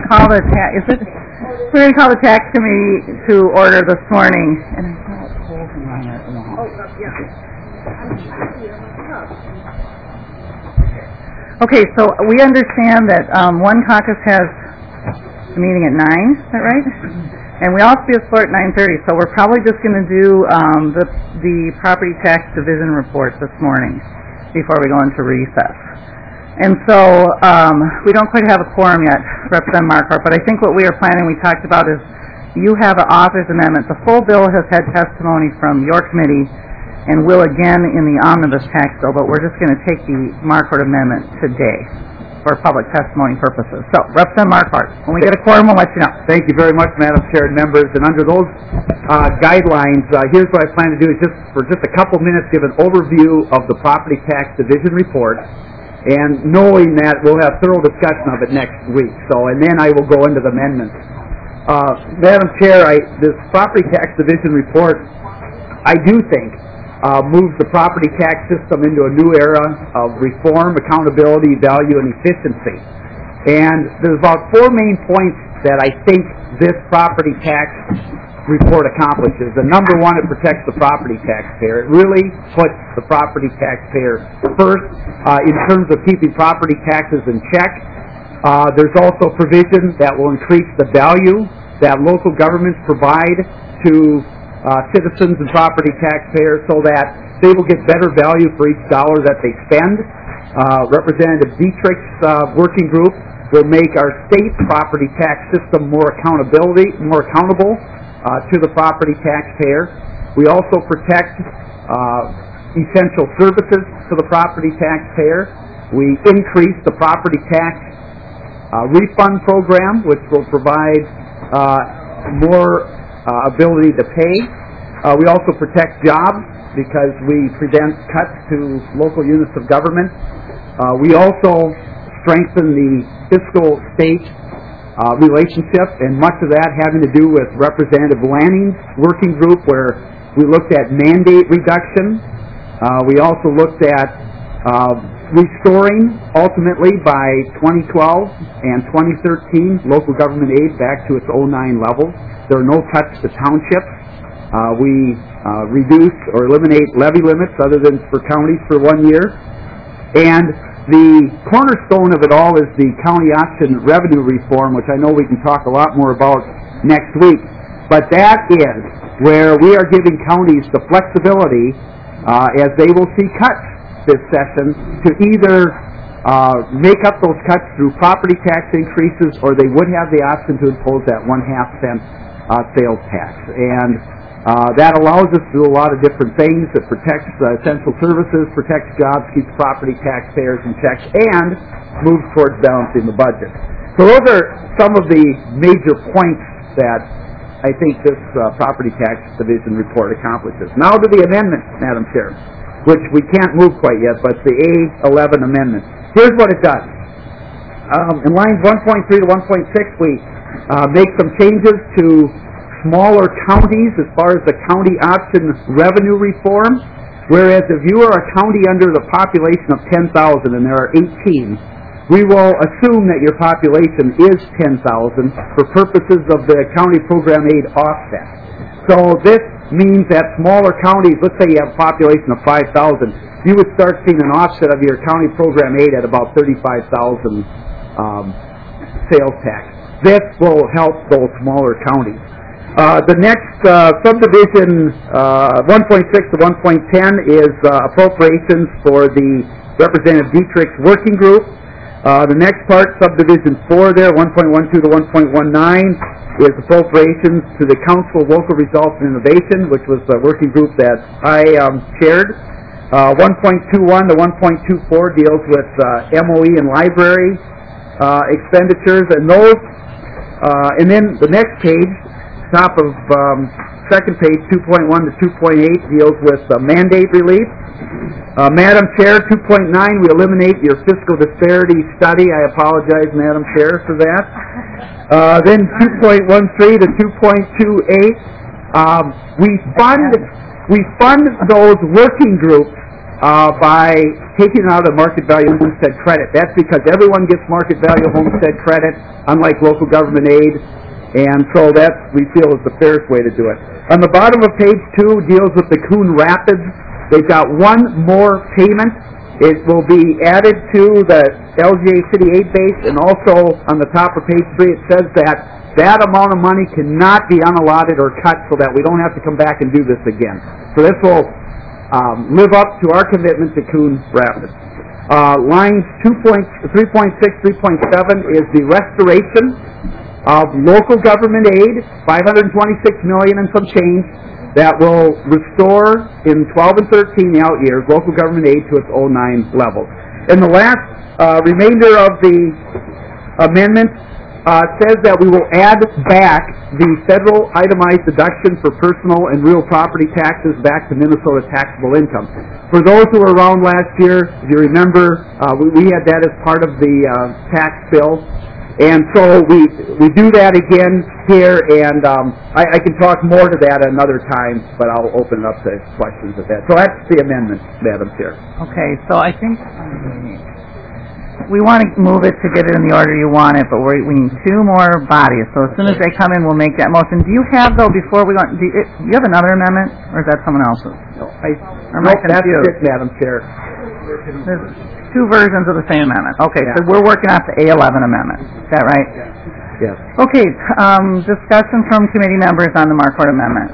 to call the we're going to call the tax committee to order this morning. And I thought holes in mine are in the hall. Okay, so we understand that one caucus has a meeting at 9. Is that right? And we all see a floor at 9:30. So we're probably just going to do the property tax division report this morning before we go into recess. And so we don't quite have a quorum yet, Representative Marquardt, but I think what we are planning, we talked about, is you have an author's amendment. The full bill has had testimony from your committee and will again in the omnibus tax bill, but we're just going to take the Marquardt amendment today for public testimony purposes. So, Representative Marquardt, when we get a quorum, we'll let you know. Thank you very much, Madam Chair and members. And under those guidelines, here's what I plan to do is for just a couple minutes give an overview of the Property Tax Division report, and knowing that we'll have thorough discussion of it next week. So, and then I will go into the amendments. Madam Chair, this Property Tax Division report, I do think, moves the property tax system into a new era of reform, accountability, value, and efficiency. And there's about 4 main points that I think this property tax report accomplishes. And number 1, it protects the property taxpayer. It really puts the property taxpayer first in terms of keeping property taxes in check. There's also provision that will increase the value that local governments provide to citizens and property taxpayers so that they will get better value for each dollar that they spend. Representative Dietrich's working group will make our state property tax system more accountable to the property taxpayer. We also protect essential services to the property taxpayer. We increase the property tax refund program, which will provide more ability to pay. We also protect jobs because we prevent cuts to local units of government. We also strengthen the fiscal state relationship, and much of that having to do with Representative Lanning's working group, where we looked at mandate reduction. We also looked at restoring, ultimately, by 2012 and 2013, local government aid back to its 2009 levels. There are no cuts to townships. We reduce or eliminate levy limits other than for counties for 1 year. And the cornerstone of it all is the county option revenue reform, which I know we can talk a lot more about next week. But that is where we are giving counties the flexibility, as they will see cuts this session, to either make up those cuts through property tax increases, or they would have the option to impose that 1/2 cent sales tax. And that allows us to do a lot of different things. It protects essential services, protects jobs, keeps property taxpayers in check, and moves towards balancing the budget. So those are some of the major points that I think this Property Tax Division report accomplishes. Now to the amendment, Madam Chair, which we can't move quite yet, but the A11 amendment. Here's what it does. In lines 1.3 to 1.6, we make some changes to smaller counties as far as the county option revenue reform, whereas if you are a county under the population of 10,000 and there are 18, we will assume that your population is 10,000 for purposes of the county program aid offset. So this means that smaller counties, let's say you have a population of 5,000, you would start seeing an offset of your county program aid at about 35,000 sales tax. This will help those smaller counties. The next subdivision 1.6 to 1.10 is appropriations for the Representative Dietrich's working group. The next part, subdivision 4 there, 1.12 to 1.19, is appropriations to the Council of Local Results and Innovation, which was the working group that I chaired. 1.21 to 1.24 deals with MOE and library expenditures, and those, and then the next page, top of second page, 2.1 to 2.8 deals with mandate relief. Madam Chair, 2.9, we eliminate your fiscal disparity study. I apologize, Madam Chair, for that. Then 2.13 to 2.28, we fund those working groups by taking it out of market value homestead credit. That's because everyone gets market value homestead credit, unlike local government aid, and so that we feel is the fairest way to do it. On the bottom of page 2 deals with the Coon Rapids. They've got one more payment. It will be added to the LGA City Aid base, and also on the top of page 3 it says that amount of money cannot be unallotted or cut so that we don't have to come back and do this again. So this will live up to our commitment to Coon Rapids. Lines 3.6, 3.7 is the restoration of local government aid, $526 million and some change, that will restore in 12 and 13, the out years, local government aid to its 09 levels. And the last remainder of the amendment says that we will add back the federal itemized deduction for personal and real property taxes back to Minnesota taxable income. For those who were around last year, if you remember, we had that as part of the tax bill. And so we do that again here, and I can talk more to that another time, but I'll open it up to questions at that. So that's the amendment, Madam Chair. Okay, so I think we want to move it to get it in the order you want it, but we need 2 more bodies. So as soon as they come in, we'll make that motion. Do you have, though, before we go, do you have another amendment, or is that someone else's? No, that's it, Madam Chair. There's 2 versions of the same amendment. Okay, yeah. So we're working off the A11 amendment. Is that right? Yes. Okay, discussion from committee members on the Marquardt amendment.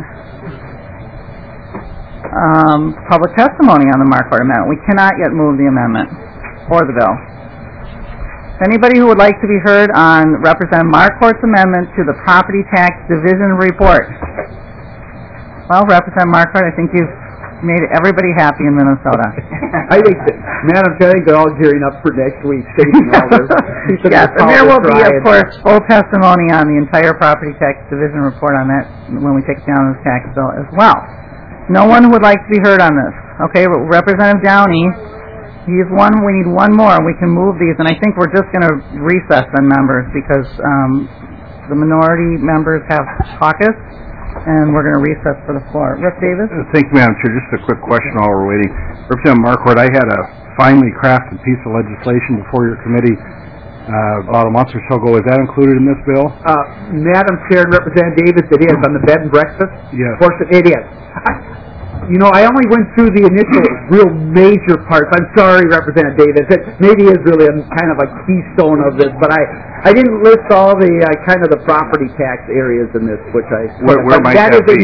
Public testimony on the Marquardt amendment. We cannot yet move the amendment or the bill. Anybody who would like to be heard on Representative Marquardt's amendment to the Property Tax Division Report? Well, Representative Marquardt, I think you've made everybody happy in Minnesota. I think that, Madam Chair, I think they're all gearing up for next week. Yes, and there will be, of course, full testimony on the entire Property Tax Division Report on that when we take it down this tax bill as well. No one would like to be heard on this. Okay, Representative Downey, he's one. We need one more. We can move these, and I think we're just going to recess then, members, because the minority members have caucus, and we're going to recess for the floor. Rep. Davis? Thank you, Madam Chair. Just a quick question while we're waiting. Representative Marquardt, I had a finely crafted piece of legislation before your committee about a month or so ago. Is that included in this bill? Madam Chair and Representative Davis, it is on the bed and breakfast. Yes. Of course, it is. I only went through the initial real major parts. I'm sorry, Representative Davis. It maybe is really kind of a keystone of this, but I didn't list all the kind of the property tax areas in this, which Where might that be?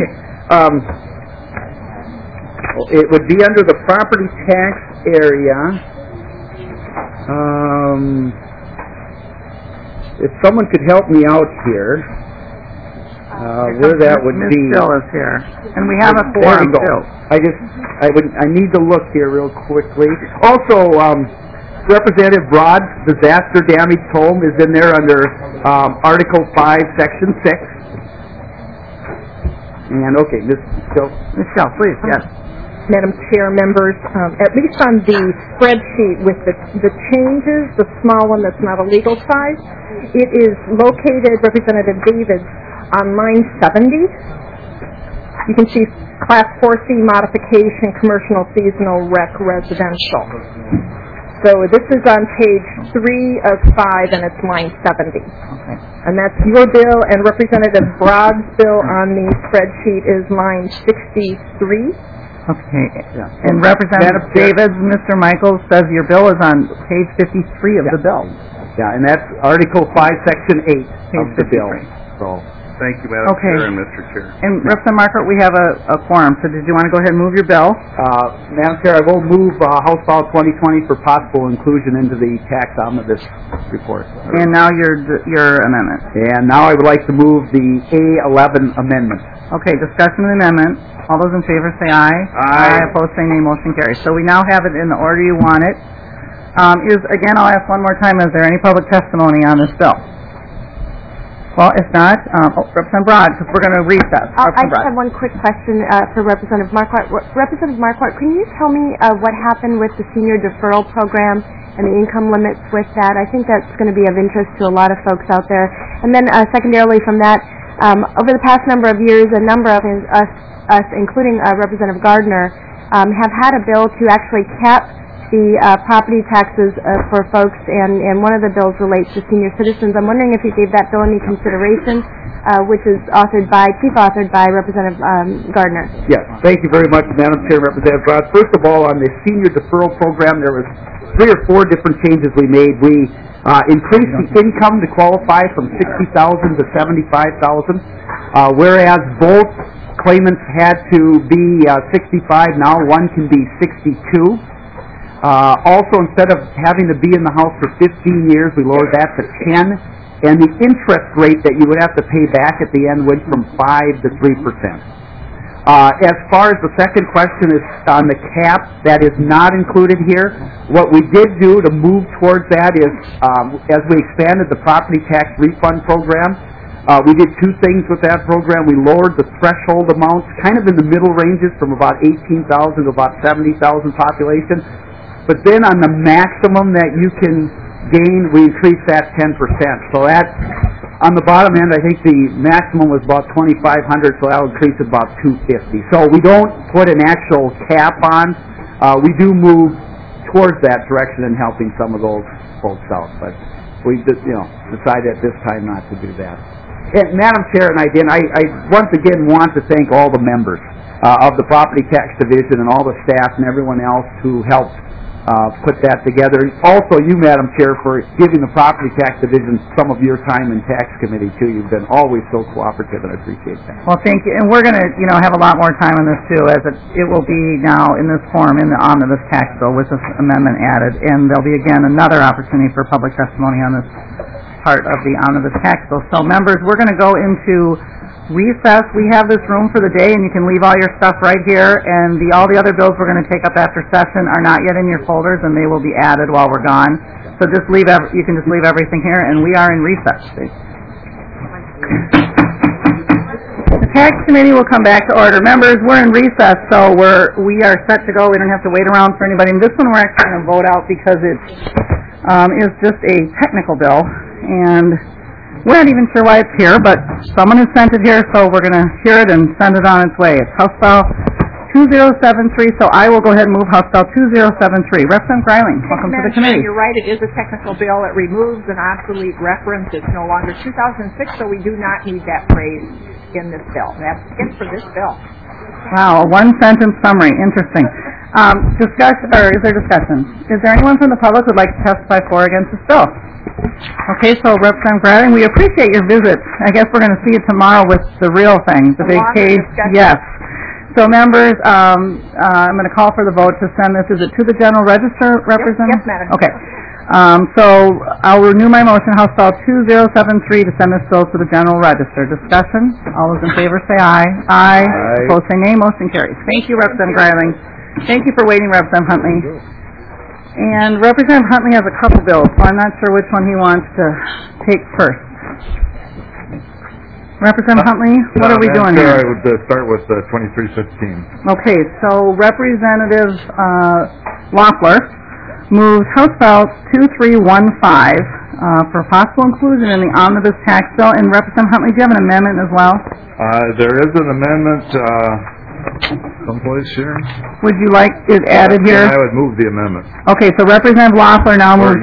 It would be under the property tax area. If someone could help me out here. Where that would be. Ms. Bill is here, and we have a forum too. I need to look here real quickly. Also, Representative Broad's disaster damaged home is in there under Article 5, Section 6. And okay, Ms. Bill. Ms. Bill, please. Yes. Madam Chair, members, at least on the spreadsheet with the changes, the small one that's not a legal size, it is located, Representative Davis, on line 70. You can see Class 4C modification, commercial, seasonal, rec, residential. So this is on page 3 of 5, and it's line 70. Okay. And that's your bill, and Representative Broad's bill on the spreadsheet is line 63. Okay. Yeah. And Representative Davis, Mr. Michaels says your bill is on page 53 of the bill. Yeah, and that's Article 5, Section 8 of the bill. So. Thank you, Madam Okay. Chair and Mr. Chair. And Representative Marquardt, we have a quorum, so did you want to go ahead and move your bill? Madam Chair, I will move House File 2020 for possible inclusion into the tax omnibus report. And now your amendment. And now I would like to move the A11 amendment. Okay, discussion of the amendment. All those in favor say aye. Aye. Opposed say nay. Motion carries. So we now have it in the order you want it. Again, I'll ask one more time, is there any public testimony on this bill? Well, if not, Representative Broad, because we're going to recess. I just have one quick question for Representative Marquardt. Representative Marquardt, can you tell me what happened with the senior deferral program and the income limits with that? I think that's going to be of interest to a lot of folks out there. And then secondarily from that, over the past number of years, a number of us including Representative Gardner, have had a bill to actually cap the property taxes for folks, and one of the bills relates to senior citizens. I'm wondering if you gave that bill any consideration, which is chief-authored by Representative Gardner. Yes, thank you very much, Madam Chair, Representative Ross. First of all, on the senior deferral program, there was 3 or 4 different changes we made. We increased the income to qualify from $60,000 to $75,000, whereas both claimants had to be 65. Now one can be 62. Also, instead of having to be in the house for 15 years, we lowered that to 10. And the interest rate that you would have to pay back at the end went from 5 to 3%. As far as the second question is on the cap, that is not included here. What we did do to move towards that is, as we expanded the property tax refund program, we did 2 things with that program. We lowered the threshold amounts, kind of in the middle ranges, from about 18,000 to about 70,000 population. But then on the maximum that you can gain, we increased that 10%. So that, on the bottom end, I think the maximum was about 2,500, so that'll increase it about 250. So we don't put an actual cap on. We do move towards that direction in helping some of those folks out. But we just, decided at this time not to do that. And Madam Chair, and I once again want to thank all the members of the Property Tax Division and all the staff and everyone else who helped put that together. Also, you, Madam Chair, for giving the Property Tax Division some of your time in Tax Committee, too. You've been always so cooperative, and I appreciate that. Well, thank you. And we're going to, have a lot more time on this, too, as it will be now in this form in the omnibus tax bill with this amendment added. And there'll be, again, another opportunity for public testimony on this part of the omnibus tax bill. So, members, we're going to go into recess. We have this room for the day, and you can leave all your stuff right here. And all the other bills we're going to take up after session are not yet in your folders, and they will be added while we're gone. So you can just leave everything here, and we are in recess. The Tax Committee will come back to order. Members, we're in recess, so we are set to go. We don't have to wait around for anybody. And this one we're actually going to vote out because it is just a technical bill, and we're not even sure why it's here, but someone has sent it here, so we're going to hear it and send it on its way. It's House Bill 2073, so I will go ahead and move House Bill 2073. Representative Greiling, welcome to the committee. You're right, it is a technical bill. It removes an obsolete reference. It's no longer 2006, so we do not need that phrase in this bill. That's it for this bill. Wow, a one-sentence summary. Interesting. Is there discussion? Is there anyone from the public who would like to testify for or against this bill? Okay, so Representative Greiling, we appreciate your visit. I guess we're going to see you tomorrow with the real thing, the big cage. Yes. So members, I'm going to call for the vote to send this. Is it to the General Register, Representative? Yes, Madam. Okay. So I'll renew my motion, House Bill 2073, to send this bill to the General Register. Discussion? All those in favor say aye. Aye. Opposed say nay. Motion carries. Thank you, Representative Greiling. Thank you for waiting, Representative Huntley. And Representative Huntley has a couple bills, so I'm not sure which one he wants to take first. Representative Huntley, what are we doing here? I would start with 2315. Okay, so Representative Loeffler moves House Bill 2315 for possible inclusion in the omnibus tax bill. And Representative Huntley, do you have an amendment as well? There is an amendment someplace here. Would you like it added here? I would move the amendment. Okay, so Representative Loeffler now moves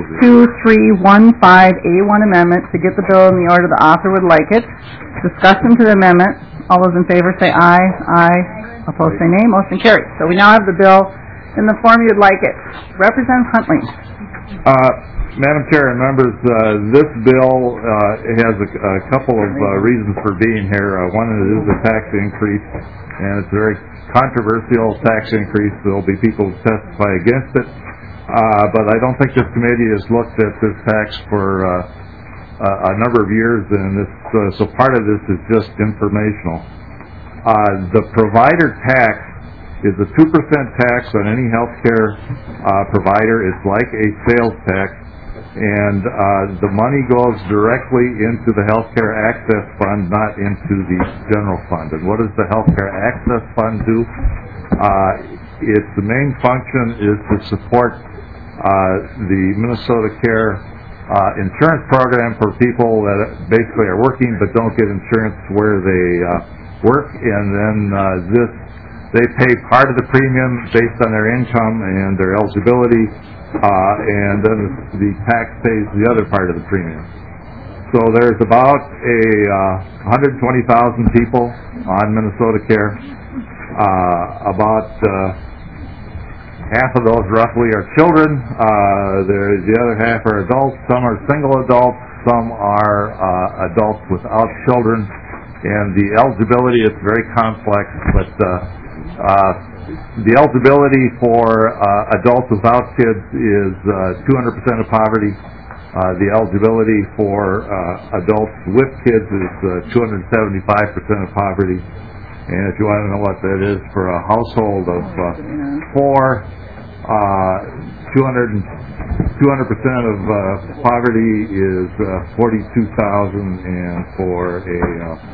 H2315A1 amendment to get the bill in the order the author would like it. Discussion to the amendment. All those in favor say aye. Aye. Opposed say nay. Motion carries. So we now have the bill in the form you'd like it. Representative Huntley. Madam Chair and members, this bill has a couple of reasons for being here. One is a tax increase, and it's a very controversial tax increase. There will be people who testify against it, but I don't think this committee has looked at this tax for a number of years, and so part of this is just informational. The provider tax is a 2% tax on any healthcare provider. It's like a sales tax. And the money goes directly into the Healthcare Access Fund, not into the general fund. And what does the Healthcare Access Fund do? Its main function is to support the Minnesota Care insurance program for people that basically are working but don't get insurance where they work. And then this They pay part of the premium based on their income and their eligibility, and then the tax pays the other part of the premium. So there's about 120,000 people on Minnesota Care. About half of those roughly are children. The other half are adults. Some are single adults. Some are adults without children. And the eligibility is very complex, but the eligibility for adults without kids is 200% of poverty. The eligibility for adults with kids is 275% of poverty. And if you want to know what that is for a household of four, 200% of poverty is $42,000, and for a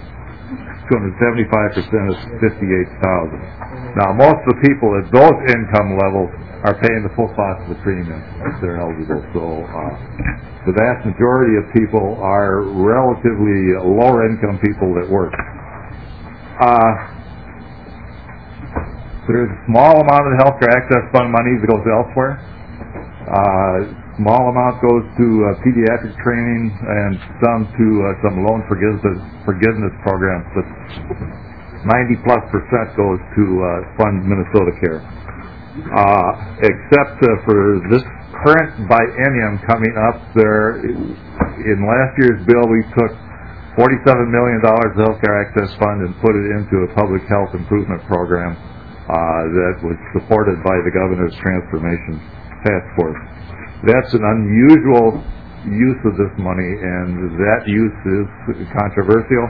275% is $58,000. Now, most of the people at those income levels are paying the full cost of the premium if they're eligible. So the vast majority of people are relatively lower income people that work. There's a small amount of the Health Care Access Fund money that goes elsewhere. Small amount goes to pediatric training and some to some loan forgiveness programs, but 90+% goes to Fund Minnesota Care. Except for this current biennium coming up, in last year's bill we took $47 million of the Health Care Access Fund and put it into a public health improvement program that was supported by the Governor's Transformation Task Force. That's an unusual use of this money, and that use is controversial.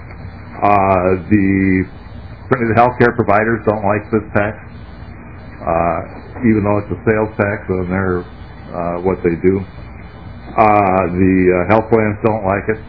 Certainly the healthcare providers don't like this tax, even though it's a sales tax on what they do. The health plans don't like it.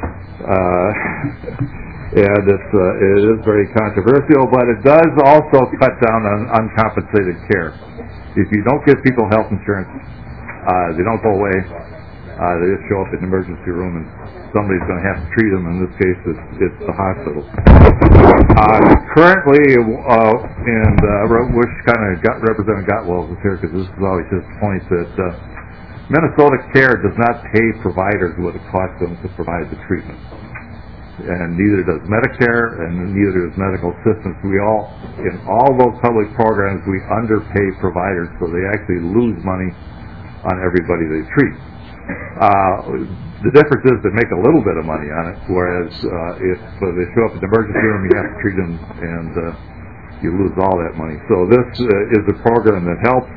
And it is very controversial, but it does also cut down on uncompensated care. If you don't give people health insurance, they don't go away. They just show up in the emergency room, and somebody's going to have to treat them. In this case, it's the hospital. Currently, and wish kind of Representative Gottwald was here, because this is always his point, that Minnesota Care does not pay providers what it costs them to provide the treatment. And neither does Medicare, and neither does medical assistance. In all those public programs, we underpay providers, so they actually lose money on everybody they treat. The difference is they make a little bit of money on it, whereas if they show up in the emergency room, you have to treat them, and you lose all that money. So this is a program that helps.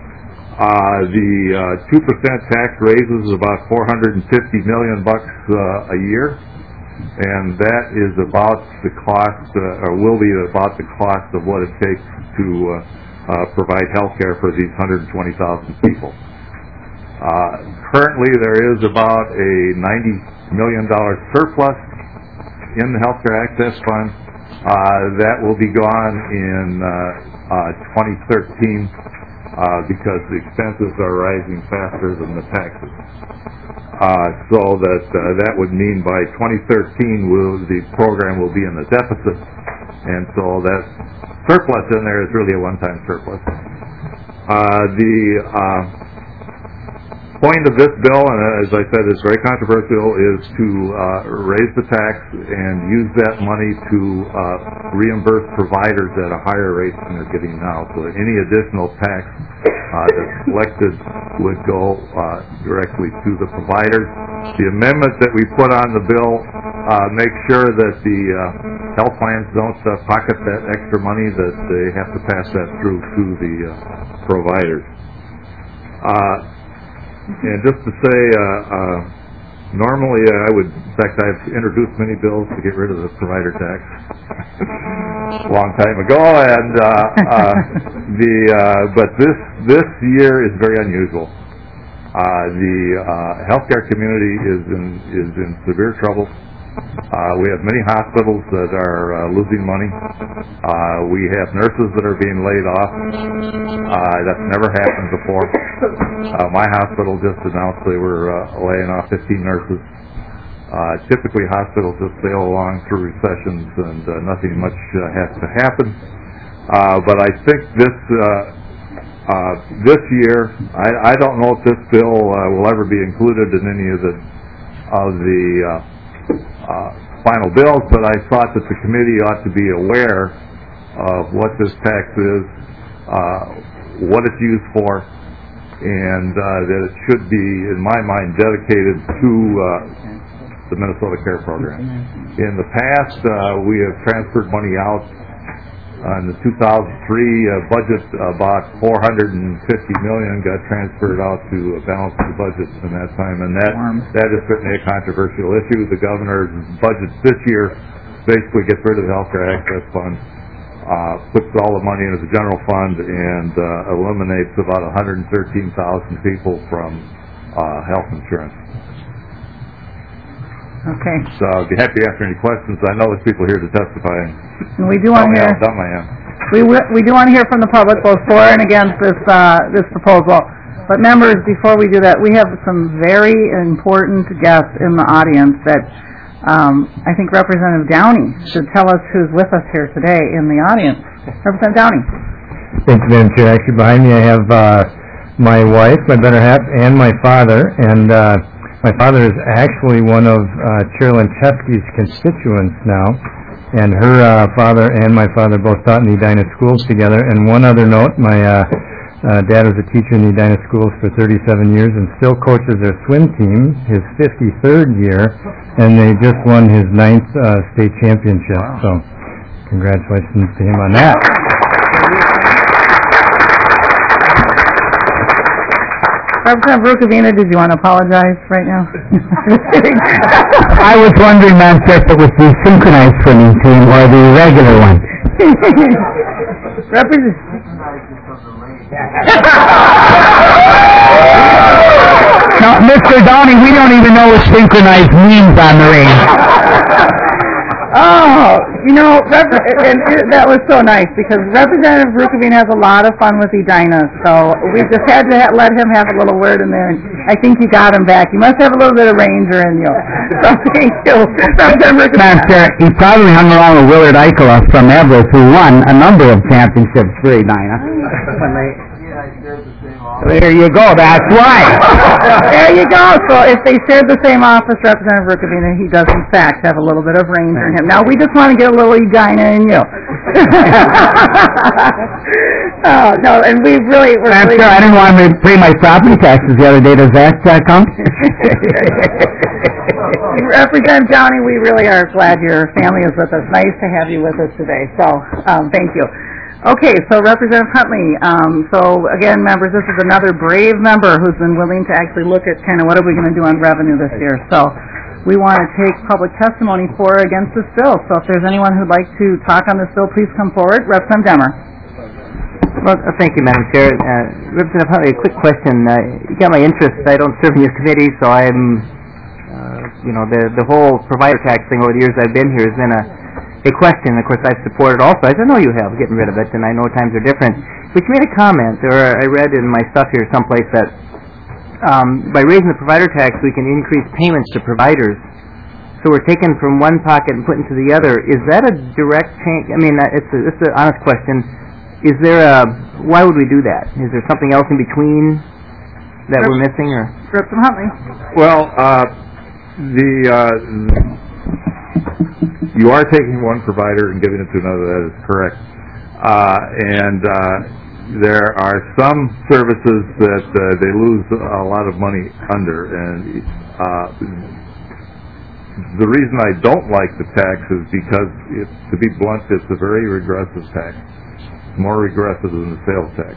The 2% tax raises about $450 million a year. And that is about the cost, or will be about the cost of what it takes to provide health care for these 120,000 people. Currently, there is about a $90 million surplus in the Health Care Access Fund. That will be gone in 2013 because the expenses are rising faster than the taxes. So that would mean by 2013 the program will be in the deficit, and so that surplus in there is really a one-time surplus. The point of this bill, and as I said, is very controversial, is to raise the tax and use that money to reimburse providers at a higher rate than they're getting now. So any additional tax that's collected would go directly to the providers. The amendment that we put on the bill makes sure that the health plans don't pocket that extra money, that they have to pass that through to the providers. And just to say, normally in fact, I've introduced many bills to get rid of the provider tax a long time ago, and but this year is very unusual. The healthcare community is in severe trouble. We have many hospitals that are losing money. We have nurses that are being laid off. That's never happened before. My hospital just announced they were laying off 15 nurses. Typically, hospitals just sail along through recessions, and nothing much has to happen. But I think this year, I don't know if this bill will ever be included in any of the final bills, but I thought that the committee ought to be aware of what this tax is, what it's used for, and that it should be, in my mind, dedicated to the Minnesota Care Program. In the past, we have transferred money out. In the 2003 budget, about $450 million got transferred out to balance the budget in that time, and that is certainly a controversial issue. The governor's budget this year basically gets rid of the Health Care Access Fund, puts all the money into the general fund, and eliminates about 113,000 people from health insurance. Okay. So I'd be happy to answer any questions. I know there's people here to testify. And we do want to hear. How dumb I am. We do want to hear from the public, both for and against this proposal. But members, before we do that, we have some very important guests in the audience that I think Representative Downey should tell us who's with us here today in the audience. Representative Downey. Thank you, Madam Chair. Actually, behind me I have my wife, my better half, and my father. And my father is actually one of Chairlyn Chesky's constituents now. And her father and my father both taught in the Edina schools together. And one other note, my dad was a teacher in the Edina schools for 37 years and still coaches their swim team, his 53rd year, and they just won his 9th state championship. Wow. So congratulations to him on that. Representative Rukavina, did you want to apologize right now? I was wondering, Madam Chair, if it was the synchronized swimming team or the regular one. Now, Mr. Downey, we don't even know what synchronized means on the range. Oh, you know, that was so nice because Representative Rukavina has a lot of fun with Edina, so we just had to let him have a little word in there, and I think you got him back. You must have a little bit of Ranger in you. So thank you, Representative Rukavina. Madam Chair, he probably hung around with Willard Eichela from Everett, who won a number of championships for Edina. There you go, that's right. There you go. So if they shared the same office, Representative Rukavina, he does in fact have a little bit of Ranger in him. Now we just want to get a little Edina in you. Oh, no, and we really... I'm sure I didn't want to pay my property taxes the other day. Does that count? Representative Downey, we really are glad your family is with us. Nice to have you with us today. So, thank you. Okay, so Representative Huntley, so again, members, this is another brave member who's been willing to actually look at kind of what are we going to do on revenue this year. So we want to take public testimony for or against this bill. So if there's anyone who'd like to talk on this bill, please come forward. Representative Demmer. Well, thank you, Madam Chair. Representative Huntley, a quick question. You got my interest. I don't serve in your committee, so I'm, the whole provider tax thing over the years I've been here has been a question. Of course, I've supported also, as I know you have, getting rid of it, and I know times are different. But you made a comment, or I read in my stuff here someplace that by raising the provider tax, we can increase payments to providers. So we're taking from one pocket and putting to the other. Is that a direct change? I mean, it's an honest question. Is there why would we do that? Is there something else in between that we're missing, or? Representative Huntley. Well, you are taking one provider and giving it to another. That is correct. There are some services that they lose a lot of money under, and the reason I don't like the tax is because, to be blunt, it's a very regressive tax. It's more regressive than the sales tax.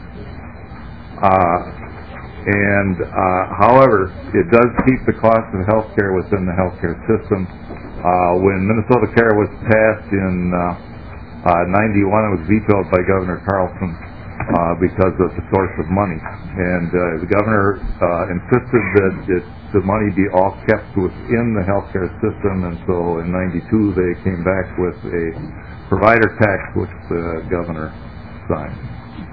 However, it does keep the cost of health care within the health care system. When Minnesota Care was passed in 91, it was vetoed by Governor Carlson because of the source of money. And the governor insisted that the money be all kept within the health care system, and so in 92 they came back with a provider tax, which the governor signed.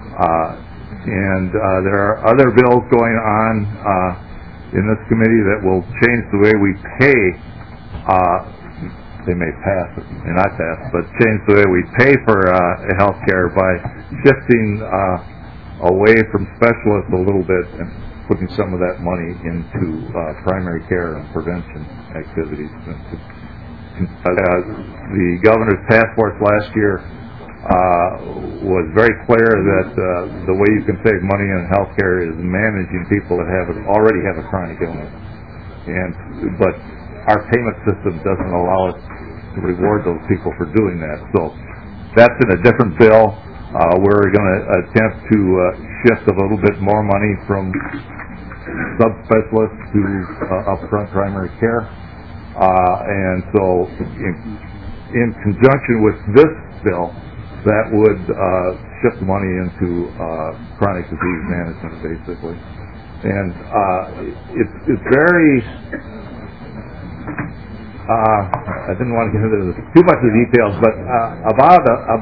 There are other bills going on in this committee that will change the way we pay they may pass, may not pass, but change the way we pay for health care by shifting away from specialists a little bit and putting some of that money into primary care and prevention activities. The governor's task force last year was very clear that the way you can save money in health care is managing people that already have a chronic illness. But our payment system doesn't allow us to reward those people for doing that. So that's in a different bill. We're going to attempt to shift a little bit more money from subspecialists to upfront primary care. And so in conjunction with this bill, that would shift money into chronic disease management, basically. And it's very... I didn't want to get into too much of the details, but about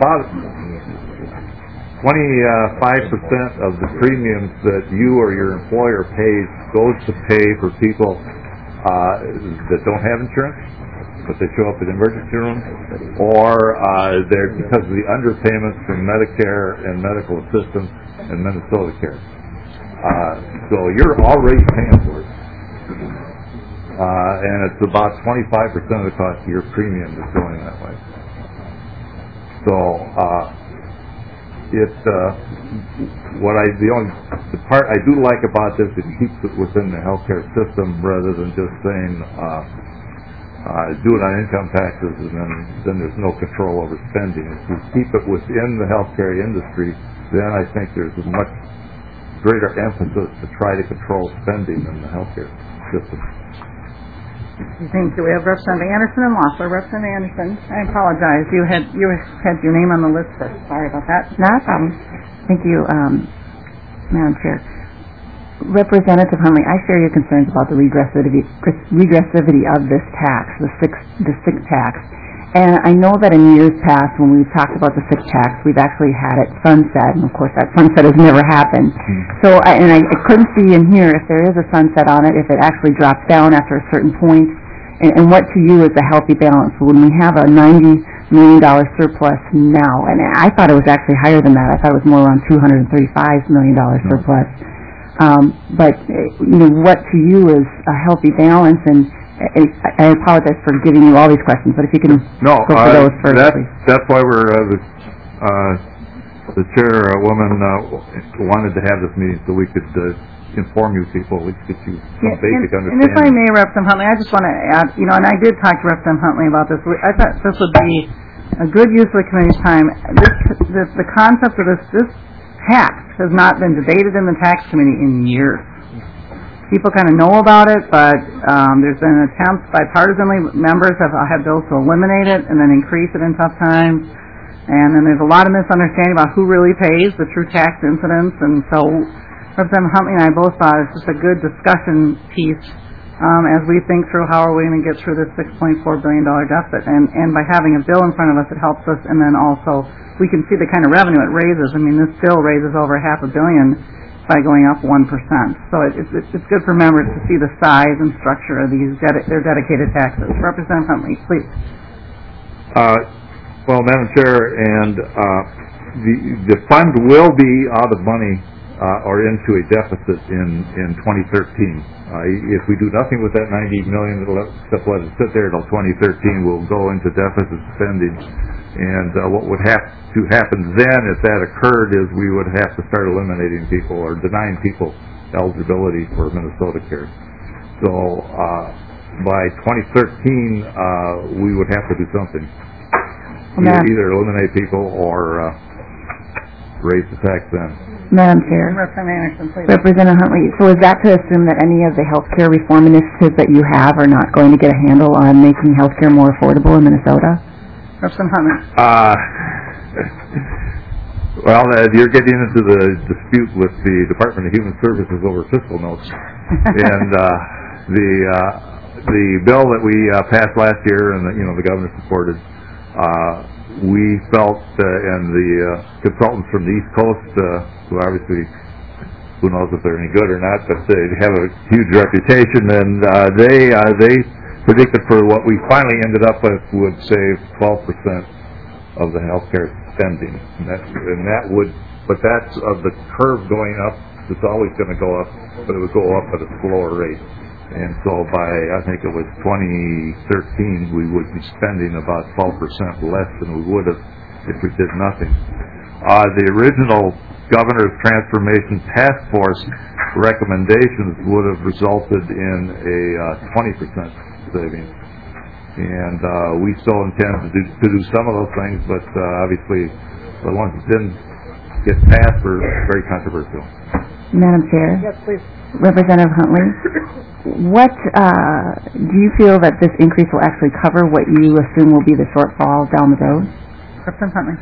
25% of the premiums that you or your employer pays goes to pay for people that don't have insurance, but they show up at emergency rooms, or they're because of the underpayments from Medicare and medical assistance and Minnesota Care. So you're already paying for it. And it's about 25% of the cost of your premium is going that way. So the part I do like about this, it keeps it within the healthcare system rather than just saying do it on income taxes and then there's no control over spending. If you keep it within the healthcare industry, then I think there's a much greater emphasis to try to control spending in the healthcare system. Thank you. We have Representative Anderson and Loeffler. Representative Anderson, I apologize. You had your name on the list first. Sorry about that. Not a problem. Thank you, Madam Chair. Representative Huntley, I share your concerns about the regressivity of this tax, the sick tax. And I know that in years past, when we've talked about the sick tax, we've actually had it sunset, and of course that sunset has never happened. So, I couldn't see in here if there is a sunset on it, if it actually drops down after a certain point, and what to you is a healthy balance when we have a $90 million surplus now, and I thought it was actually higher than that. I thought it was more around $235 million surplus. But what to you is a healthy balance, and I apologize for giving you all these questions, but if you can go for those first, please. That's why we're the chairwoman wanted to have this meeting so we could inform you people, at least get you some basic understanding. And if I may, Representative Huntley, I just want to add, and I did talk to Representative Huntley about this. I thought this would be a good use of the committee's time. The concept of this tax has not been debated in the tax committee in years. People kind of know about it, but there's been attempts bipartisanly. Members have bills to eliminate it and then increase it in tough times. And then there's a lot of misunderstanding about who really pays the true tax incidence. And so Representative Huntley and I both thought it's just a good discussion piece as we think through how are we going to get through this $6.4 billion deficit. And by having a bill in front of us, it helps us. And then also we can see the kind of revenue it raises. I mean, this bill raises over $500 million by going up 1%. So it's good for members to see the size and structure of these their dedicated taxes. Representative Huntley, please. Well, Madam Chair, and the fund will be out of money or into a deficit in 2013. If we do nothing with that $90 million, except let it sit there until 2013, we'll go into deficit spending. And what would have to happen then, if that occurred, is we would have to start eliminating people or denying people eligibility for Minnesota Care. So by 2013, we would have to do something. Either eliminate people or raise the tax then. Madam Chair. Representative Huntley, so is that to assume that any of the health care reform initiatives that you have are not going to get a handle on making health care more affordable in Minnesota? Representative Huntley. Well, you're getting into the dispute with the Department of Human Services over fiscal notes. And the bill that we passed last year and the governor supported, we felt, and the consultants from the East Coast, who obviously, who knows if they're any good or not, but they have a huge reputation, and they predicted for what we finally ended up with would save 12% of the healthcare spending, and that would, but that's of the curve going up. It's always going to go up, but it would go up at a slower rate. And so by, I think it was 2013, we would be spending about 12% less than we would have if we did nothing. The original Governor's Transformation Task Force recommendations would have resulted in a 20% savings. And we still intend to do some of those things, but obviously the ones that didn't get passed were very controversial. Madam Chair? Yes, please. Representative Huntley, what do you feel that this increase will actually cover what you assume will be the shortfall down the road? Representative Huntley.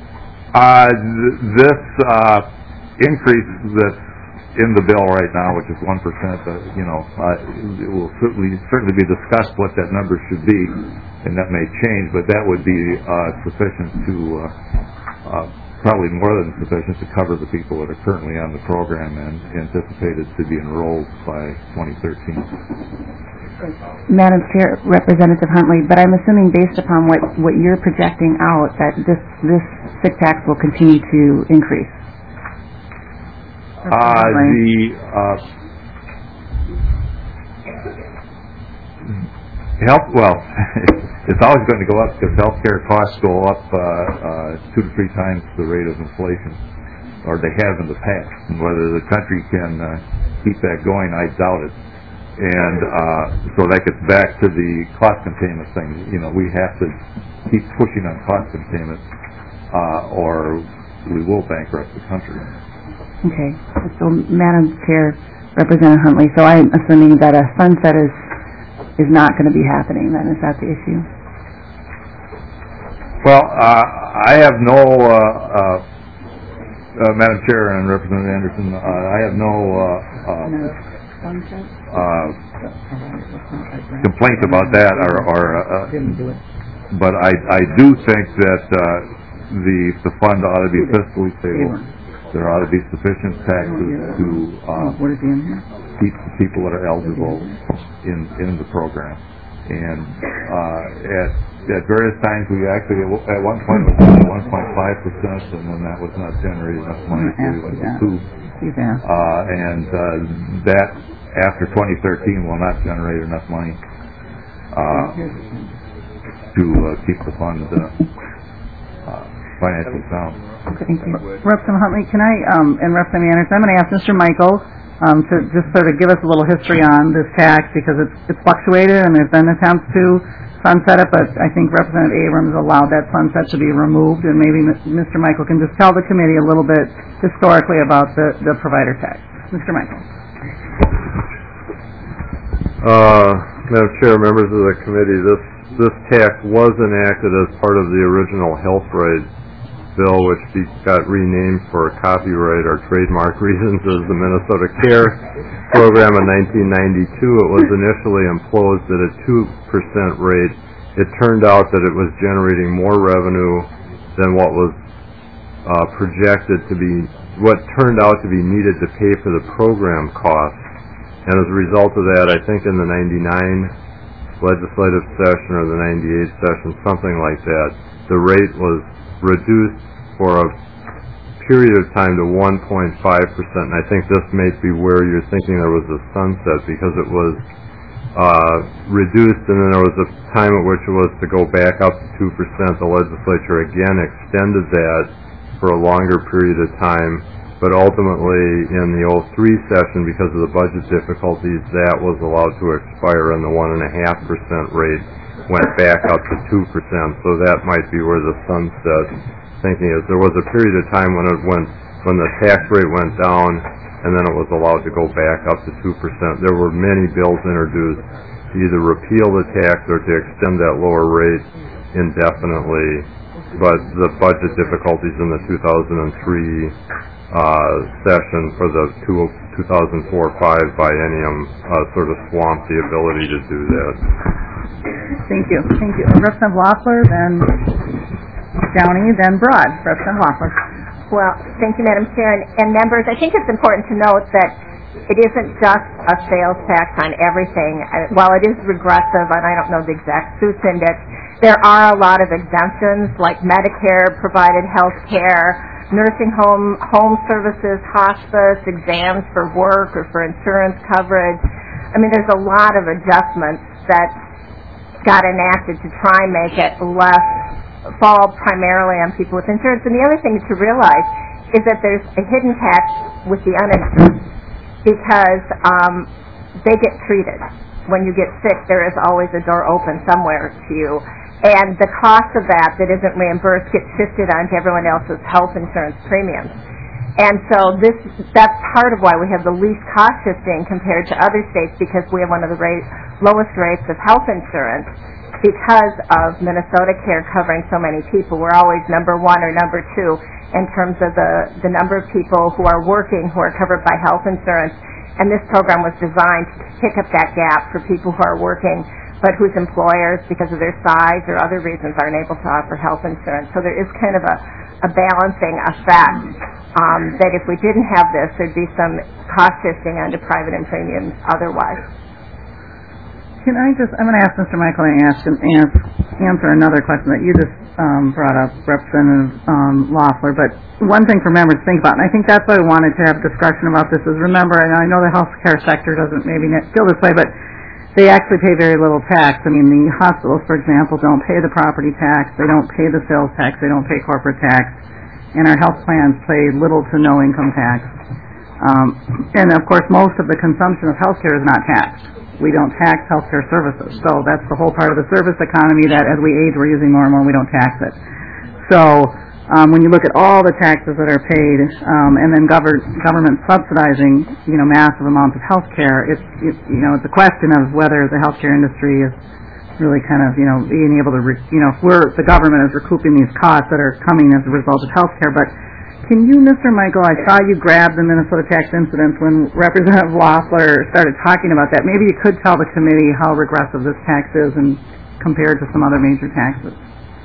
This increase that's in the bill right now, which is 1%, it will certainly be discussed what that number should be, and that may change, but that would be sufficient to, probably more than sufficient to cover the people that are currently on the program and anticipated to be enrolled by 2013. Madam Chair, Representative Huntley, but I'm assuming based upon what you're projecting out that this sick tax will continue to increase. It's always going to go up because healthcare costs go up 2 to 3 times the rate of inflation, or they have in the past. And whether the country can keep that going, I doubt it. And so that gets back to the cost containment thing. We have to keep pushing on cost containment, or we will bankrupt the country. Okay. So, Madam Chair, Representative Huntley, so I'm assuming that a sunset is not going to be happening then. Is that the issue? Well, I have no, Madam Chair and Representative Anderson, I have no complaint about that, but I do think that the fund ought to be fiscally stable. There ought to be sufficient taxes to keep the people that are eligible in the program. And at various times we actually, at one point it was 1.5%, and then that was not generating enough money, so we went to 2. And that, after 2013, will not generate enough money to keep the fund financially sound. Thank you. Representative Huntley, can I, and Representative Anderson, I'm going to ask Mr. Michael to just sort of give us a little history on this tax, because it's fluctuated and there's been attempts to sunset it, but I think Representative Abrams allowed that sunset to be removed, and maybe Mr. Michael can just tell the committee a little bit historically about the provider tax. Mr. Michael. Madam Chair, members of the committee, this tax was enacted as part of the original health rights bill, which got renamed for copyright or trademark reasons as the Minnesota Care Program in 1992. It was initially imposed at a 2% rate. It turned out that it was generating more revenue than what was projected to be, what turned out to be needed to pay for the program costs. And as a result of that, I think in the 99 legislative session or the 98 session, something like that, the rate was reduced for a period of time to 1.5%. And I think this may be where you're thinking there was a sunset, because it was reduced, and then there was a time at which it was to go back up to 2%. The legislature again extended that for a longer period of time, but ultimately in the 03 session, because of the budget difficulties, that was allowed to expire, and the 1.5% rate went back up to 2%. So that might be where the sunset thinking is. There was a period of time when the tax rate went down, and then it was allowed to go back up to 2%. There were many bills introduced to either repeal the tax or to extend that lower rate indefinitely, but the budget difficulties in the 2003 session for the 2004-05 biennium sort of swamped the ability to do that. Thank you. Thank you. Representative Loeffler, then Downey, then Broad. Representative Loeffler. Well, thank you, Madam Chair, and members. I think it's important to note that it isn't just a sales tax on everything. While it is regressive, and I don't know the exact Suits Index, there are a lot of exemptions like Medicare, provided health care, nursing home, home services, hospice, exams for work or for insurance coverage. I mean, there's a lot of adjustments that got enacted to try and make it less fall primarily on people with insurance. And the other thing to realize is that there's a hidden tax with the uninsured because they get treated. When you get sick, there is always a door open somewhere to you. And the cost of that isn't reimbursed gets shifted onto everyone else's health insurance premiums. And so that's part of why we have the least cost shifting compared to other states, because we have one of the lowest rates of health insurance because of Minnesota Care covering so many people. We're always number one or number two in terms of the number of people who are working who are covered by health insurance. And this program was designed to pick up that gap for people who are working but whose employers, because of their size or other reasons, aren't able to offer health insurance. So there is kind of a balancing effect that if we didn't have this, there'd be some cost shifting onto private and premiums otherwise. I'm going to ask Mr. Michael to answer another question that you just brought up, Representative Loeffler. But one thing for members to think about, and I think that's why I wanted to have discussion about this, is remember, and I know the healthcare sector doesn't maybe feel this way, but they actually pay very little tax. I mean, the hospitals, for example, don't pay the property tax, they don't pay the sales tax, they don't pay corporate tax, and our health plans pay little to no income tax. And of course, most of the consumption of healthcare is not taxed. We don't tax healthcare services, so that's the whole part of the service economy that as we age, we're using more and more, we don't tax it. So when you look at all the taxes that are paid, and then government subsidizing, massive amounts of health care, it's a question of whether the healthcare industry is really kind of, being able to, if the government is recouping these costs that are coming as a result of health care. But can you, Mr. Michael, I saw you grab the Minnesota tax incidence when Representative Loeffler started talking about that. Maybe you could tell the committee how regressive this tax is and compared to some other major taxes.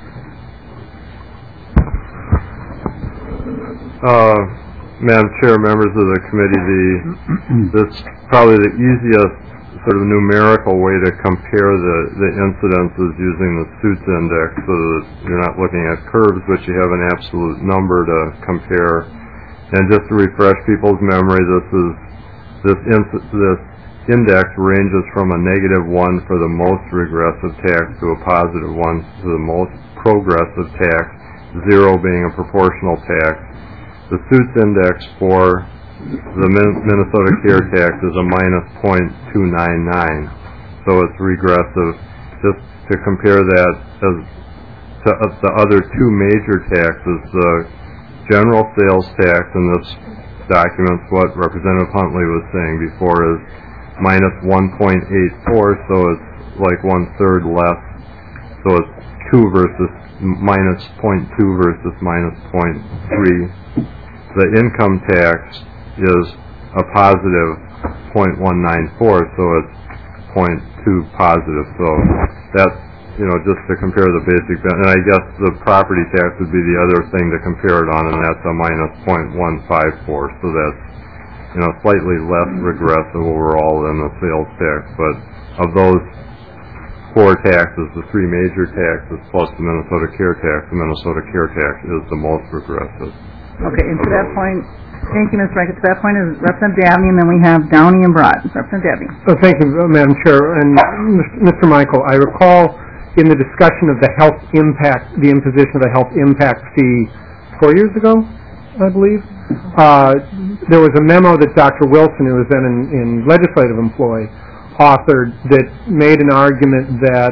Madam Chair, members of the committee, this is probably the easiest sort of numerical way to compare the incidences using the Suits Index, so that you're not looking at curves, but you have an absolute number to compare. And just to refresh people's memory, this index ranges from a -1 for the most regressive tax to a +1 to the most progressive tax, 0 being a proportional tax. The Suits Index for the Minnesota Care Tax is a -0.299, so it's regressive. Just to compare that to the other two major taxes, the general sales tax in this document, what Representative Huntley was saying before, is -1.84, so it's like 1/3 less. So it's 2 versus -0.2 versus -0.3. The income tax is a +0.194, so it's 0.2 positive. So that's, just to compare the basic, and I guess the property tax would be the other thing to compare it on, and that's a -0.154. So that's, slightly less regressive overall than the sales tax. But of those four taxes, the three major taxes plus the Minnesota Care Tax, the Minnesota Care Tax is the most regressive. Okay, and to that point, thank you, Ms. Reichert. To that point is Representative Dabney, and then we have Downey and Broad. Representative Dabney. Thank you, Madam Chair. And Mr. Michael, I recall in the discussion of the imposition of the health impact fee 4 years ago, I believe, there was a memo that Dr. Wilson, who was then in legislative employ, authored that made an argument that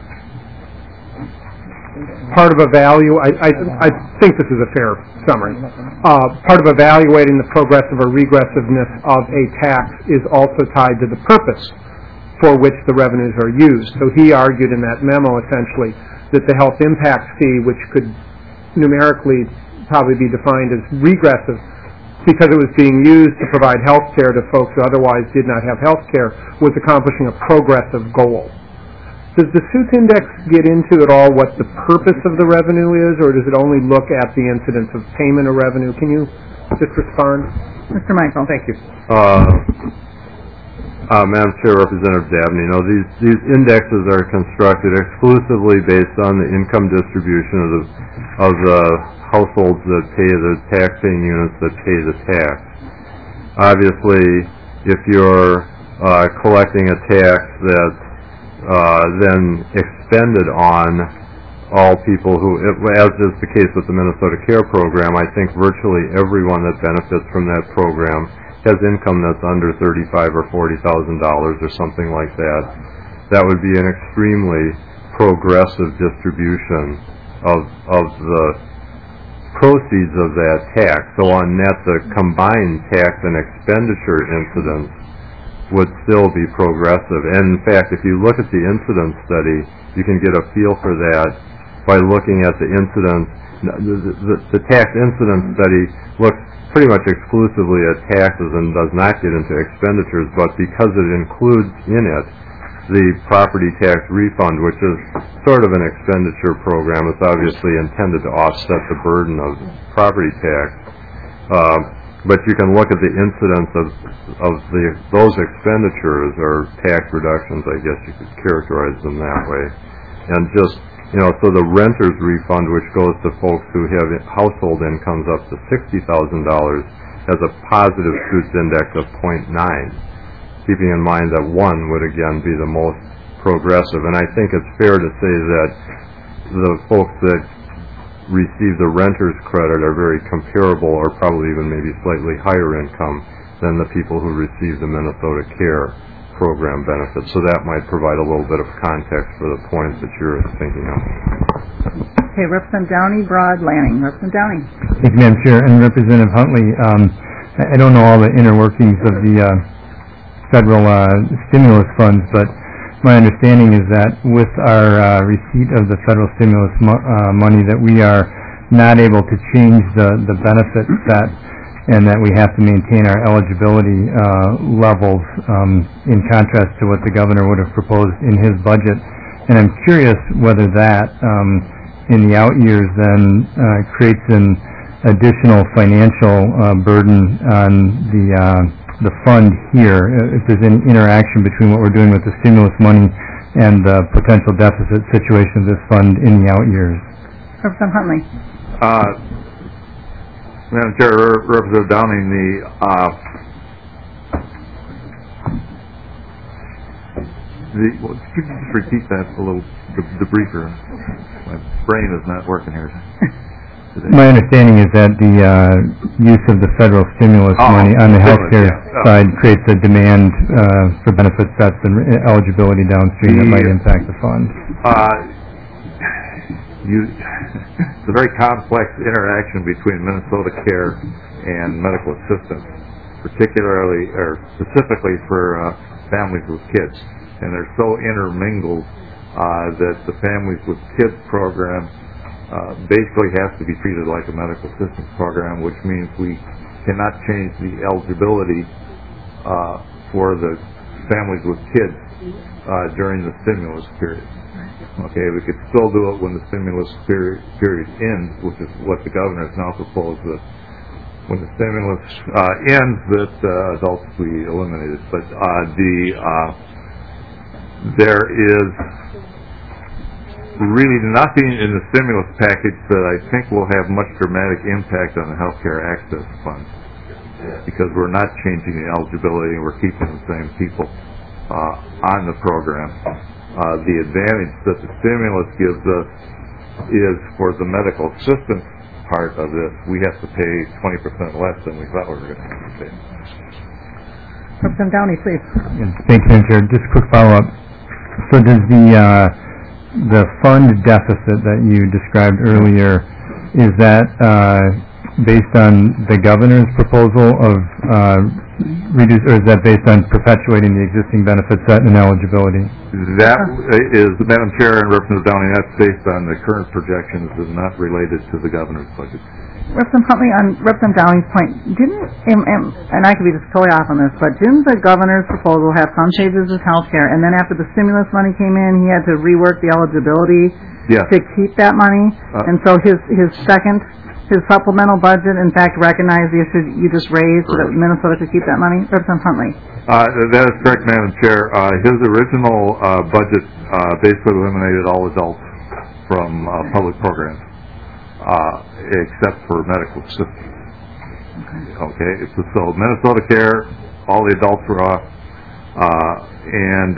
part of I think this is a fair summary, part of evaluating the progressive or regressiveness of a tax is also tied to the purpose for which the revenues are used. So he argued in that memo essentially that the health impact fee, which could numerically probably be defined as regressive because it was being used to provide health care to folks who otherwise did not have health care, was accomplishing a progressive goal. Does the Suits Index get into at all what the purpose of the revenue is, or does it only look at the incidence of payment of revenue? Can you just respond? Mr. Michael. Thank you. Madam Chair, Representative Dabney, these indexes are constructed exclusively based on the income distribution of the households that pay the taxing units that pay the tax. Obviously, if you're collecting a tax that's then expended on all people who, as is the case with the Minnesota CARE program, I think virtually everyone that benefits from that program has income that's under $35,000 or $40,000 or something like that. That would be an extremely progressive distribution of the proceeds of that tax. So on net, the combined tax and expenditure incidence would still be progressive. And in fact, if you look at the incidence study, you can get a feel for that by looking at the incidence. The tax incidence study looks pretty much exclusively at taxes and does not get into expenditures, but because it includes in it the property tax refund, which is sort of an expenditure program, it's obviously intended to offset the burden of property tax. But you can look at the incidence of those expenditures or tax reductions, I guess you could characterize them that way. And just, so the renter's refund, which goes to folks who have household incomes up to $60,000, has a positive Schutz index of 0.9, keeping in mind that 1 would again be the most progressive. And I think it's fair to say that the folks that receive the renter's credit are very comparable, or probably even maybe slightly higher income than the people who receive the Minnesota CARE program benefits. So that might provide a little bit of context for the points that you're thinking of. Okay, Representative Downey, Broad, Lanning. Representative Downey. Thank you, Madam Chair. And Representative Huntley, I don't know all the inner workings of the federal stimulus funds, but my understanding is that with our receipt of the federal stimulus money, that we are not able to change the benefits that, and that we have to maintain our eligibility levels in contrast to what the governor would have proposed in his budget. And I'm curious whether that, in the out years, then creates an additional financial burden on the fund here, if there's any interaction between what we're doing with the stimulus money and the potential deficit situation of this fund in the out years. Representative Huntley. Madam Chair, Representative Downing, could you just repeat that a little, the briefer? My brain is not working here today. My understanding is that the use of the federal stimulus money on the healthcare side creates a demand for benefits that's an eligibility downstream that might impact the fund. It's a very complex interaction between Minnesota CARE and medical assistance, particularly or specifically for families with kids. And they're so intermingled that the Families with Kids program basically has to be treated like a medical assistance program, which means we cannot change the eligibility for the families with kids during the stimulus period. Okay, we could still do it when the stimulus period ends, which is what the governor has now proposed, that when the stimulus ends, that adults be eliminated. But there is really nothing in the stimulus package that I think will have much dramatic impact on the healthcare access fund, because we're not changing the eligibility and we're keeping the same people on the program. The advantage that the stimulus gives us is for the medical assistance part of this, we have to pay 20% less than we thought we were going to have to pay. Representative Downey, please. Thank you, Madam Chair. Just a quick follow-up. So does the fund deficit that you described earlier, is that based on the governor's proposal of reduce, or is that based on perpetuating the existing benefit set and eligibility? That is, Madam Chair and Representative Downey, that's based on the current projections and not related to the governor's budget. Representative Huntley, on Representative Downey's point, and I could be just totally off on this, but didn't the governor's proposal have some changes with health care, and then after the stimulus money came in, he had to rework the eligibility to keep that money? And so his his supplemental budget, in fact, recognize the issue you just raised so that Minnesota could keep that money? Representative Huntley. That is correct, Madam Chair. His original budget basically eliminated all adults from public programs, except for medical assistance. Okay, so Minnesota Care, all the adults were off, and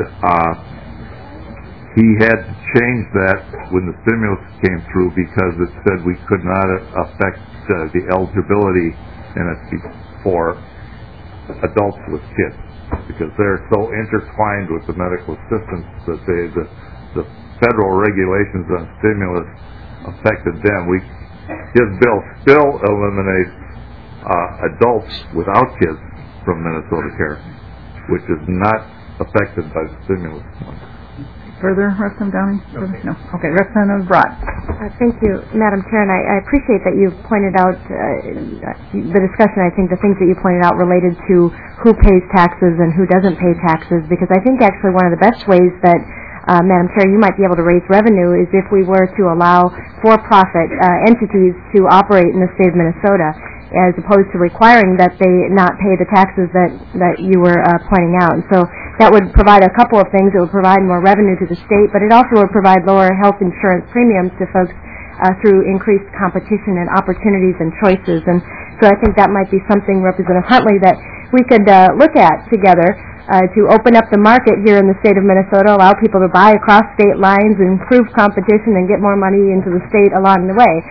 he had to change that when the stimulus came through because it said we could not affect the eligibility in it for adults with kids because they're so intertwined with the medical assistance that the federal regulations on stimulus affected them. His bill still eliminates adults without kids from Minnesota Care, which is not affected by the stimulus money. Further, Representative Downey? No. Okay, Representative Broad. Thank you, Madam Chair, and I appreciate that you pointed out the discussion. I think the things that you pointed out related to who pays taxes and who doesn't pay taxes, because I think actually one of the best ways that Madam Chair, you might be able to raise revenue is if we were to allow for-profit entities to operate in the state of Minnesota, as opposed to requiring that they not pay the taxes that you were pointing out. And so that would provide a couple of things. It would provide more revenue to the state, but it also would provide lower health insurance premiums to folks through increased competition and opportunities and choices. And so I think that might be something, Representative Huntley, that we could look at together to open up the market here in the state of Minnesota, allow people to buy across state lines, improve competition, and get more money into the state along the way.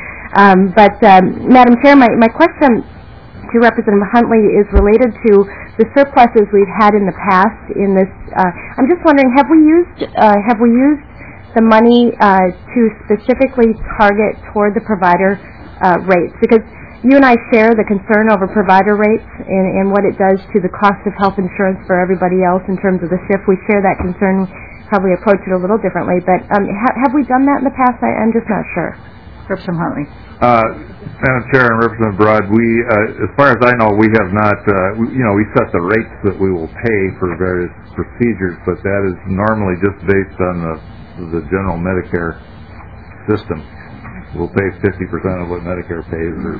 Madam Chair, my question to Representative Huntley is related to the surpluses we've had in the past in this. I'm just wondering, have we used the money to specifically target toward the provider rates? Because you and I share the concern over provider rates and what it does to the cost of health insurance for everybody else in terms of the shift. We share that concern, probably approach it a little differently. But have we done that in the past? I'm just not sure. Representative Huntley. Madam Chair and Representative Broad, we, as far as I know, we have not, we set the rates that we will pay for various procedures, but that is normally just based on the general Medicare system. We'll pay 50% of what Medicare pays, or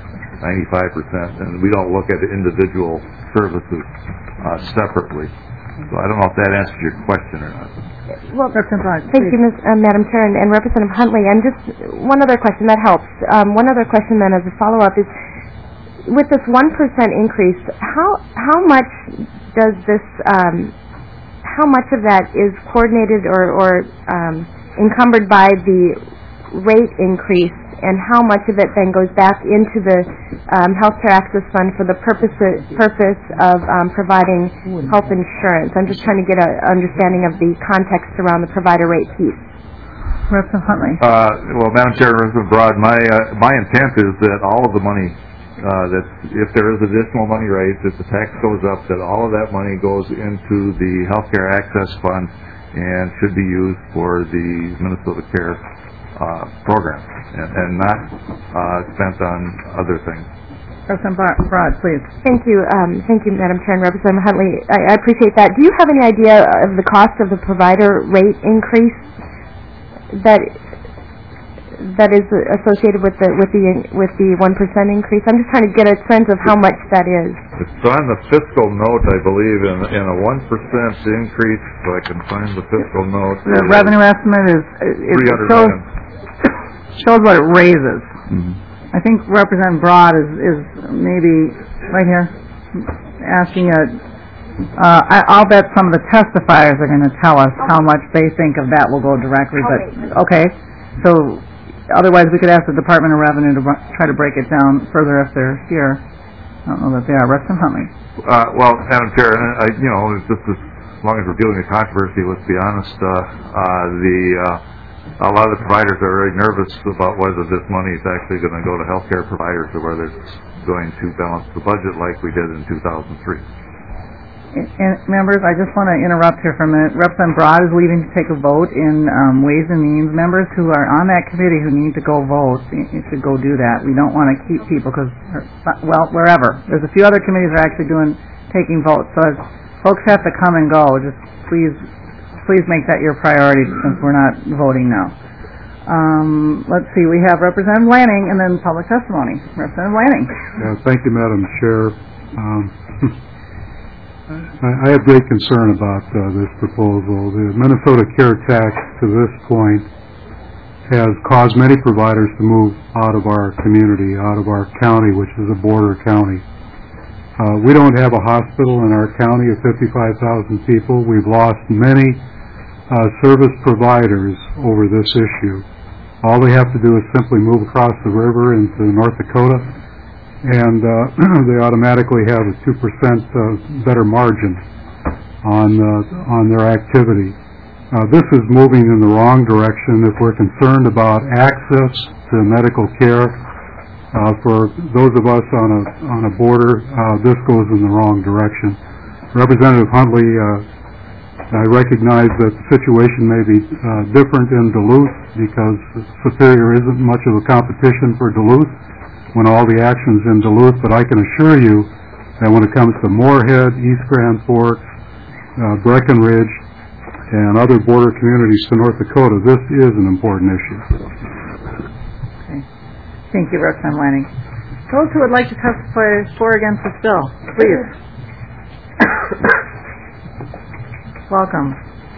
95%, and we don't look at individual services separately. So I don't know if that answers your question or not. Well, thank you, Madam Chair, and Representative Huntley. And just one other question that helps. One other question then as a follow-up is, with this 1% increase, how much does this, how much of that is coordinated or encumbered by the rate increase, and how much of it then goes back into the Healthcare Access Fund for the purpose of providing health insurance? I'm just trying to get an understanding of the context around the provider rate piece. Representative Huntley. Well, Madam Chair, Representative Broad, my intent is that all of the money, that if there is additional money raised, if the tax goes up, that all of that money goes into the Healthcare Access Fund and should be used for the Minnesota Care program and not spent on other things. Representative Broad, please. Thank you, Madam Chair and Representative Huntley. I appreciate that. Do you have any idea of the cost of the provider rate increase that is associated with the 1% increase? I'm just trying to get a sense of how much that is. It's on the fiscal note, I believe, in a 1% increase. If I can find the fiscal note. The revenue estimate is shows what it raises. Mm-hmm. I think Representative Broad is maybe right here asking I'll bet some of the testifiers are going to tell us how much they think of that will go directly. But okay, so otherwise we could ask the Department of Revenue to try to break it down further if they're here. I don't know that they are. Representative Huntley. Well, Madam Chair, just as long as we're dealing with controversy, let's be honest. A lot of the providers are very nervous about whether this money is actually going to go to healthcare providers or whether it's going to balance the budget like we did in 2003. And members, I just want to interrupt here for a minute. Representative Broad is leaving to take a vote in Ways and Means. Members who are on that committee who need to go vote, you should go do that. We don't want to keep people because, well, wherever. There's a few other committees that are actually taking votes. So as folks have to come and go, just please make that your priority since we're not voting now. Let's see, we have Representative Lanning and then public testimony. Representative Lanning. Thank you, Madam Chair. I have great concern about this proposal. The Minnesota Care Tax, to this point, has caused many providers to move out of our community, out of our county, which is a border county. We don't have a hospital in our county of 55,000 people. We've lost many service providers over this issue. All they have to do is simply move across the river into North Dakota, and they automatically have a 2% better margin on their activity. This is moving in the wrong direction. If we're concerned about access to medical care for those of us on a border, this goes in the wrong direction. Representative Huntley, I recognize that the situation may be different in Duluth because Superior isn't much of a competition for Duluth when all the action's in Duluth, but I can assure you that when it comes to Moorhead, East Grand Forks, Breckenridge, and other border communities to North Dakota, this is an important issue. Okay. Thank you, Representative Lanning. Those who would like to testify for or against this bill, please. Welcome.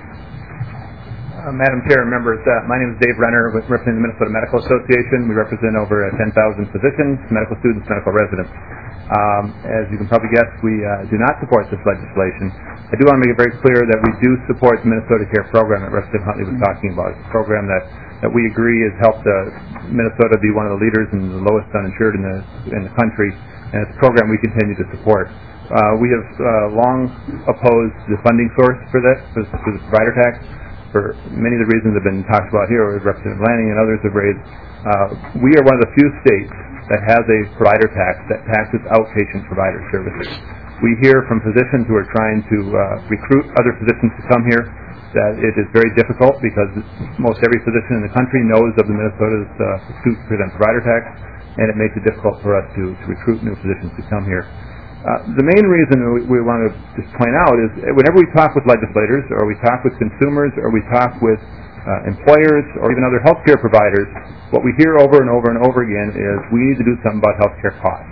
Madam Chair and members, my name is Dave Renner, representing the Minnesota Medical Association. We represent over 10,000 physicians, medical students, medical residents. As you can probably guess, we do not support this legislation. I do want to make it very clear that we do support the Minnesota Care program that Representative Huntley was talking about. It's a program that we agree has helped Minnesota be one of the leaders and the lowest uninsured in the country, and it's a program we continue to support. We have long opposed the funding source for this, for the provider tax, for many of the reasons that have been talked about here, as Representative Lanning and others have raised. We are one of the few states that has a provider tax that taxes outpatient provider services. We hear from physicians who are trying to recruit other physicians to come here that it is very difficult because most every physician in the country knows of the Minnesota's 2% provider tax, and it makes it difficult for us to recruit new physicians to come here. The main reason we want to just point out is whenever we talk with legislators or we talk with consumers or we talk with employers or even other healthcare providers, what we hear over and over and over again is we need to do something about healthcare costs.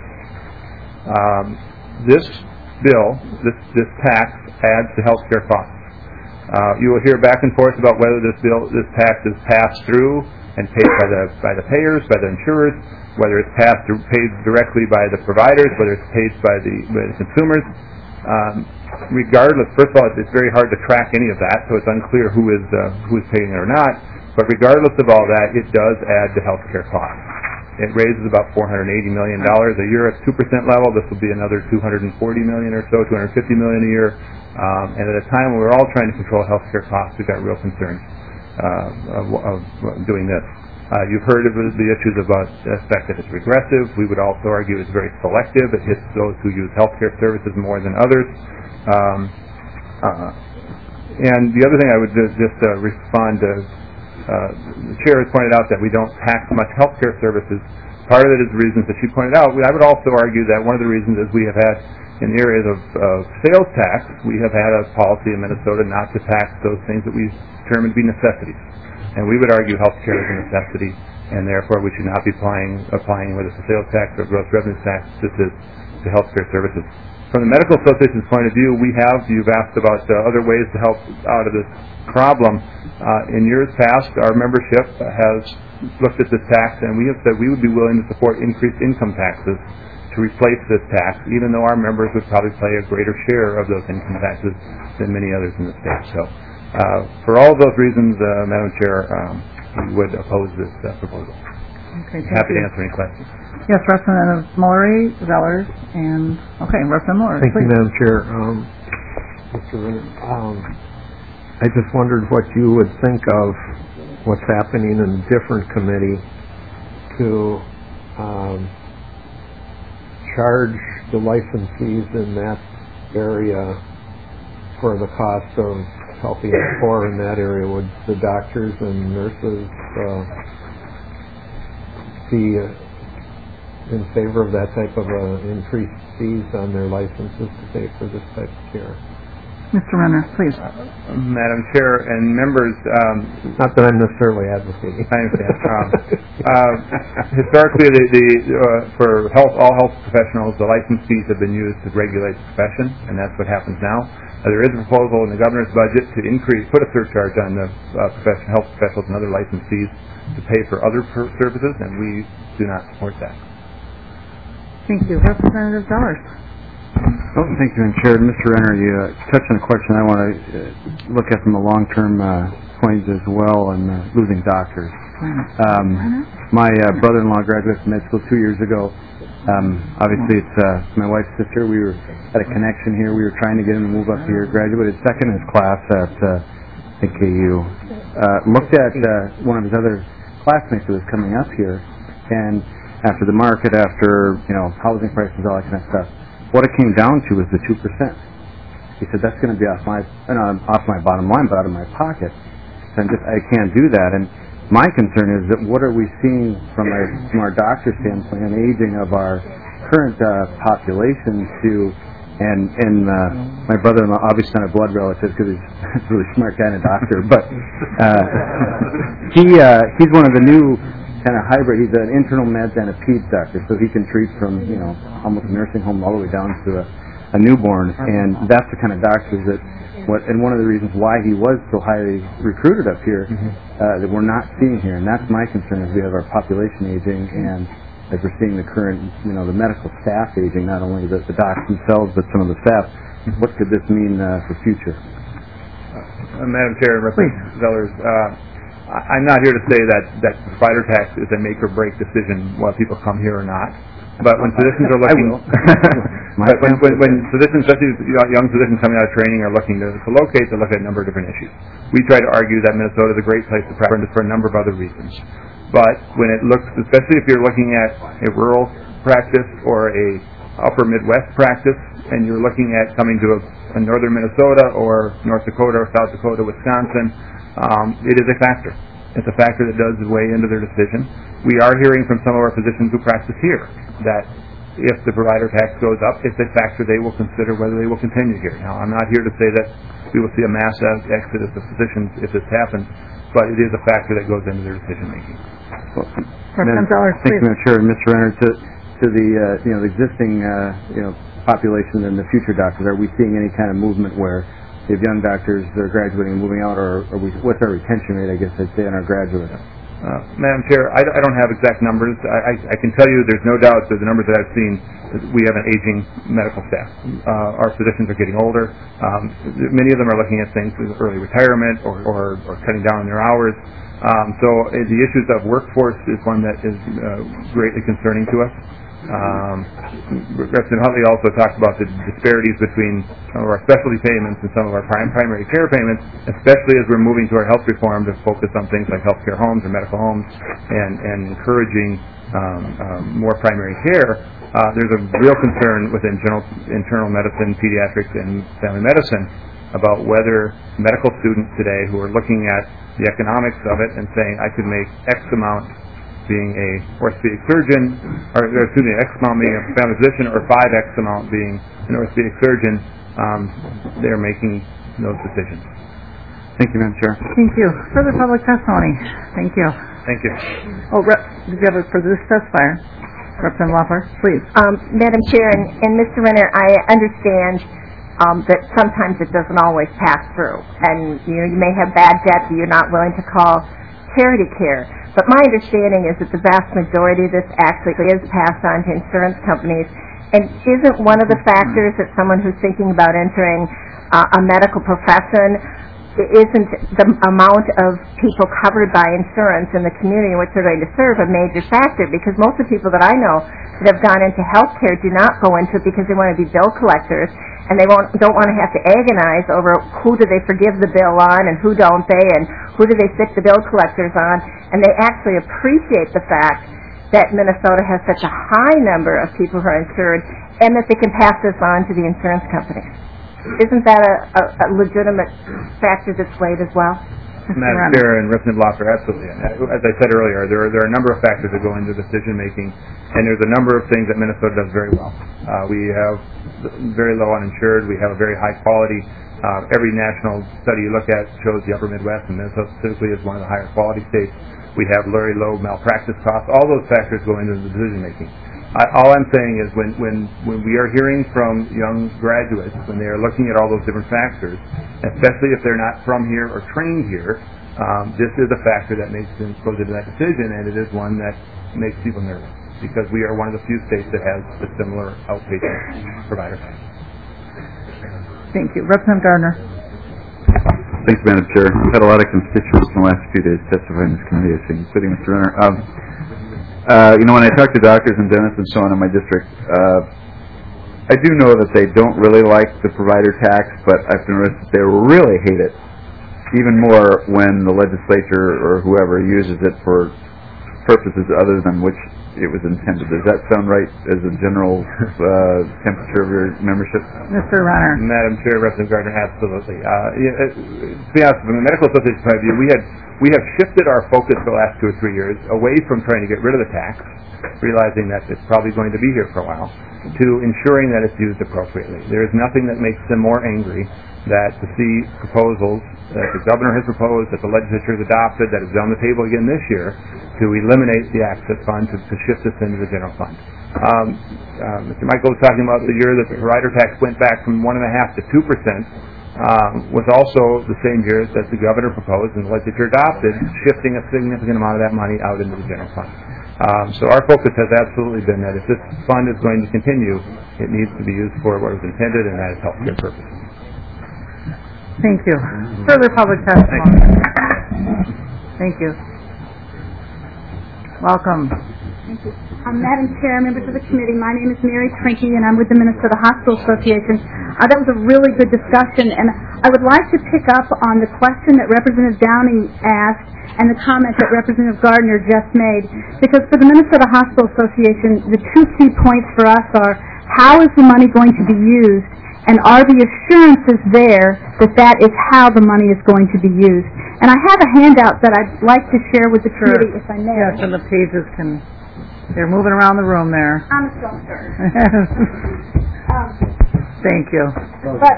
This bill, this tax, adds to healthcare costs. You will hear back and forth about whether this tax is passed through and paid by the payers, by the insurers, whether it's paid directly by the providers, whether it's paid by the consumers. Regardless, first of all, it's very hard to track any of that, so it's unclear who is paying it or not. But regardless of all that, it does add to healthcare costs. It raises about $480 million a year at 2% level. This will be another $240 million or so, $250 million a year. And at a time when we're all trying to control healthcare costs, we've got real concerns of doing this. You've heard of the issues about the fact that it's regressive. We would also argue it's very selective. It hits those who use healthcare services more than others. And the other thing I would just respond to, the chair has pointed out that we don't tax much healthcare services. Part of it is the reasons that she pointed out. I would also argue that one of the reasons is we have had, in the areas of sales tax, we have had a policy in Minnesota not to tax those things that we determine to be necessities. And we would argue health care is a necessity, and therefore we should not be applying whether it's a sales tax or gross revenue tax to health care services. From the Medical Association's point of view, you've asked about other ways to help out of this problem. In years past, our membership has looked at this tax, and we have said we would be willing to support increased income taxes to replace this tax, even though our members would probably pay a greater share of those income taxes than many others in the state. So, for all of those reasons, Madam Chair, we would oppose this proposal. Okay, happy to answer any questions. Yes, Representative Mullery, Zellers, and Representative Mullery. Thank you, Madam Chair. Mr. Renner, I just wondered what you would think of what's happening in a different committee to charge the licensees in that area for the cost of helping the poor in that area. Would the doctors and nurses be in favor of that type of increased fees on their licenses to pay for this type of care? Mr. Renner, please. Madam Chair and members, Not that I'm necessarily advocating. I understand. Historically, for all health professionals, the license fees have been used to regulate the profession, and that's what happens now. There is a proposal in the governor's budget to put a surcharge on the health professionals and other license fees to pay for other services, and we do not support that. Thank you. Representative Zellers. Oh, thank you, Madam Chair. Mr. Renner, you touched on a question I want to look at from a long-term point as well, and losing doctors. My brother-in-law graduated from med school 2 years ago. Obviously, it's my wife's sister. We had a connection here. We were trying to get him to move up here. Graduated second in his class at KU. Looked at one of his other classmates who was coming up here, and after the market, after housing prices, all that kind of stuff, what it came down to was the 2%. He said, that's going to be off my bottom line, but out of my pocket. So I can't do that. And my concern is that what are we seeing from our doctor standpoint, an aging of our current population and my brother-in-law, obviously not a blood relative because he's a really smart guy and a doctor, but he's one of the new kind of hybrid. He's an internal meds and a peds doctor, so he can treat from almost a nursing home all the way down to a newborn, and that's the kind of doctors and one of the reasons why he was so highly recruited up here that we're not seeing here, and that's my concern is we have our population aging, and as we're seeing the current the medical staff aging, not only the docs themselves but some of the staff. What could this mean for future? Madam Chair and Representative Zellers, I'm not here to say that provider tax is a make or break decision whether people come here or not. But when physicians are looking, when physicians, especially young physicians coming out of training, are looking to locate, they look at a number of different issues. We try to argue that Minnesota is a great place to practice for a number of other reasons. But when it looks, especially if you're looking at a rural practice or a upper Midwest practice, and you're looking at coming to a northern Minnesota or North Dakota or South Dakota, Wisconsin, it is a factor. It's a factor that does weigh into their decision. We are hearing from some of our physicians who practice here that if the provider tax goes up, it's a factor they will consider whether they will continue here. Now, I'm not here to say that we will see a mass exodus of physicians if this happens, but it is a factor that goes into their decision making. Representative Zellers, thank you, Madam Chair. Mr. Renner, to the the existing population and the future doctors, are we seeing any kind of movement where we have young doctors that are graduating and moving out, or what's our retention rate, I guess I'd say, on our graduates? Madam Chair, I don't have exact numbers. I can tell you there's no doubt that the numbers that I've seen, we have an aging medical staff. Our physicians are getting older. Many of them are looking at things like early retirement or cutting down on their hours. So the issues of workforce is one that is greatly concerning to us. Representative Huntley also talked about the disparities between some of our specialty payments and some of our primary care payments, especially as we're moving to our health reform to focus on things like health care homes or medical homes and encouraging more primary care. There's a real concern within internal medicine, pediatrics, and family medicine about whether medical students today who are looking at the economics of it and saying, I could make X amount being a orthopedic surgeon, or excuse me, X amount being a family physician, or 5X amount being an orthopedic surgeon, they're making those decisions. Thank you, Madam Chair. Thank you. Further public testimony. Thank you. Thank you. Oh, did you have a further testifier? Representative Loeffler, please. Madam Chair and Mr. Renner, I understand that sometimes it doesn't always pass through, and you may have bad debt that you're not willing to call charity care. But my understanding is that the vast majority of this actually is passed on to insurance companies. And isn't one of the factors that someone who's thinking about entering a medical profession, isn't the amount of people covered by insurance in the community in which they're going to serve a major factor? Because most of the people that I know that have gone into healthcare do not go into it because they want to be bill collectors, and they don't want to have to agonize over who do they forgive the bill on and who don't they, and who do they stick the bill collectors on. And they actually appreciate the fact that Minnesota has such a high number of people who are insured and that they can pass this on to the insurance companies. Isn't that a legitimate factor that's weighed as well? Madam Chair and Representative Lofter, absolutely. As I said earlier, there are a number of factors that go into decision making, and there's a number of things that Minnesota does very well. We have very low uninsured. We have a very high quality. Every national study you look at shows the Upper Midwest, and Minnesota specifically is one of the higher quality states. We have very low malpractice costs. All those factors go into the decision making. All I'm saying is when we are hearing from young graduates, when they are looking at all those different factors, especially if they're not from here or trained here, this is a factor that goes into that decision, and it is one that makes people nervous, because we are one of the few states that has a similar outpatient provider. Thank you. Representative Gardner. Thanks, Madam Chair. I've had a lot of constituents in the last few days testify in this committee, I think, including Mr. Renner. When I talk to doctors and dentists and so on in my district, I do know that they don't really like the provider tax, but I've noticed that they really hate it even more when the legislature or whoever uses it for purposes other than which it was intended. Does that sound right as a general temperature of your membership? Mr. Renner. Madam Chair, Representative Gardner, absolutely. To be honest, from the Medical Association point of view, we have shifted our focus the last 2 or 3 years away from trying to get rid of the tax, realizing that it's probably going to be here for a while, to ensuring that it's used appropriately. There is nothing that makes them more angry that to see proposals that the governor has proposed, that the legislature has adopted, that is on the table again this year, to eliminate the access fund, to shift this into the general fund. Mr. Michael was talking about the year that the provider tax went back from 1.5% to 2%, was also the same year that the governor proposed and the legislature adopted, shifting a significant amount of that money out into the general fund. So our focus has absolutely been that if this fund is going to continue, it needs to be used for what it was intended, and that is healthcare purposes. Thank you. Further public testimony. Thank you. Welcome. Thank you. Madam Chair, members of the committee, my name is Mary Trinke, and I'm with the Minnesota Hospital Association. That was a really good discussion, and I would like to pick up on the question that Representative Downing asked and the comment that Representative Gardner just made, because for the Minnesota Hospital Association, the 2 key points for us are how is the money going to be used, and are the assurances there that that is how the money is going to be used. And I have a handout that I'd like to share with the committee, if I may. Yes, and the pages they're moving around the room there. I'm a songster. Thank you. But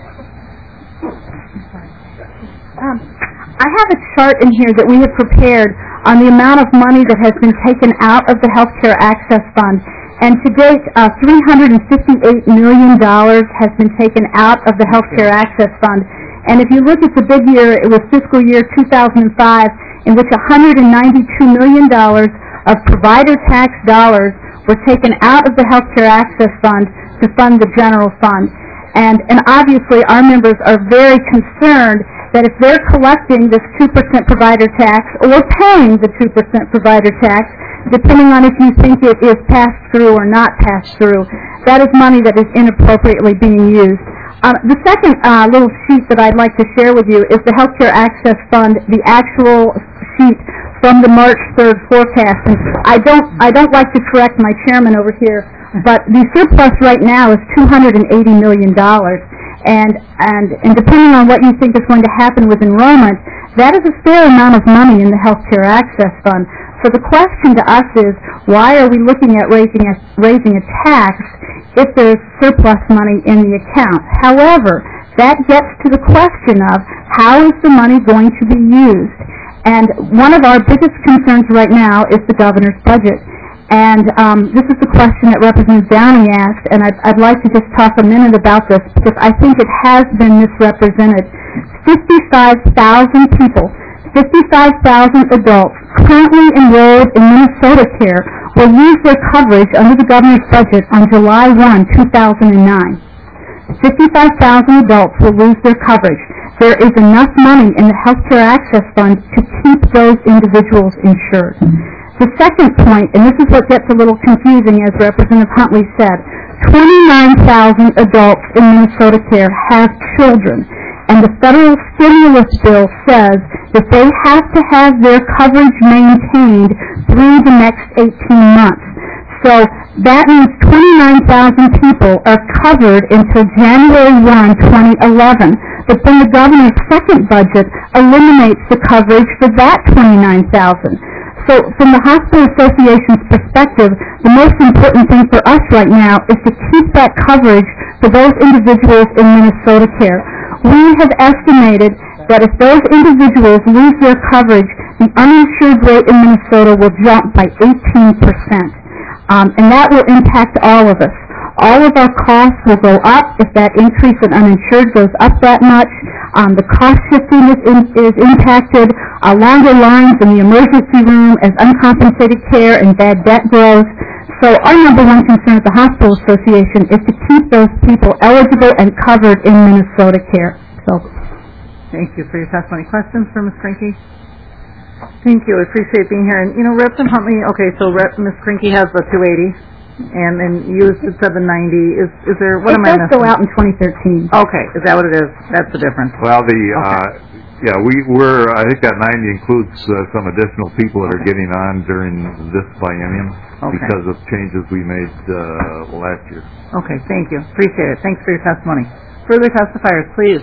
I have a chart in here that we have prepared on the amount of money that has been taken out of the Healthcare Access Fund. And to date, $358 million has been taken out of the Healthcare Access Fund. And if you look at the big year, it was fiscal year 2005, in which $192 million of provider tax dollars were taken out of the Healthcare Access Fund to fund the general fund. And obviously, our members are very concerned that if they're collecting this 2% provider tax or paying the 2% provider tax, depending on if you think it is passed through or not passed through, that is money that is inappropriately being used. The second little sheet that I'd like to share with you is the Healthcare Access Fund, the actual sheet from the March 3rd forecast. And I don't like to correct my chairman over here, but the surplus right now is $280 million. And depending on what you think is going to happen with enrollment, that is a fair amount of money in the Healthcare Access Fund. So the question to us is, why are we looking at raising a tax if there's surplus money in the account? However, that gets to the question of how is the money going to be used? And one of our biggest concerns right now is the governor's budget. And this is the question that Representative Downing asked, and I'd like to just talk a minute about this because I think it has been misrepresented. 55,000 people, 55,000 adults currently enrolled in Minnesota Care will lose their coverage under the governor's budget on July 1, 2009. 55,000 adults will lose their coverage. There is enough money in the Healthcare Access Fund to keep those individuals insured. The second point, and this is what gets a little confusing, as Representative Huntley said, 29,000 adults in Minnesota Care have children, and the federal stimulus bill says that they have to have their coverage maintained through the next 18 months. So that means 29,000 people are covered until January 1, 2011. but then the governor's second budget eliminates the coverage for that $29,000. So from the Hospital Association's perspective, the most important thing for us right now is to keep that coverage for those individuals in Minnesota Care. We have estimated that if those individuals lose their coverage, the uninsured rate in Minnesota will jump by 18%. And that will impact all of us. All of our costs will go up if that increase in uninsured goes up that much. The cost shifting is impacted. Longer lines in the emergency room as uncompensated care and bad debt grows. So our number one concern at the Hospital Association is to keep those people eligible and covered in Minnesota Care. So, thank you for your testimony. Questions for Ms. Krinke? Thank you. I appreciate being here. And, Representative Huntley, okay, so Ms. Krinke has the 280. And then you said the 90. Is there, what am I missing? It does go out in 2013. Okay, is that what it is? That's the difference. Well, I think that 90 includes some additional people that are getting on during this biennium because of changes we made last year. Okay, thank you. Appreciate it. Thanks for your testimony. Further testifiers, please.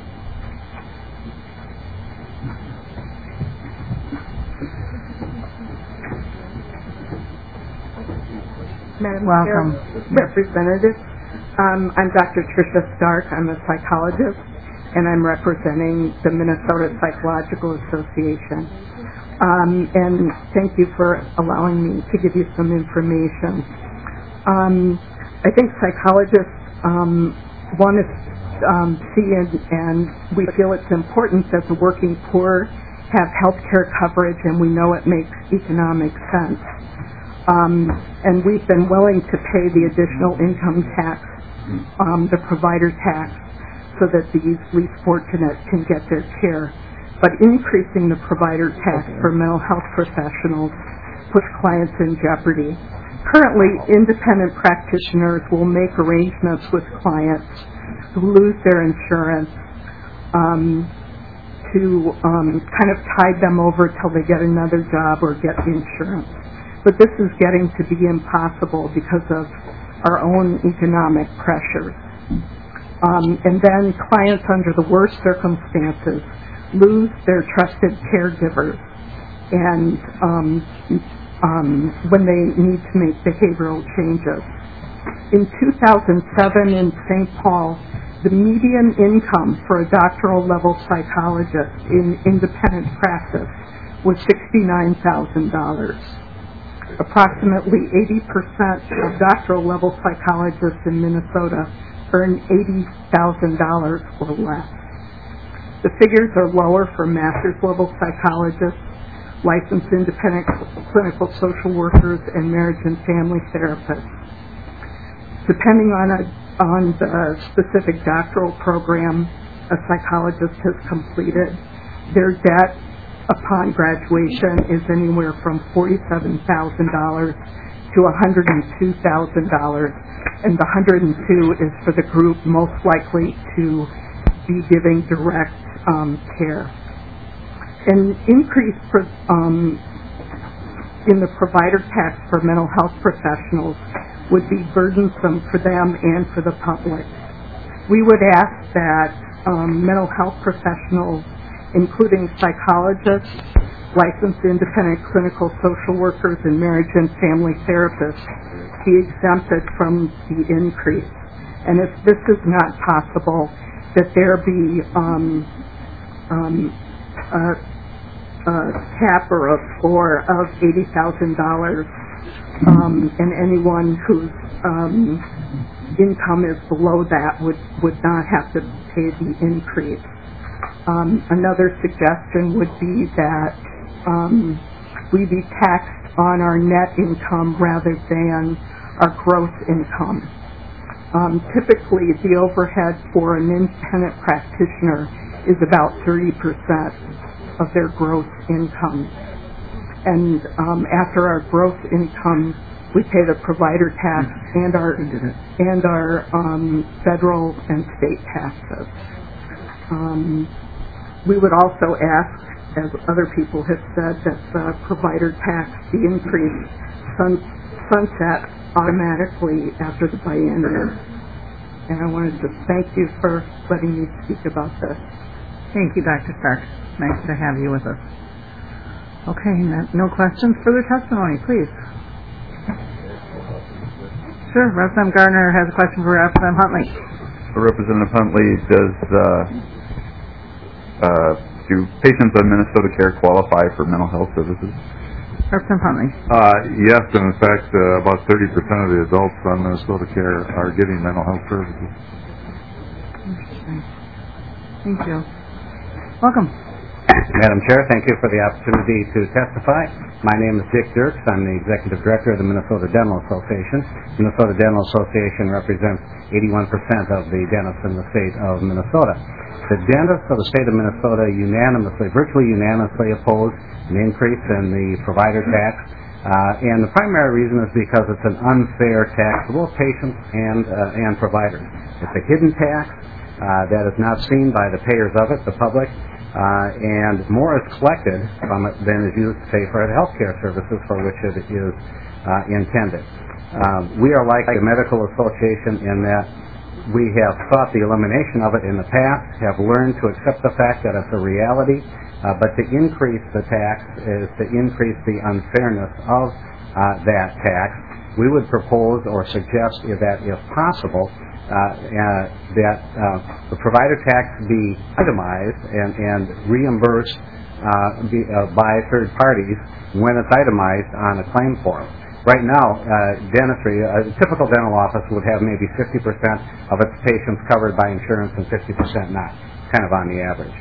Madam Welcome. Chair, Representative, I'm Dr. Tricia Stark. I'm a psychologist, and I'm representing the Minnesota Psychological Association. And thank you for allowing me to give you some information. I think psychologists want to see, and we feel it's important that the working poor have health care coverage, and we know it makes economic sense. And we've been willing to pay the additional income tax, the provider tax, so that these least fortunate can get their care. But increasing the provider tax for mental health professionals puts clients in jeopardy. Currently, independent practitioners will make arrangements with clients who lose their insurance to kind of tide them over till they get another job or get insurance. But this is getting to be impossible because of our own economic pressures. And then clients under the worst circumstances lose their trusted caregivers and when they need to make behavioral changes. In 2007 in St. Paul, the median income for a doctoral level psychologist in independent practice was $69,000. Approximately 80% of doctoral level psychologists in Minnesota earn $80,000 or less. The figures are lower for master's level psychologists, licensed independent clinical social workers, and marriage and family therapists. Depending on the specific doctoral program a psychologist has completed, their debt upon graduation is anywhere from $47,000 to $102,000, and the 102 is for the group most likely to be giving direct care. An increase in the provider tax for mental health professionals would be burdensome for them and for the public. We would ask that mental health professionals, including psychologists, licensed independent clinical social workers, and marriage and family therapists, be exempted from the increase. And if this is not possible, that there be a cap or a floor of $80,000, and anyone whose income is below that would not have to pay the increase. Another suggestion would be that we be taxed on our net income rather than our gross income. Typically, the overhead for an independent practitioner is about 30% of their gross income. And after our gross income, we pay the provider tax and our federal and state taxes. We would also ask, as other people have said, that the provider tax be increased sunset automatically after the biennium. and I wanted to thank you for letting me speak about this. Thank you, Dr. Stark. Nice to have you with us. Okay, no questions. Further testimony, please. Sure, Representative Gardner has a question for Representative Huntley. Representative Huntley, do patients on Minnesota Care qualify for mental health services? Representative Huntley. Yes, and in fact, about 30% of the adults on Minnesota Care are getting mental health services. Thank you. Welcome. Madam Chair, thank you for the opportunity to testify. My name is Dick Dirks. I'm the Executive Director of the Minnesota Dental Association. Minnesota Dental Association represents 81% of the dentists in the state of Minnesota. The dentists of the state of Minnesota virtually unanimously oppose an increase in the provider tax, and the primary reason is because it's an unfair tax for both patients and providers. It's a hidden tax that is not seen by the payers of it, the public, and more is collected from it than is used to pay for health care services for which it is intended. We are like the medical association in that we have sought the elimination of it in the past, have learned to accept the fact that it's a reality, but to increase the tax is to increase the unfairness of that tax. We would propose or suggest that, if possible, that the provider tax be itemized and reimbursed by third parties when it's itemized on a claim form. Right now, dentistry, a typical dental office would have maybe 50% of its patients covered by insurance and 50% not, kind of on the average.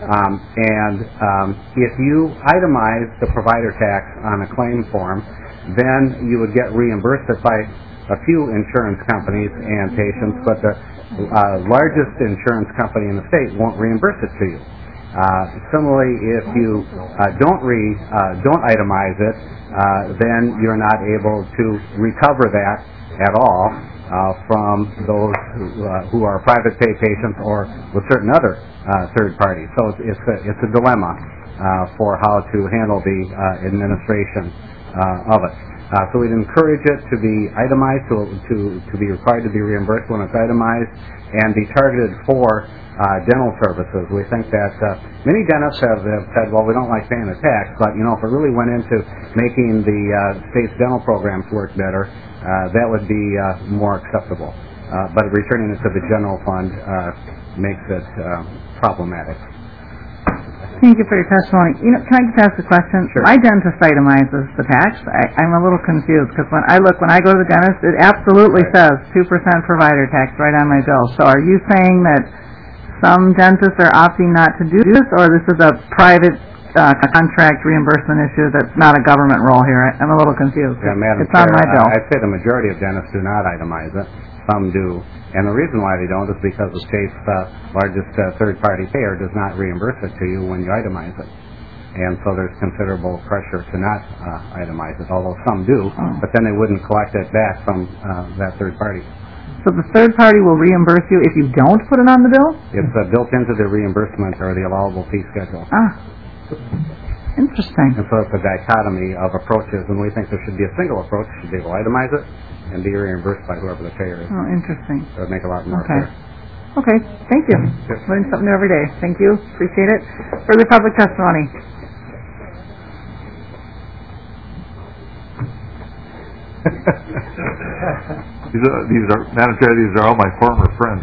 If you itemize the provider tax on a claim form, then you would get reimbursed by a few insurance companies and patients, but the largest insurance company in the state won't reimburse it to you. Similarly, if you don't itemize it, then you're not able to recover that at all from those who are private pay patients or with certain other third parties. So it's a dilemma for how to handle the administration of it. So we'd encourage it to be itemized, to be required to be reimbursed when it's itemized, and be targeted for dental services. We think that many dentists have said, well, we don't like paying the tax, but if it really went into making the state's dental programs work better, that would be more acceptable. But returning it to the general fund makes it problematic. Thank you for your testimony. Can I just ask a question? Sure. My dentist itemizes the tax. I'm a little confused because when I go to the dentist, it absolutely says 2% provider tax right on my bill. So are you saying that some dentists are opting not to do this, or this is a private contract reimbursement issue that's not a government role here? I'm a little confused. Yeah, Madam It's on Chair, my bill. I'd say the majority of dentists do not itemize it. Some do. And the reason why they don't is because the state's largest third-party payer does not reimburse it to you when you itemize it. And so there's considerable pressure to not itemize it, although some do, but then they wouldn't collect it back from that third party. So the third party will reimburse you if you don't put it on the bill? It's built into the reimbursement or the allowable fee schedule. Interesting. And so it's a dichotomy of approaches, and we think there should be a single approach. You should be able to itemize it and be reimbursed by whoever the payer is. Oh, interesting. That would make a lot more Okay. fair. Okay, thank you. Learn something new every day. Thank you. Appreciate it. Further public testimony. These are, Madam Chair, these are all my former friends.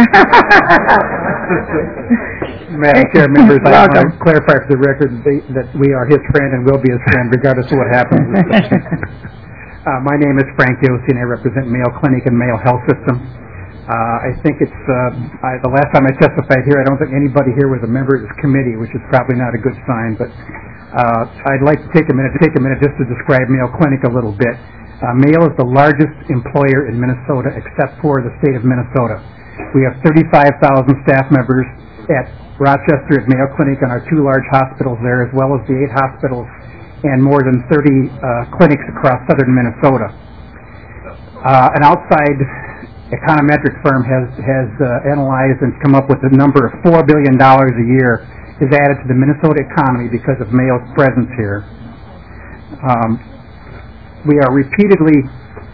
Madam Chair, members, I want to clarify for the record that we are his friend and will be his friend regardless of what happens. My name is Frank Yossi, and I represent Mayo Clinic and Mayo Health System. I think it's the last time I testified here, I don't think anybody here was a member of this committee, which is probably not a good sign, but I'd like to take a minute just to describe Mayo Clinic a little bit. Mayo is the largest employer in Minnesota except for the state of Minnesota. We have 35,000 staff members at Rochester at Mayo Clinic and our two large hospitals there, as well as the 8 hospitals and more than 30 clinics across southern Minnesota. An outside econometric firm has analyzed and come up with a number of $4 billion a year is added to the Minnesota economy because of Mayo's presence here. We are repeatedly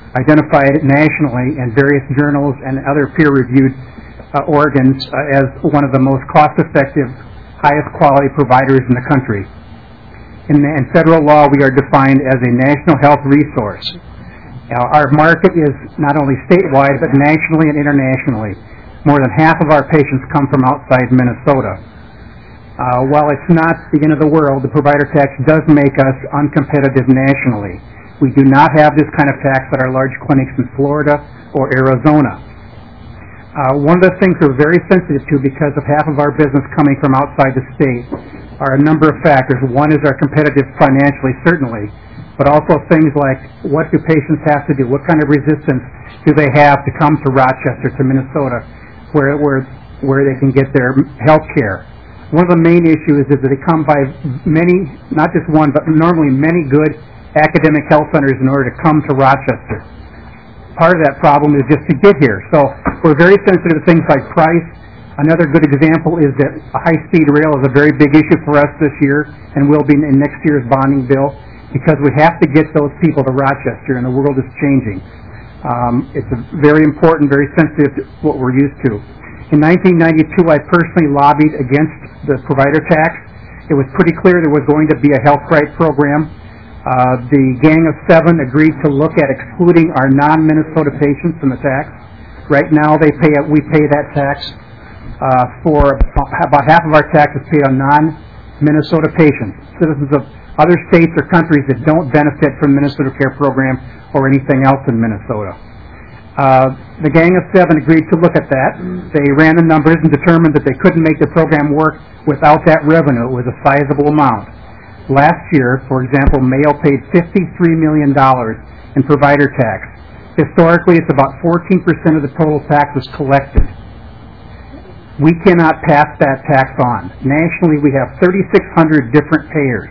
identified nationally in various journals and other peer-reviewed organs as one of the most cost-effective, highest quality providers in the country. In federal law, we are defined as a national health resource. Our market is not only statewide, but nationally and internationally. More than half of our patients come from outside Minnesota. While it's not the end of the world, the provider tax does make us uncompetitive nationally. We do not have this kind of tax at our large clinics in Florida or Arizona. One of the things we're very sensitive to, because of half of our business coming from outside the state, are a number of factors. One is our competitive financially, certainly, but also things like what do patients have to do? What kind of resistance do they have to come to Rochester, to Minnesota, where they can get their health care? One of the main issues is that they come by many, not just one, but normally many good academic health centers in order to come to Rochester. Part of that problem is just to get here. So we're very sensitive to things like price. Another good example is that high-speed rail is a very big issue for us this year and will be in next year's bonding bill, because we have to get those people to Rochester, and the world is changing. It's very important, very sensitive to what we're used to. In 1992, I personally lobbied against the provider tax. It was pretty clear there was going to be a health right program. The Gang of Seven agreed to look at excluding our non-Minnesota patients from the tax. Right now, we pay that tax for about half of our tax is paid on non-Minnesota patients, citizens of other states or countries that don't benefit from the Minnesota Care Program or anything else in Minnesota. The Gang of Seven agreed to look at that. They ran the numbers and determined that they couldn't make the program work without that revenue. It was a sizable amount. Last year, for example, Mayo paid $53 million in provider tax. Historically, it's about 14% of the total tax was collected. We cannot pass that tax on. Nationally, we have 3,600 different payers.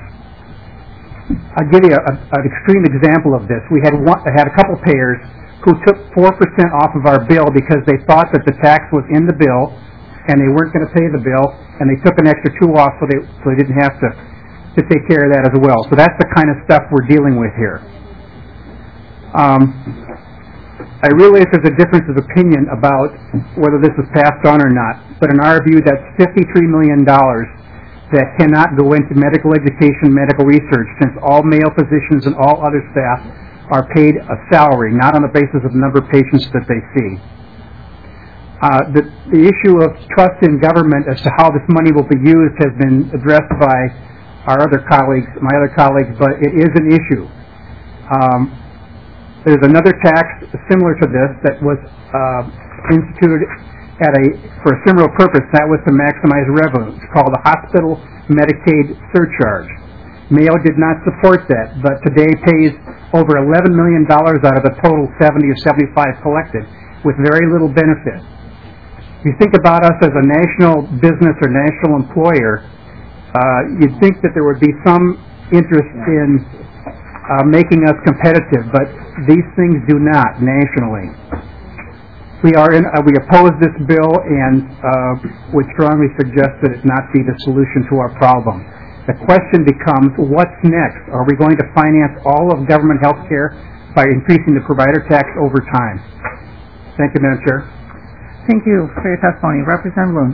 I'll give you an extreme example of this. We had a couple payers who took 4% off of our bill because they thought that the tax was in the bill and they weren't going to pay the bill, and they took an extra 2 off so they didn't have to take care of that as well. So that's the kind of stuff we're dealing with here. I realize there's a difference of opinion about whether this is passed on or not, but in our view, that's $53 million that cannot go into medical education, medical research, since all male physicians and all other staff are paid a salary, not on the basis of the number of patients that they see. The issue of trust in government as to how this money will be used has been addressed by my other colleagues, but it is an issue. There's another tax similar to this that was instituted for a similar purpose. That was to maximize revenue. It's called the Hospital Medicaid Surcharge. Mayo did not support that, but today pays over $11 million out of the total 70 or 75 collected with very little benefit. If you think about us as a national business or national employer, you'd think that there would be some interest in making us competitive, but these things do not nationally. We oppose this bill and would strongly suggest that it not be the solution to our problem. The question becomes, what's next? Are we going to finance all of government health care by increasing the provider tax over time? Thank you, Madam Chair. Thank you for your testimony. Representative Loon.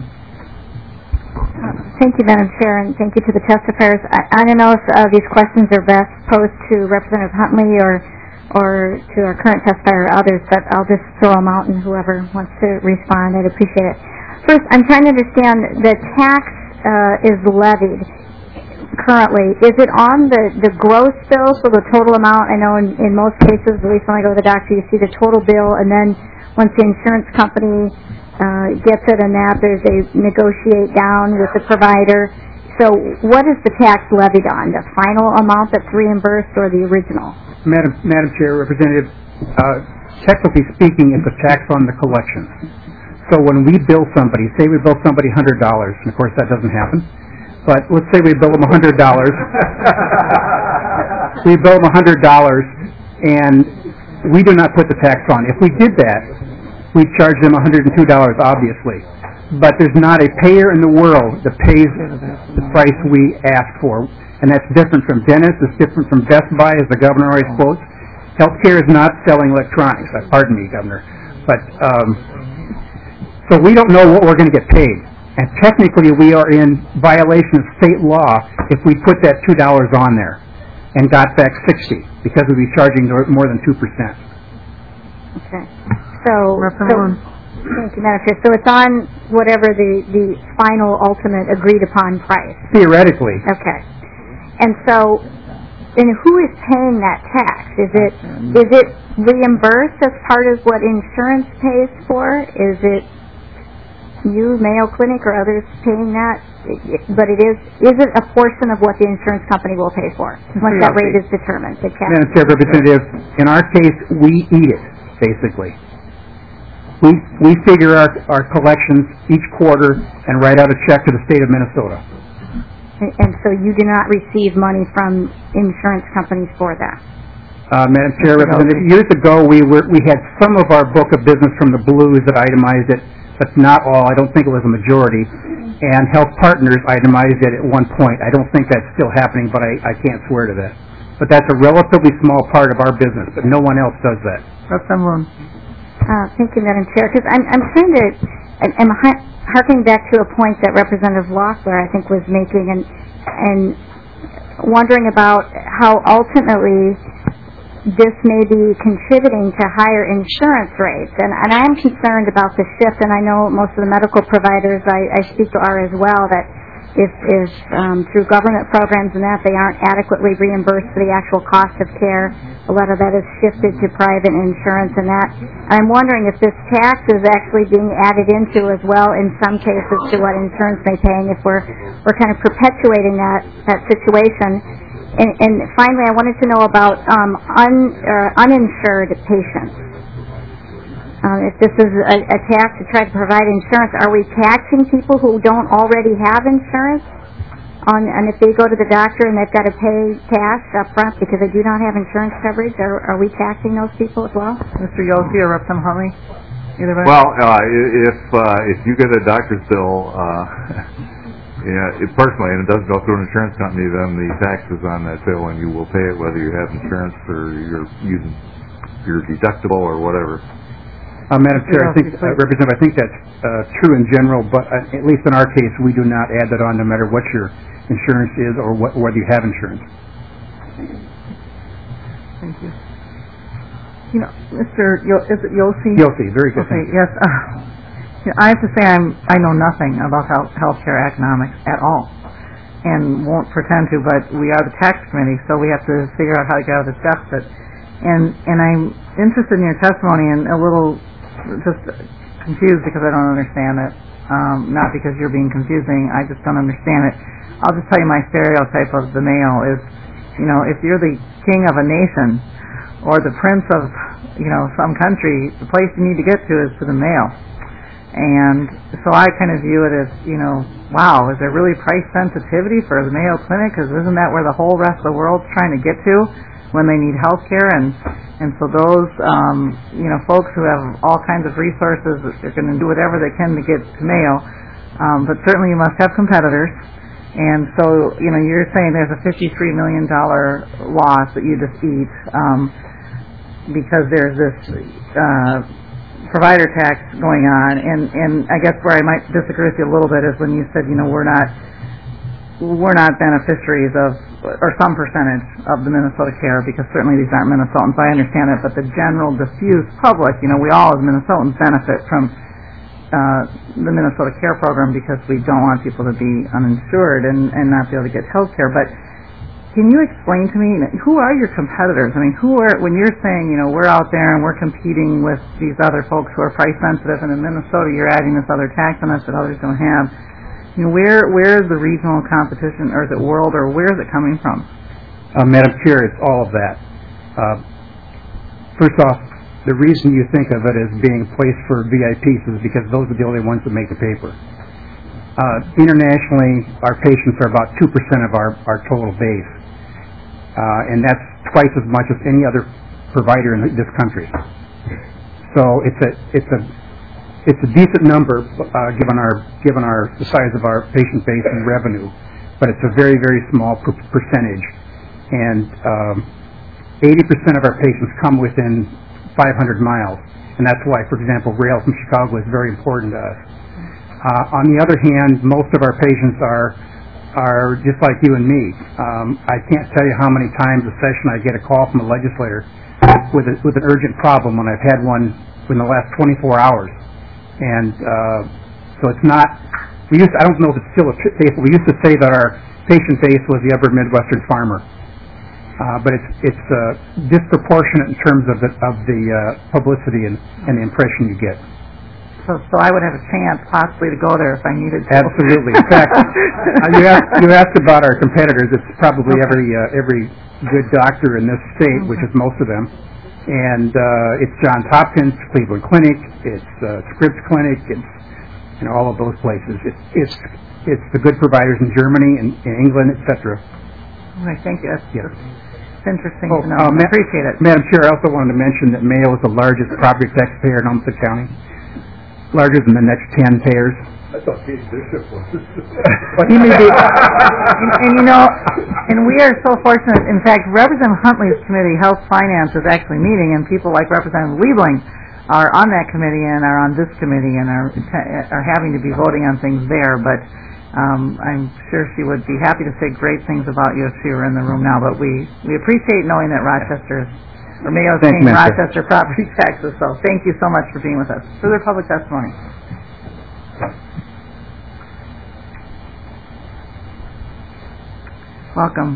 Thank you, Madam Chair, and thank you to the testifiers. I don't know if these questions are best posed to Representative Huntley or to our current testifier or others, but I'll just throw them out, and whoever wants to respond, I'd appreciate it. First, I'm trying to understand the tax is levied currently. Is it on the gross bill, so the total amount? I know in most cases, at least when I go to the doctor, you see the total bill, and then once the insurance company gets it and that, they negotiate down with the provider. So what is the tax levied on? The final amount that's reimbursed or the original? Madam Chair, Representative, technically speaking, it's a tax on the collection. So when we bill somebody, say we bill somebody $100, and of course that doesn't happen, but let's say we bill them $100. We bill them $100, and we do not put the tax on. If we did that, we'd charge them $102, obviously. But there's not a payer in the world that pays the price we ask for. And that's different from dentists, it's different from Best Buy, as the governor always quotes. Healthcare is not selling electronics. Pardon me, Governor. But so we don't know what we're going to get paid. And technically, we are in violation of state law if we put that $2 on there and got back 60, because we'd be charging more than 2%. Okay. So thank you, Madam Chair. So it's on whatever the final, ultimate, agreed-upon price. Theoretically. Okay. And so, and who is paying that tax? Is it reimbursed as part of what insurance pays for? Is it you, Mayo Clinic, or others paying that? But is it a portion of what the insurance company will pay for once that rate is determined? Madam Chair, Representative, in our case, we eat it, basically. We figure out our collections each quarter and write out a check to the state of Minnesota. And so you do not receive money from insurance companies for that? Madam Chair, Representative, years ago we had some of our book of business from the Blues that itemized it, but not all. I don't think it was a majority. And Health Partners itemized it at one point. I don't think that's still happening, but I can't swear to that. But that's a relatively small part of our business, but no one else does that. Thank you, Madam Chair. Because I'm trying to, I'm harking back to a point that Representative Loeffler, I think, was making, and wondering about how ultimately this may be contributing to higher insurance rates. And I'm concerned about the shift, and I know most of the medical providers I speak to are as well, that if through government programs and that they aren't adequately reimbursed for the actual cost of care, a lot of that is shifted to private insurance and that. I'm wondering if this tax is actually being added into as well in some cases to what insurance may pay, and if we're kind of perpetuating that situation. And finally, I wanted to know about uninsured patients. If this is a tax to try to provide insurance, are we taxing people who don't already have insurance? And if they go to the doctor and they've got to pay cash up front because they do not have insurance coverage, are we taxing those people as well? Mr. Yossi or Representative Huntley? Either way? Well, if you get a doctor's bill, personally, and it doesn't go through an insurance company, then the tax is on that bill, and you will pay it whether you have insurance or you're using your deductible or whatever. Madam Chair, Representative, I think that's true in general, but at least in our case, we do not add that on no matter what your insurance is or whether you have insurance. Thank you. Mr. Is it Yossi? Yossi, very good. Okay, yes. I have to say I know nothing about healthcare economics at all, and won't pretend to, but we are the tax committee, so we have to figure out how to get out of this deficit. And I'm interested in your testimony and a little just confused because I don't understand it. Not because you're being confusing, I just don't understand it. I'll just tell you my stereotype of the Mayo is, if you're the king of a nation or the prince of, some country, the place you need to get to is to the Mayo. And so I kind of view it as, wow, is there really price sensitivity for the Mayo Clinic? Because isn't that where the whole rest of the world's trying to get to when they need health care? And so those, folks who have all kinds of resources, they're going to do whatever they can to get to Mayo. But certainly you must have competitors. And so, you're saying there's a $53 million loss that you just eat because there's this provider tax going on. And I guess where I might disagree with you a little bit is when you said, we're not beneficiaries of, or some percentage of the Minnesota Care, because certainly these aren't Minnesotans. I understand that, but the general diffuse public, we all as Minnesotans benefit from the Minnesota Care program because we don't want people to be uninsured and not be able to get health care. But can you explain to me, who are your competitors? I mean, when you're saying, we're out there and we're competing with these other folks who are price sensitive, and in Minnesota you're adding this other tax on us that others don't have, where is the regional competition, or is it world, or where is it coming from? Madam Chair, it's all of that. First off, the reason you think of it as being a place for VIPs is because those are the only ones that make the paper. Internationally, our patients are about 2% of our total base, and that's twice as much as any other provider in this country. So it's a decent number given the size of our patient base and revenue, but it's a very, very small percentage. And 80% of our patients come within 500 miles, and that's why, for example, rail from Chicago is very important to us. On the other hand, most of our patients are just like you and me. I can't tell you how many times a session I get a call from a legislator with an urgent problem when I've had one in the last 24 hours. And so it's not, I don't know if it's still a case, but we used to say that our patient base was the upper Midwestern farmer. But it's disproportionate in terms of the publicity and the impression you get. So I would have a chance possibly to go there if I needed to. Absolutely. In fact, you asked about our competitors. It's probably every good doctor in this state, which is most of them. And it's Johns Hopkins, Cleveland Clinic, it's Scripps Clinic, it's all of those places. It's the good providers in Germany and in England, etc. All right, thank you. It's interesting to know. I appreciate it. Madam Chair, I also wanted to mention that Mayo is the largest property taxpayer in Olmsted County, larger than the next 10 payers. I thought Kate Bishop was. Well, he may be. And we are so fortunate. In fact, Representative Huntley's committee, Health Finance, is actually meeting, and people like Representative Liebling are on that committee and are on this committee and are having to be voting on things there. But I'm sure she would be happy to say great things about you if she were in the room now. But we appreciate knowing that Mayo is paying Rochester property taxes. So thank you so much for being with us. Further public testimony. Welcome.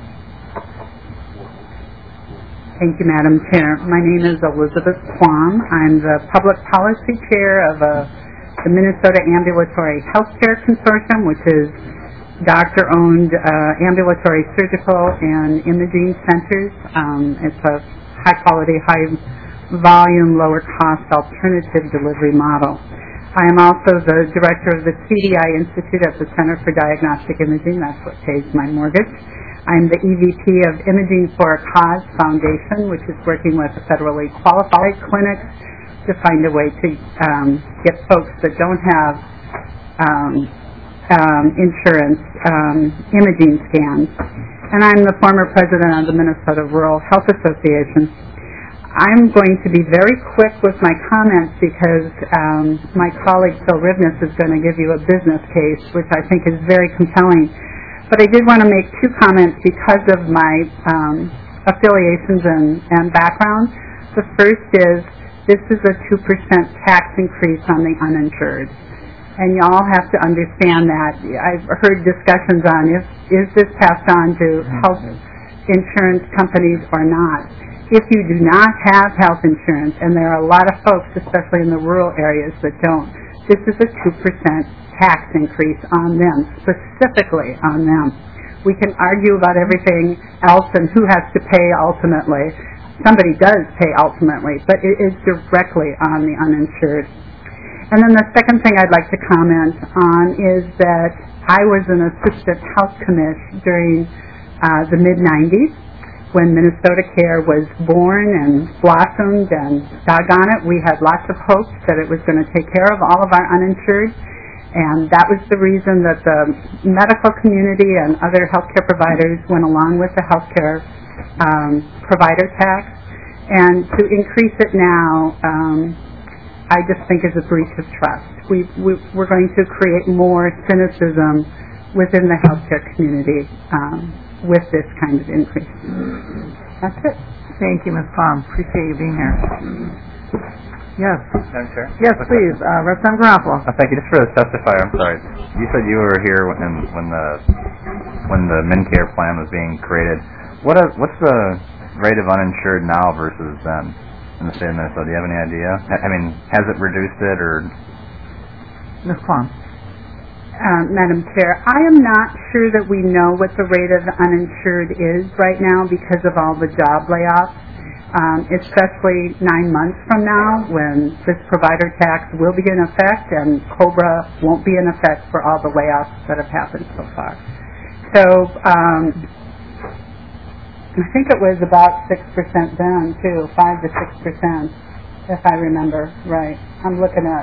Thank you, Madam Chair. My name is Elizabeth Quam. I'm the Public Policy Chair of the Minnesota Ambulatory Healthcare Consortium, which is doctor-owned ambulatory surgical and imaging centers. It's a high-quality, high-volume, lower-cost alternative delivery model. I am also the director of the CDI Institute at the Center for Diagnostic Imaging. That's what pays my mortgage. I'm the EVP of Imaging for a Cause Foundation, which is working with federally qualified clinics to find a way to get folks that don't have insurance imaging scans. And I'm the former president of the Minnesota Rural Health Association. I'm going to be very quick with my comments because my colleague Phil Rivness is going to give you a business case, which I think is very compelling. But I did want to make two comments because of my affiliations and background. The first is this is a 2% tax increase on the uninsured. And you all have to understand that. I've heard discussions on is this passed on to health insurance companies or not. If you do not have health insurance, and there are a lot of folks, especially in the rural areas, that don't, this is a 2% tax increase on them, specifically on them. We can argue about everything else and who has to pay ultimately. Somebody does pay ultimately, but it is directly on the uninsured. And then the second thing I'd like to comment on is that I was an assistant health commish during the mid-90s when Minnesota Care was born and blossomed, and doggone it, we had lots of hopes that it was going to take care of all of our uninsured. And that was the reason that the medical community and other healthcare providers went along with the healthcare provider tax. And to increase it now, I just think is a breach of trust. We're going to create more cynicism within the healthcare community with this kind of increase. That's it. Thank you, Ms. Palm. Appreciate you being here. Yes. Madam Chair? Yes, please. Representative Garofalo. Thank you. Just for the testifier, I'm sorry. You said you were here when the MinCare plan was being created. What's the rate of uninsured now versus then in the state of Minnesota? Do you have any idea? I mean, has it reduced it or? Ms. Quam. Madam Chair, I am not sure that we know what the rate of uninsured is right now because of all the job layoffs, especially 9 months from now when this provider tax will be in effect and COBRA won't be in effect for all the layoffs that have happened so far. So I think it was about 6% then, too, 5 to 6%, if I remember right. I'm looking at...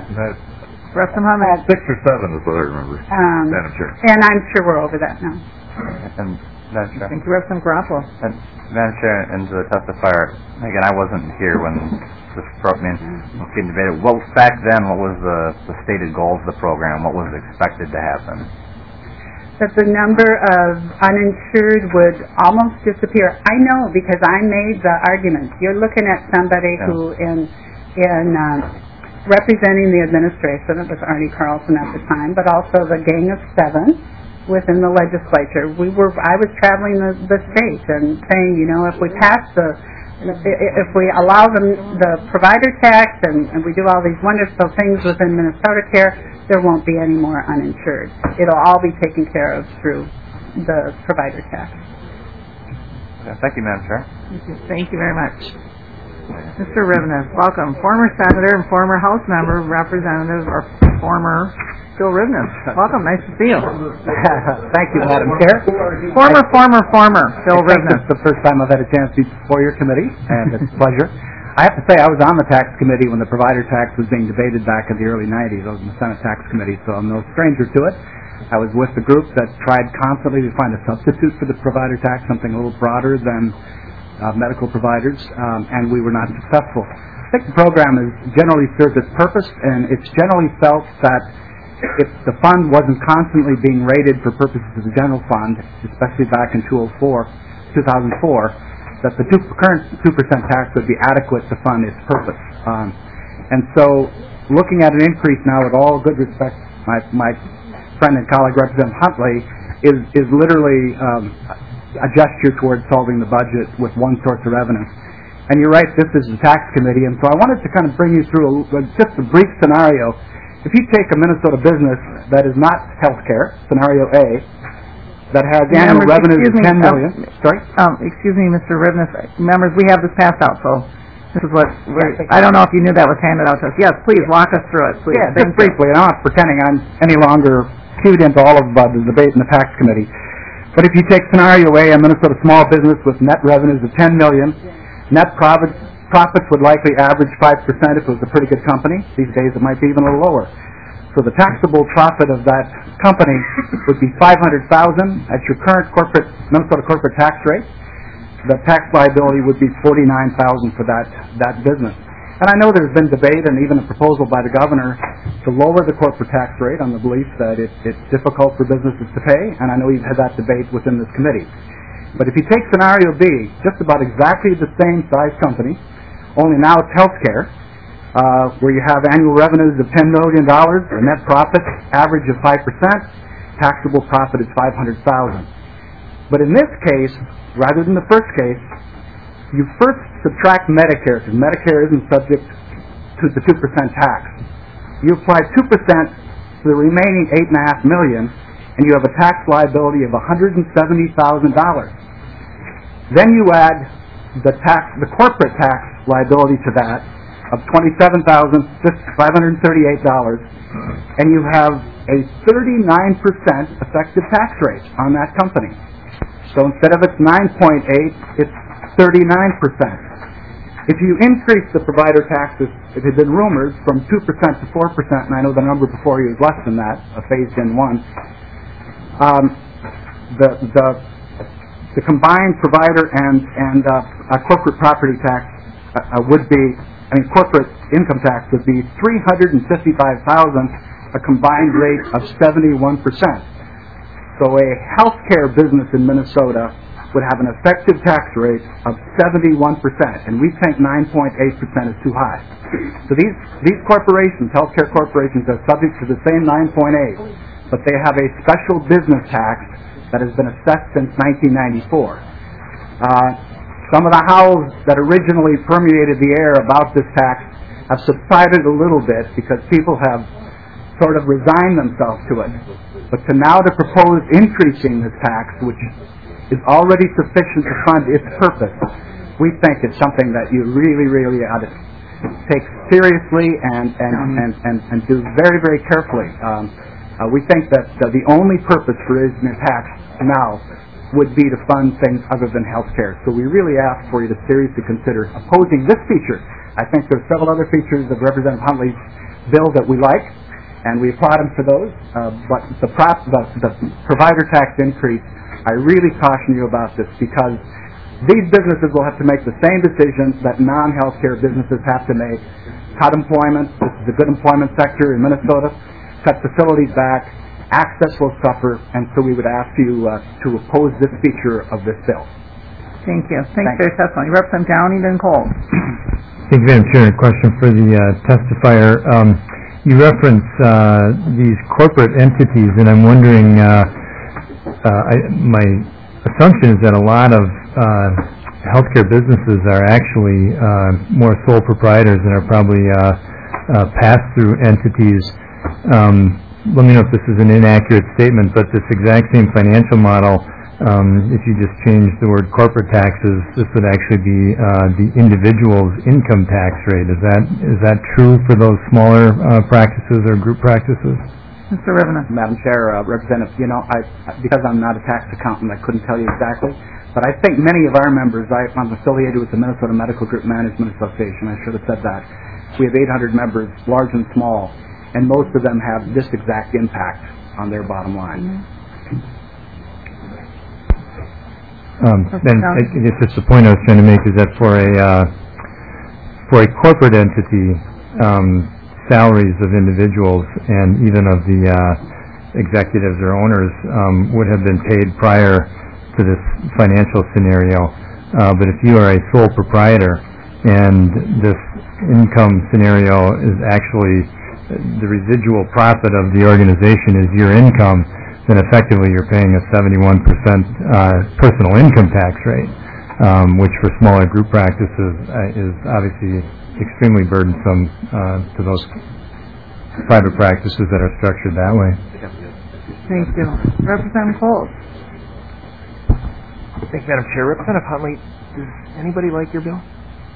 Representative 6 or 7 is what I remember, Madam Chair. And I'm sure we're over that now. And Madam Chair. Thank you, Representative Garofalo. Madam Chair, and the testifier, again, I wasn't here when this program was being debated. Back then, what was the stated goals of the program? What was expected to happen? That the number of uninsured would almost disappear. I know because I made the argument. You're looking at somebody who in representing the administration, it was Arnie Carlson at the time, but also the Gang of Seven within the legislature. I was traveling the state and saying, if we pass if we allow the provider tax and we do all these wonderful things within Minnesota Care, there won't be any more uninsured. It'll all be taken care of through the provider tax. Thank you, Madam Chair. Thank you very much. Mr. Rivnes, welcome. Former Senator and former House Member, Representative, or former Phil Rivnes. Welcome. Nice to see you. Thank you, Madam Chair. Former Phil Rivnes. It's the first time I've had a chance to be before your committee, and it's a pleasure. I have to say, I was on the tax committee when the provider tax was being debated back in the early 90s. I was in the Senate Tax Committee, so I'm no stranger to it. I was with the group that tried constantly to find a substitute for the provider tax, something a little broader than medical providers, and we were not successful. I think the program has generally served its purpose, and it's generally felt that if the fund wasn't constantly being rated for purposes of the general fund, especially back in 2004, that the current 2% tax would be adequate to fund its purpose. And so, looking at an increase now, with all good respect, my friend and colleague Representative Huntley is literally a gesture towards solving the budget with one source of revenue. And you're right, this is the tax committee, and so I wanted to kind of bring you through just a brief scenario. If you take a Minnesota business that is not healthcare, scenario A, that has annual revenues of $10 million. Sorry? Excuse me, Mr. Rivnes. Members, we have this passed out, so this is what I don't know if you knew that was handed out to us. Yes, please, walk us through it, please. Yeah, just briefly, and I'm not pretending I'm any longer cued into all of the debate in the tax committee. But if you take scenario A, a Minnesota small business with net revenues of $10 million, net profits would likely average 5% if it was a pretty good company. These days it might be even a little lower. So the taxable profit of that company would be $500,000 at your current Minnesota corporate tax rate. The tax liability would be $49,000 for that business. And I know there's been debate and even a proposal by the governor to lower the corporate tax rate on the belief that it's difficult for businesses to pay, and I know you've had that debate within this committee. But if you take scenario B, just about exactly the same size company, only now it's healthcare, where you have annual revenues of $10 million, a net profit average of 5%, taxable profit is $500,000. But in this case, rather than the first case, you first subtract Medicare, because Medicare isn't subject to the 2% tax. You apply 2% to the remaining $8.5 million, and you have a tax liability of $170,000. Then you add the corporate tax liability to that of $27,538, and you have a 39% effective tax rate on that company. So instead of its 9.8, it's 39%. If you increase the provider taxes, it had been rumored, from 2% to 4%, and I know the number before you was less than that, a phased-in one, the combined provider and corporate property tax corporate income tax would be $355,000, a combined rate of 71%. So a healthcare business in Minnesota would have an effective tax rate of 71%, and we think 9.8% is too high. So these corporations, healthcare corporations, are subject to the same 9.8, but they have a special business tax that has been assessed since 1994. Some of the howls that originally permeated the air about this tax have subsided a little bit because people have sort of resigned themselves to it. But to propose increasing this tax, which is already sufficient to fund its purpose, we think it's something that you really, really ought to take seriously and do very, very carefully. We think that the only purpose for raising the tax now would be to fund things other than health care. So we really ask for you to seriously consider opposing this feature. I think there are several other features of Representative Huntley's bill that we like, and we applaud them for those. But the provider tax increase, I really caution you about this because these businesses will have to make the same decisions that non-healthcare businesses have to make. Cut employment. This is a good employment sector in Minnesota. Cut facilities back. Access will suffer, and so we would ask you to oppose this feature of this bill. Thank you. Thanks for your testimony. Representative Downey, then Cole. Thank you, Madam Chair. A question for the testifier. You reference these corporate entities, and I'm wondering, my assumption is that a lot of healthcare businesses are actually more sole proprietors and are probably pass-through entities. Let me know if this is an inaccurate statement, but this exact same financial model, if you just change the word corporate taxes, this would actually be the individual's income tax rate. Is that true for those smaller practices or group practices? Mr. Rivener. Madam Chair, Representative, because I'm not a tax accountant, I couldn't tell you exactly, but I think many of our members, I'm affiliated with the Minnesota Medical Group Management Association, I should have said that. We have 800 members, large and small, and most of them have this exact impact on their bottom line. Then I guess that's the point I was trying to make, is that for a corporate entity, salaries of individuals and even of the executives or owners would have been paid prior to this financial scenario. But if you are a sole proprietor and this income scenario is actually the residual profit of the organization is your income, then effectively you're paying a 71% personal income tax rate, which for smaller group practices is obviously extremely burdensome to those private practices that are structured that way. Thank you. Representative Cole. Thank you, Madam Chair. Representative Huntley, does anybody like your bill?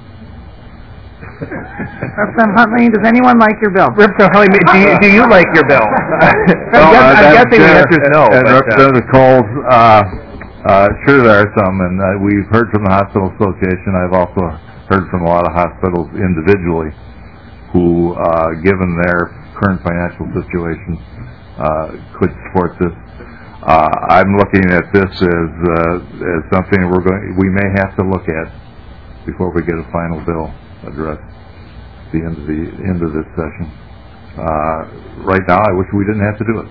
Representative Huntley, does anyone like your bill? Representative Huntley, do you like your bill? I'm guessing the answer is no. And Representative Coles, sure there are some, and we've heard from the Hospital Association. I've also heard from a lot of hospitals individually who, given their current financial situation, could support this. I'm looking at this as something we may have to look at before we get a final bill addressed at the end of this session. Right now, I wish we didn't have to do it.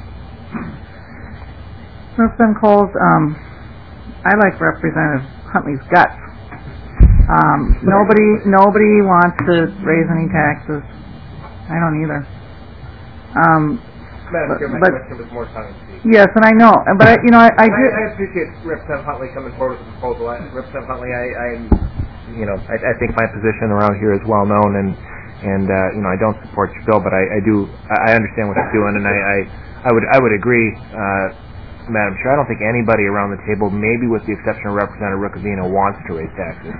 Representative Coles, I like Representative Huntley's guts. Nobody wants to raise any taxes. I don't either. Madam Chair, my question was more tongue-in-cheek. Yes, and I know, but I appreciate Representative Huntley coming forward with the proposal. Representative Huntley, I think my position around here is well known, and I don't support your bill, but I understand what you're doing, and I would agree, Madam Chair. I don't think anybody around the table, maybe with the exception of Representative Riccovino, wants to raise taxes.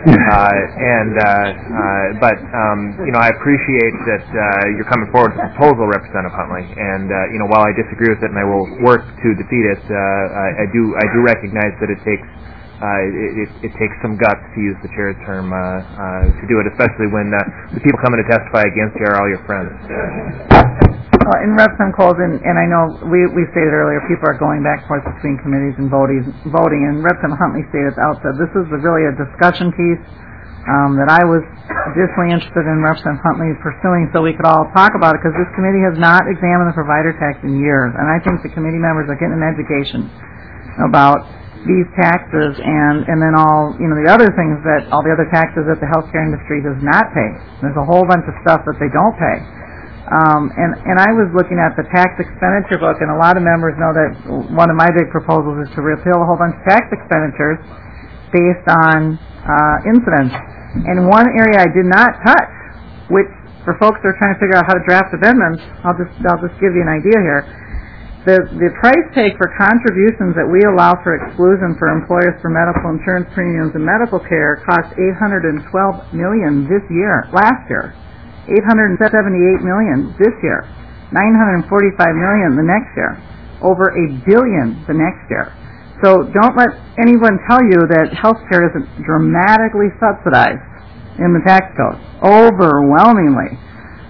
But I appreciate that you're coming forward with a proposal, Representative Huntley, and while I disagree with it and I will work to defeat it, I do recognize that it takes some guts, to use the chair's term, to do it, especially when the people coming to testify against you are all your friends. In Representative Coles, and I know we stated earlier, people are going back and forth between committees and voting, and Representative Huntley stated at the outset, this is really a discussion piece that I was additionally interested in Representative Huntley pursuing so we could all talk about it, because this committee has not examined the provider tax in years, and I think the committee members are getting an education about these taxes and then all the other things that all the other taxes that the healthcare industry does not pay. There's a whole bunch of stuff that they don't pay. And I was looking at the tax expenditure book, and a lot of members know that one of my big proposals is to repeal a whole bunch of tax expenditures based on incidents. And one area I did not touch, which for folks that are trying to figure out how to draft amendments, I'll just give you an idea here. The price tag for contributions that we allow for exclusion for employers for medical insurance premiums and medical care cost $812 million last year. $878 million this year, $945 million the next year, over $1 billion the next year. So don't let anyone tell you that health care isn't dramatically subsidized in the tax code, overwhelmingly.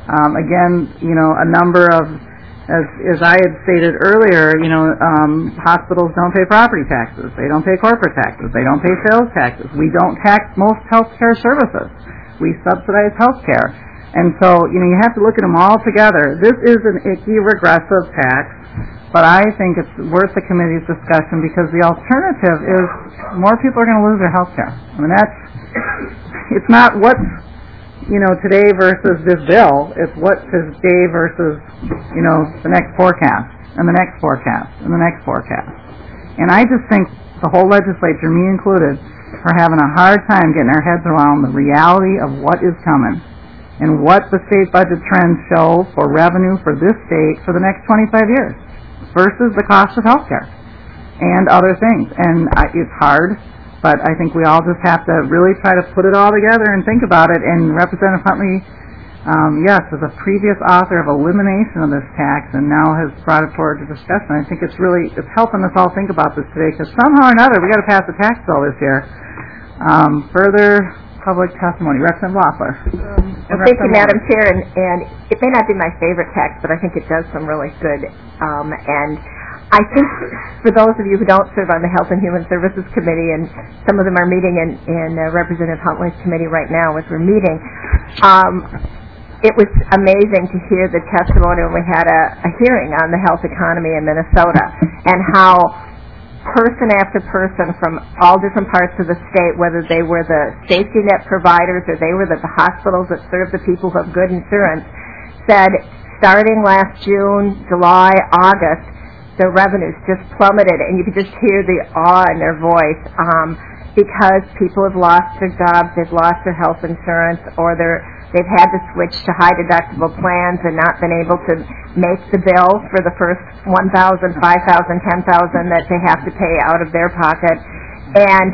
Again, a number of, as I had stated earlier, hospitals don't pay property taxes. They don't pay corporate taxes. They don't pay sales taxes. We don't tax most health care services. We subsidize health care. And so, you have to look at them all together. This is an icky, regressive tax, but I think it's worth the committee's discussion because the alternative is more people are going to lose their health care. I mean, it's not what's, today versus this bill. It's what's today versus, the next forecast, and the next forecast, and the next forecast. And I just think the whole legislature, me included, are having a hard time getting our heads around the reality of what is coming and what the state budget trends show for revenue for this state for the next 25 years versus the cost of health care and other things. And it's hard, but I think we all just have to really try to put it all together and think about it. And Representative Huntley, yes, is a previous author of elimination of this tax and now has brought it forward to discussion. I think it's helping us all think about this today because somehow or another we got to pass a tax bill this year. Further public testimony. Representative Loeffler. Thank you, Madam Chair. And it may not be my favorite tax, but I think it does some really good. And I think for those of you who don't serve on the Health and Human Services Committee, and some of them are meeting in Representative Huntley's committee right now as we're meeting, it was amazing to hear the testimony when we had a hearing on the health economy in Minnesota and how person after person from all different parts of the state, whether they were the safety net providers or they were the hospitals that serve the people who have good insurance, said starting last June, July, August, their revenues just plummeted, and you could just hear the awe in their voice because people have lost their jobs, they've lost their health insurance, or they've had to switch to high deductible plans and not been able to make the bill for the first $1,000, $5,000, $10,000 that they have to pay out of their pocket. And,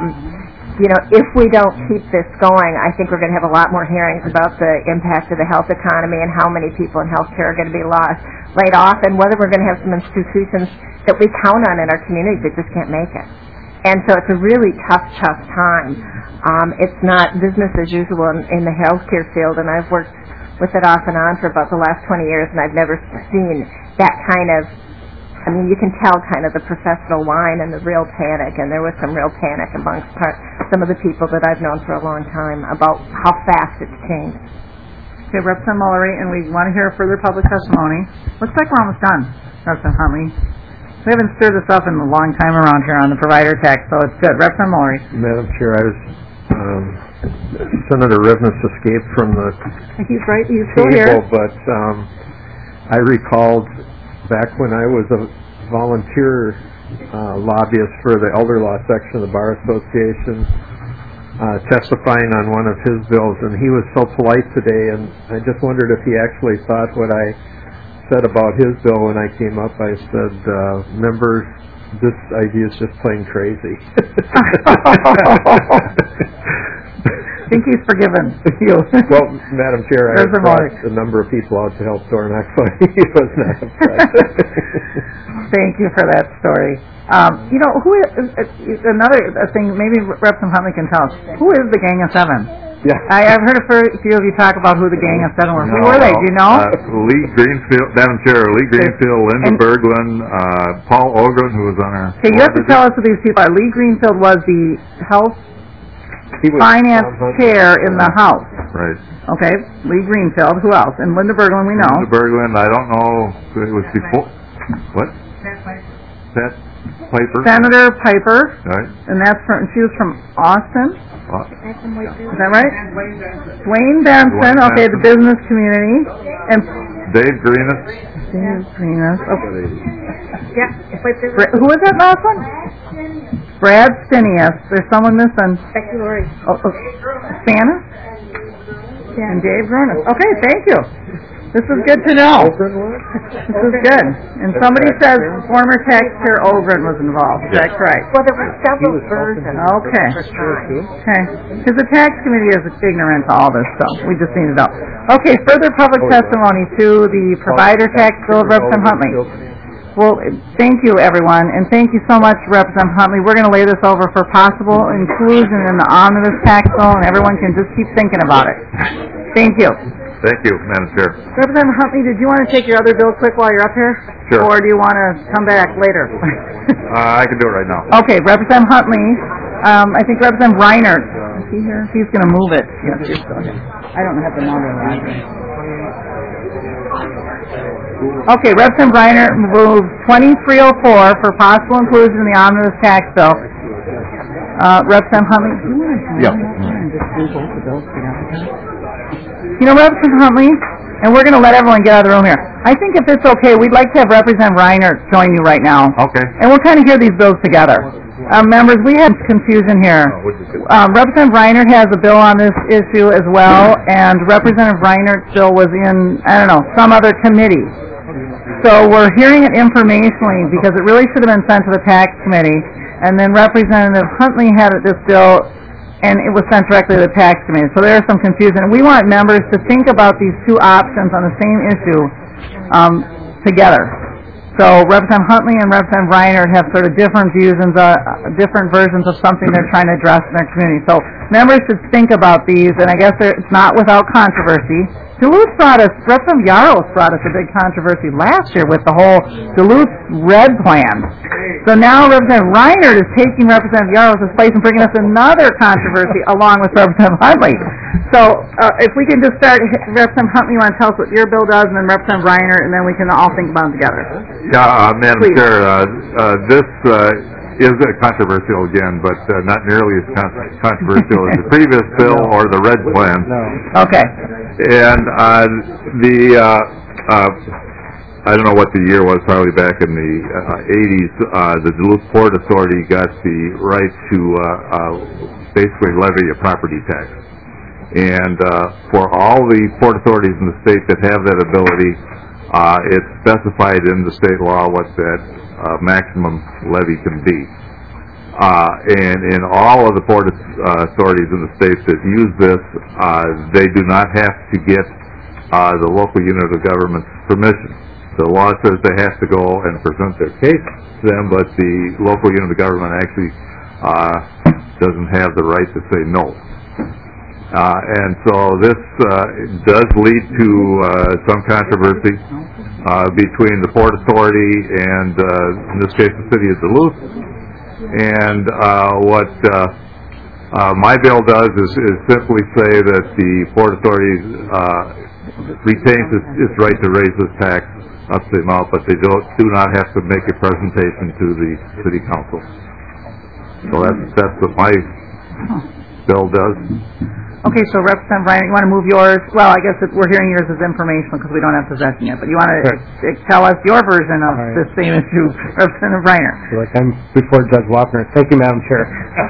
if we don't keep this going, I think we're going to have a lot more hearings about the impact of the health economy and how many people in health care are going to be laid off, and whether we're going to have some institutions that we count on in our communities that just can't make it. And so it's a really tough time. It's not business as usual in the healthcare field, and I've worked with it off and on for about the last 20 years, and I've never seen that kind of, you can tell kind of the professional whine and the real panic, and there was some real panic amongst some of the people that I've known for a long time about how fast it's changed. Okay, Representative Mullery, and we want to hear further public testimony. Looks like we're almost done, Representative Huntley. We haven't stirred this up in a long time around here on the provider tax, so it's good. Representative Mullery. Madam Chair, Senator Rivas escaped from the He's still table, here. But I recalled back when I was a volunteer lobbyist for the elder law section of the Bar Association, testifying on one of his bills, and he was so polite today, and I just wondered if he actually thought what I said about his bill when I came up. I said, members, this idea is just plain crazy. I think he's forgiven you. Well, Madam Chair, I brought a number of people out to help Dornack, so he was not upset. Thank you for that story. Who is another thing, maybe Representative Huntley can tell us, who is the Gang of Seven? Yeah. I've heard a few of you talk about who the Gang of Seven were. Who were they? Do you know? Lee Greenfield, Madam Chair, Lee Greenfield, Linda Berglund, Paul Ogren, who was on our... Okay, you have to tell us who these people are. Lee Greenfield was the health finance chair in the House. Right. Okay, Lee Greenfield. Who else? And Linda Berglund, we know. Linda Berglund, I don't know. It was before... What? Pat Piper. Senator Piper. Right. And she was from Austin. Is that right? Wayne Benson. Okay, the business community. And Dave Greenis. Okay. Who was that last one? Brad Stinius. There's someone missing. Becky Laurie. Spanis? And Dave Grunis. Okay, thank you. This is good to know. This is good. And somebody says former taxpayer Ogren was involved. Is that correct? Well, there were several versions. Okay. Okay. Because the tax committee is ignorant to all this stuff. We just need to know. Okay, further public testimony to the provider tax bill of Representative Huntley. Well, thank you, everyone, and thank you so much, Representative Huntley. We're going to lay this over for possible inclusion in the omnibus tax bill, and everyone can just keep thinking about it. Thank you. Thank you, Madam Chair. Representative Huntley, did you want to take your other bill quick while you're up here? Sure. Or do you want to come back later? I can do it right now. Okay, Representative Huntley. I think Representative Reiner. Is he here? He's going to move it. Yes, he's still here. I don't have the number. Okay, Representative Reiner moves 2304 for possible inclusion in the omnibus tax bill. Representative Huntley, do you want to just do both the bills together? You know, Representative Huntley, and we're going to let everyone get out of the room here. I think if it's okay, we'd like to have Representative Reiner join you right now. Okay. And we'll kind of hear these bills together. Members, we had confusion here. Representative Reiner has a bill on this issue as well, and Representative Reiner's bill was in, I don't know, some other committee. So we're hearing it informationally because it really should have been sent to the tax committee, and then Representative Huntley had this bill, and it was sent directly to the tax committee. So there's some confusion. We want members to think about these two options on the same issue together. So Representative Huntley and Representative Reiner have sort of different views and different versions of something they're trying to address in their community. So members should think about these, and I guess it's not without controversy. Representative Yaros brought us a big controversy last year with the whole Duluth Red Plan. So now Representative Reiner is taking Representative Yaros' place and bringing us another controversy along with Representative Huntley. So if we can just start, Representative Huntley, you want to tell us what your bill does, and then Representative Reiner, and then we can all think about them together. Yeah, Madam Chair, this is controversial again, but not nearly as controversial as the previous bill or the Red Plan. Okay. And I don't know what the year was, probably back in the 80s, the Duluth Port Authority got the right to basically levy a property tax. And for all the port authorities in the state that have that ability, it's specified in the state law what that maximum levy can be. And in all of the port authorities in the state that use this, they do not have to get the local unit of government's permission. The law says they have to go and present their case to them, but the local unit of government actually doesn't have the right to say no. And so this does lead to some controversy between the Port Authority and, in this case, the City of Duluth. And what my bill does is simply say that the Port Authority retains its right to raise this tax up to the amount, but they do not have to make a presentation to the City Council. So that's what my bill does. Okay, so Representative Reiner, you want to move yours? Well, I guess we're hearing yours as informational because we don't have possession yet, but you want to tell us your version of this same issue, Representative Reiner. Like I'm before Judge Wapner. Thank you, Madam Chair.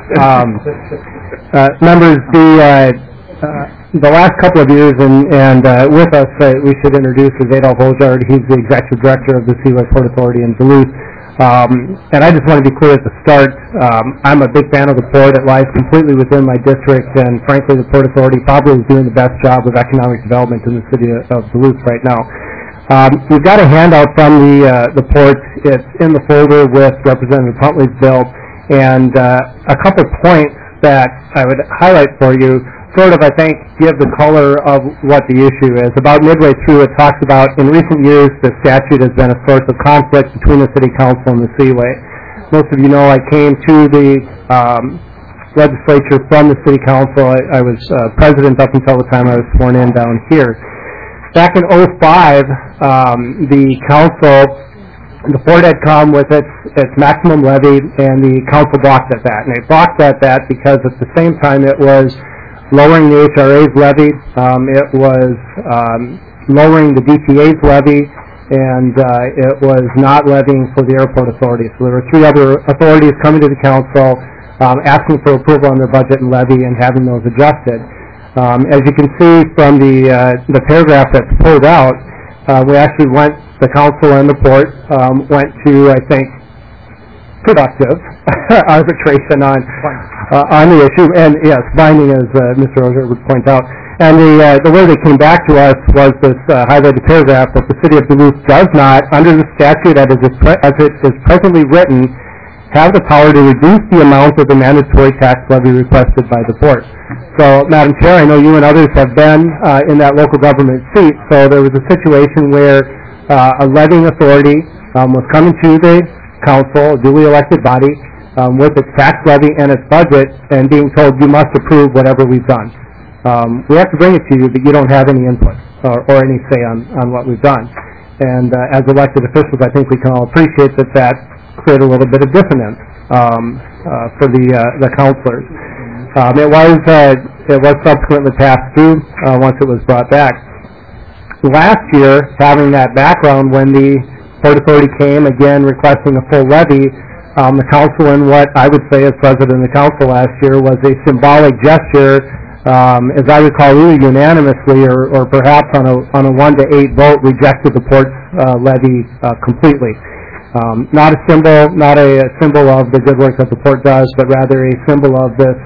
Members, the last couple of years, and with us, we should introduce is Adolf Ojard. He's the Executive Director of the Seaway Port Authority in Duluth. And I just want to be clear at the start, I'm a big fan of the port. It lies completely within my district, and frankly, the Port Authority probably is doing the best job of economic development in the city of Duluth right now. We've got a handout from the port. It's in the folder with Representative Huntley's bill, and a couple points that I would highlight for you sort of, I think, give the color of what the issue is. About midway through, it talks about, in recent years, the statute has been a source of conflict between the City Council and the Seaway. Most of you know I came to the legislature from the City Council. I was president up until the time I was sworn in down here. Back in 2005, the council, the port had come with its maximum levy, and the council balked at that. And they balked at that because at the same time it was lowering the HRA's levy, it was lowering the DTA's levy, and it was not levying for the Airport Authority. So there were three other authorities coming to the council asking for approval on their budget and levy and having those adjusted. As you can see from the paragraph that's pulled out, we actually the council and the port went to, I think, productive arbitration on the issue, and yes, binding, as Mr. Osier would point out. And the way they came back to us was this highlighted paragraph that the City of Duluth does not, under the statute as it is presently written, have the power to reduce the amount of the mandatory tax levy requested by the port. So, Madam Chair, I know you and others have been in that local government seat, so there was a situation where a levying authority was coming to the council, a duly elected body, with its tax levy and its budget, and being told you must approve whatever we've done. We have to bring it to you, but you don't have any input or any say on what we've done. And as elected officials, I think we can all appreciate that created a little bit of dissonance for the councilors. It was subsequently passed through once it was brought back. Last year, having that background, when the Port Authority came again requesting a full levy, the council, in what I would say as president of the council last year, was a symbolic gesture. As I recall, either unanimously or perhaps on a 1-to-8 vote, rejected the port's levy completely. Not a symbol of the good work that the port does, but rather a symbol of this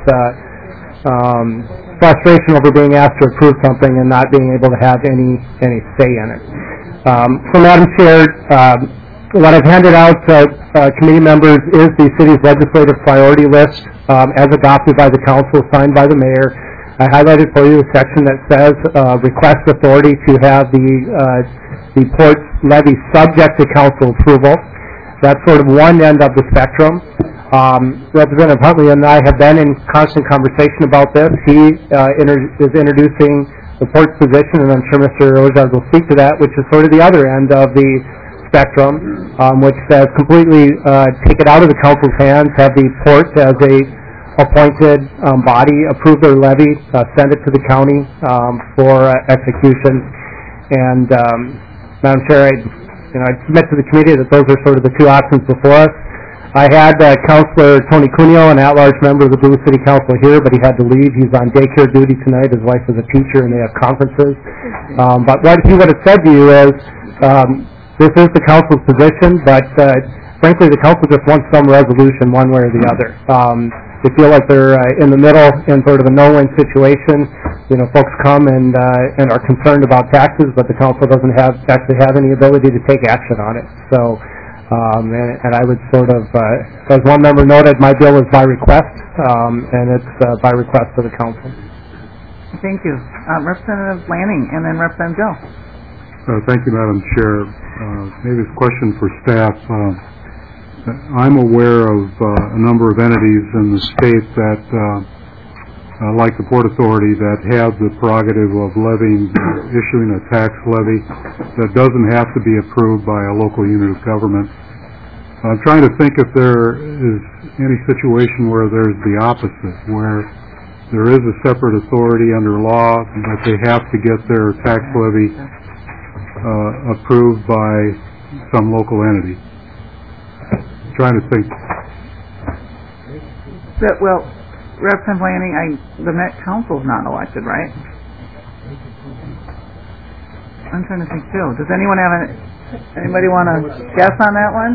frustration over being asked to approve something and not being able to have any say in it. So, Madam Chair, what I've handed out to committee members is the city's legislative priority list as adopted by the council, signed by the mayor. I highlighted for you a section that says request authority to have the port's levy subject to council approval. That's sort of one end of the spectrum. Representative Huntley and I have been in constant conversation about this. He is introducing the port's position, and I'm sure Mr. Ojard will speak to that, which is sort of the other end of the spectrum, which says completely take it out of the council's hands, have the port as a appointed body approve their levy, send it to the county for execution. And Madam Chair, I submit to the committee that those are sort of the two options before us. I had Councilor Tony Cuneo, an at-large member of the Duluth City Council, here, but he had to leave. He's on daycare duty tonight. His wife is a teacher, and they have conferences. But what he would have said to you is, this is the council's position, but frankly, the council just wants some resolution one way or the other. They feel like they're in the middle in sort of a no-win situation. Folks come and are concerned about taxes, but the council doesn't actually have any ability to take action on it. So, and I would sort of, as one member noted, my bill is by request, and it's by request of the council. Thank you. Representative Lanning, and then Representative Gill. Thank you, Madam Chair. Maybe it's a question for staff. I'm aware of a number of entities in the state that, like the Port Authority, that have the prerogative of levying, issuing a tax levy that doesn't have to be approved by a local unit of government. I'm trying to think if there is any situation where there's the opposite, where there is a separate authority under law, but they have to get their tax levy approved by some local entity. Trying to think. Well, Representative Lanning, the Met Council's not elected, right? I'm trying to think too. Does anyone have anybody want to guess on that one?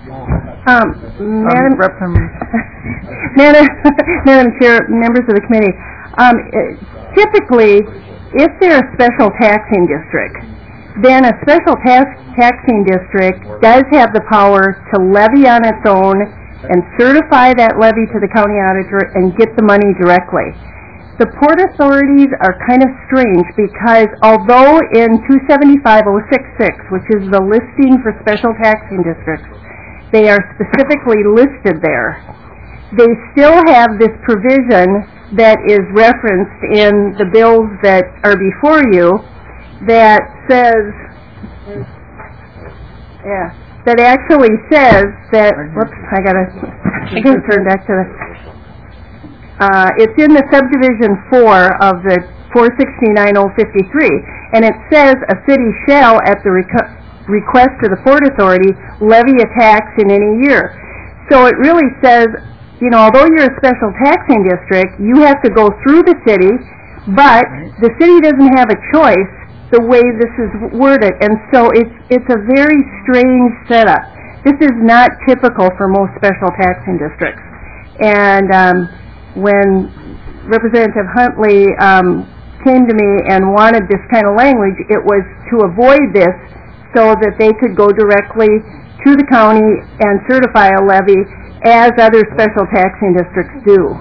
Madam Chair, members of the committee, typically, if they're a special taxing district, then a special taxing district does have the power to levy on its own and certify that levy to the county auditor and get the money directly. The port authorities are kind of strange because although in 275-066, which is the listing for special taxing districts, they are specifically listed there, they still have this provision that is referenced in the bills that are before you that says, that actually says that, whoops, I gotta turn back to the, it's in the subdivision 4 of the 469-053, and it says a city shall, at the request of the Port Authority, levy a tax in any year. So it really says, although you're a special taxing district, you have to go through the city, but the city doesn't have a choice the way this is worded, and so it's a very strange setup. This is not typical for most special taxing districts. And when Representative Huntley came to me and wanted this kind of language, it was to avoid this so that they could go directly to the county and certify a levy as other special taxing districts do.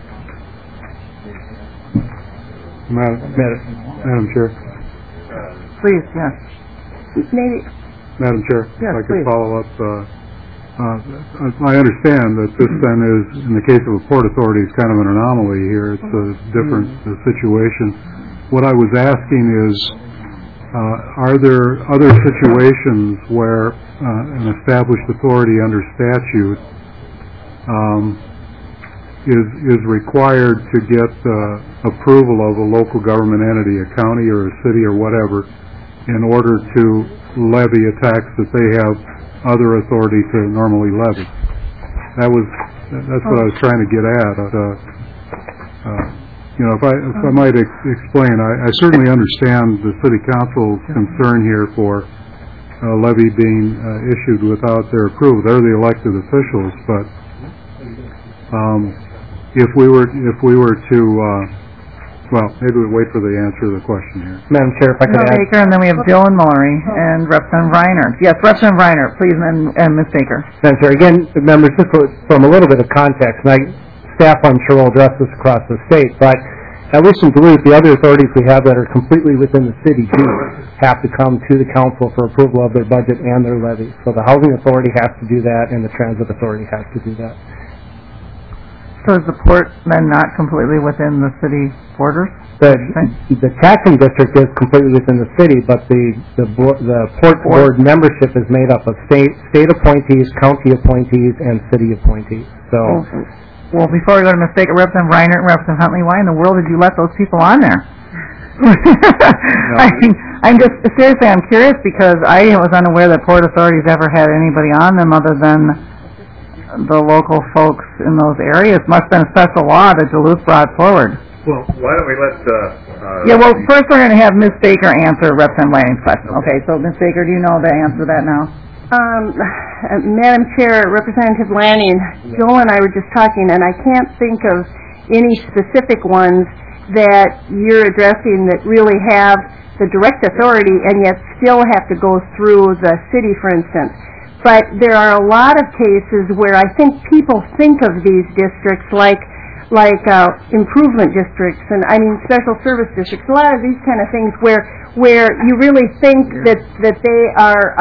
Madam Chair. Please, yes. Maybe. Madam Chair, Yes, if I could please. follow up. I understand that this then is, in the case of a port authority, is kind of an anomaly here. It's a different situation. What I was asking is, are there other situations where an established authority under statute is required to get approval of a local government entity, a county or a city or whatever, in order to levy a tax that they have other authority to normally levy? That's what I was trying to get at. If I might explain, I certainly understand the City Council's concern here for a levy being issued without their approval. They're the elected officials, but if we were to well, maybe we'll wait for the answer to the question here. Madam Chair, if I could add. Baker, and then we have Bill and Mallory and Representative Reiner. Yes, Representative Reiner, please, and Ms. Baker. Madam Chair, again, members, just from a little bit of context, and staff, I'm sure, will address this across the state, but at least in Duluth, the other authorities we have that are completely within the city do have to come to the council for approval of their budget and their levy. So the Housing Authority has to do that, and the Transit Authority has to do that. So is the port then not completely within the city borders? The taxing district is completely within the city, but the port board membership is made up of state appointees, county appointees, and city appointees. So, well, before we go to Ms. Baker, Representative Reiner and Representative Huntley, why in the world did you let those people on there? I'm just seriously, I'm curious because I was unaware that port authorities ever had anybody on them other than the local folks in those areas. Must have been a special law that Duluth brought forward. Well, why don't we let yeah, well, first we're going to have Ms. Baker answer Representative Lanning's question. Okay, so Ms. Baker, do you know the answer to that now? Madam Chair, Representative Lanning, Joel and I were just talking, and I can't think of any specific ones that you're addressing that really have the direct authority and yet still have to go through the city, for instance. But there are a lot of cases where I think people think of these districts like improvement districts and special service districts. A lot of these kind of things where you really think that they are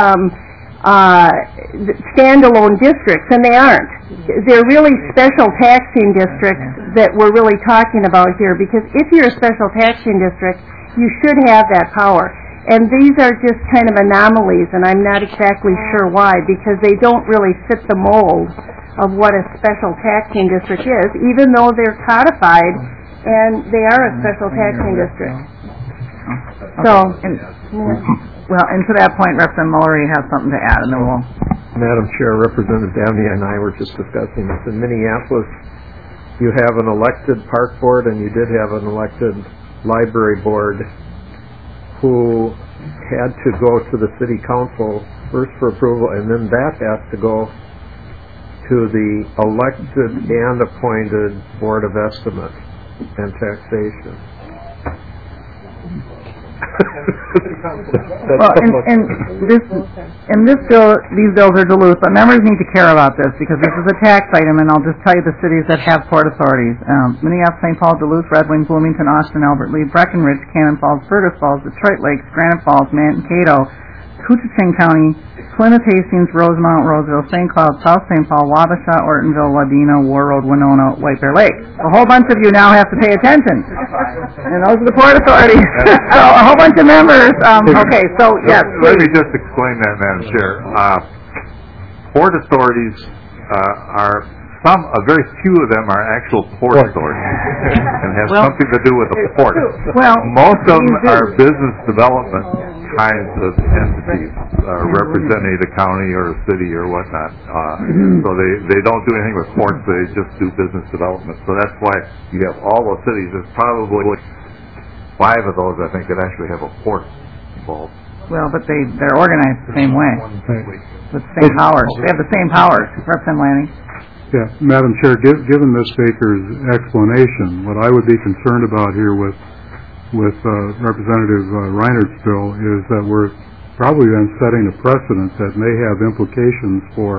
standalone districts, and they aren't. They're really special taxing districts that we're really talking about here, because if you're a special taxing district, you should have that power. And these are just kind of anomalies, and I'm not exactly sure why, because they don't really fit the mold of what a special taxing district is, even though they're codified and they are a special taxing district. So, well, and to that point, Representative Mallory has something to add, and then we'll... Madam Chair, Representative Downey and I were just discussing this. In Minneapolis, you have an elected park board, and you did have an elected library board who had to go to the city council first for approval, and then that has to go to the elected and appointed Board of Estimate and Taxation. Well, in this bill, these bills are Duluth, but members need to care about this because this is a tax item, and I'll just tell you the cities that have port authorities: Minneapolis, St. Paul, Duluth, Red Wing, Bloomington, Austin, Albert Lea, Breckenridge, Cannon Falls, Fergus Falls, Detroit Lakes, Granite Falls, Mankato, Coochin County, Plymouth, Hastings, Rosemount, Roseville, St. Cloud, South St. Paul, Wabasha, Ortonville, Wadena, War Road, Winona, White Bear Lake. A whole bunch of you now have to pay attention. And those are the port authorities. So a whole bunch of members. Okay, so yes. Let me just explain that, Madam Chair. Port authorities are a very few of them are actual port authorities and have something to do with the port. Well, most of them are business development kinds of entities representing a county or a city or whatnot. So they don't do anything with ports, they just do business development. So that's why you have all those cities. There's probably 5 of those, I think, that actually have a port involved. Well, but they're organized the same way. With the same powers. They have the same powers. Representative Lanning. Yeah, Madam Chair, given Ms. Baker's explanation, what I would be concerned about here with Representative Reinert's bill is that we're probably then setting a precedent that may have implications for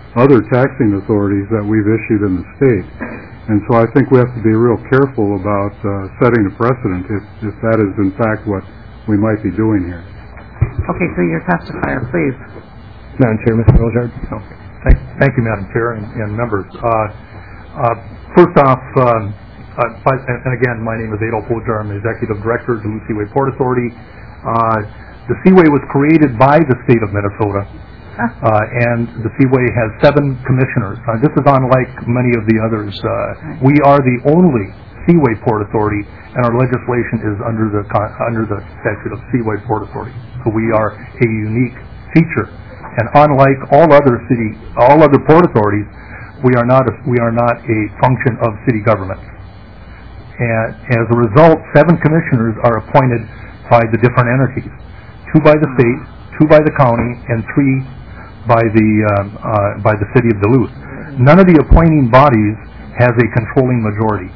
other taxing authorities that we've issued in the state. And so I think we have to be real careful about setting a precedent if that is in fact what we might be doing here. Okay, so your testifier, please. Madam Chair, Mr. Boljard. Okay. Thank you, Madam Chair and members. First off, and again, my name is Adolf Boljard. I'm the Executive Director of the Duluth Seaway Port Authority. The Seaway was created by the state of Minnesota, and the Seaway has 7 commissioners. This is unlike many of the others. We are the only Seaway Port Authority, and our legislation is under the statute of Seaway Port Authority. So we are a unique feature, and unlike all other port authorities, we are not a function of city government. And as a result, 7 commissioners are appointed by the different entities: 2 by the state, 2 by the county, and 3 by the city of Duluth. None of the appointing bodies has a controlling majority.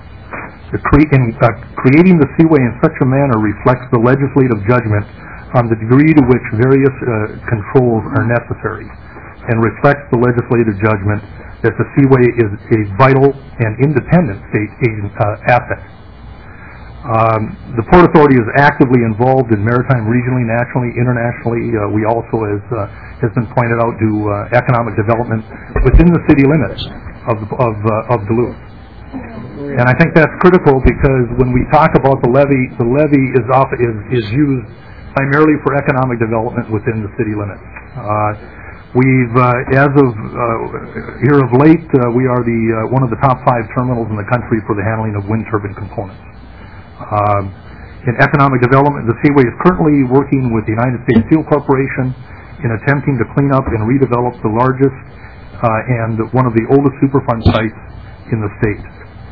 Creating the Seaway in such a manner reflects the legislative judgment on the degree to which various controls are necessary, and reflects the legislative judgment that the Seaway is a vital and independent state asset. The Port Authority is actively involved in maritime, regionally, nationally, internationally. We also, as has been pointed out, do economic development within the city limits of Duluth. And I think that's critical because when we talk about the levy is used primarily for economic development within the city limits. We've, as of here of late, we are one of the top 5 terminals in the country for the handling of wind turbine components. In economic development, the Seaway is currently working with the United States Steel Corporation in attempting to clean up and redevelop the largest and one of the oldest Superfund sites in the state.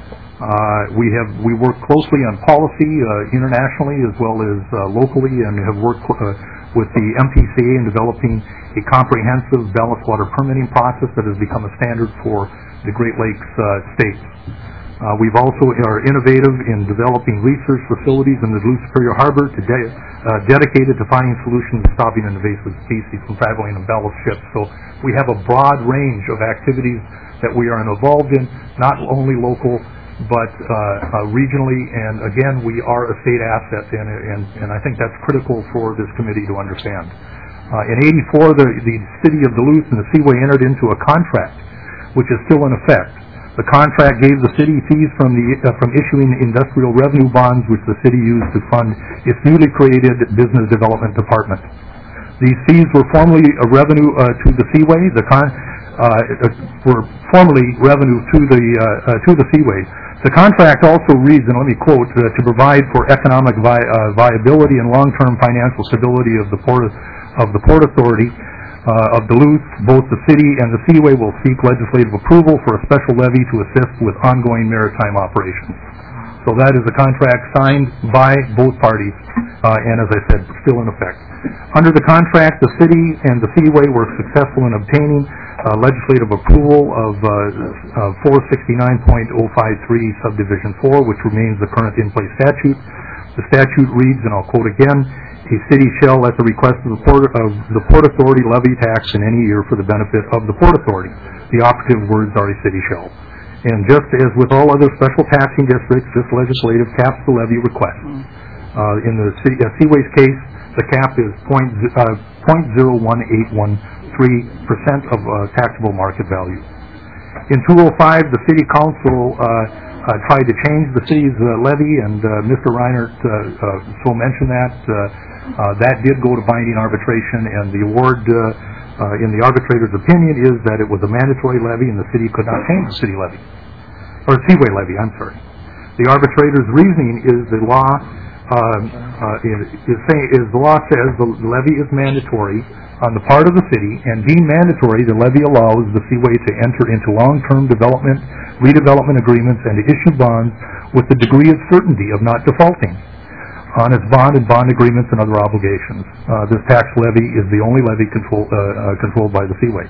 We work closely on policy internationally as well as locally, and have worked with the MPCA in developing a comprehensive ballast water permitting process that has become a standard for the Great Lakes states. We've also are innovative in developing research facilities in the Duluth Superior Harbor dedicated to finding solutions to stopping invasive species from traveling in ballast ships. So we have a broad range of activities that we are involved in, not only local but regionally, and again, we are a state asset, and I think that's critical for this committee to understand. In '84, the city of Duluth and the Seaway entered into a contract, which is still in effect. The contract gave the city fees from issuing industrial revenue bonds, which the city used to fund its newly created business development department. These fees were formerly a revenue to the Seaway. Were formerly revenue to the Seaway. The contract also reads, and let me quote, to provide for economic viability and long-term financial stability of the Port Authority of Duluth, both the city and the Seaway will seek legislative approval for a special levy to assist with ongoing maritime operations. So that is a contract signed by both parties, and as I said, still in effect. Under the contract, the city and the Seaway were successful in obtaining legislative approval of 469.053 Subdivision 4, which remains the current in-place statute. The statute reads, and I'll quote again, "A city shall, at the request of the Port Authority, levy tax in any year for the benefit of the Port Authority." The operative words are "a city shall." And just as with all other special taxing districts, this legislative caps the levy request. In the Seaway's case, the cap is 0.01813% of taxable market value. In 2005, the City Council tried to change the city's levy, and Mr. Reinert so mentioned that. That did go to binding arbitration, and the award in the arbitrator's opinion is that it was a mandatory levy and the city could not change the city levy, or Seaway levy, I'm sorry. The arbitrator's reasoning is the law says the levy is mandatory on the part of the city, and being mandatory, the levy allows the Seaway to enter into long-term development, redevelopment agreements, and to issue bonds with the degree of certainty of not defaulting on its bond and bond agreements and other obligations. This tax levy is the only levy controlled by the Seaway.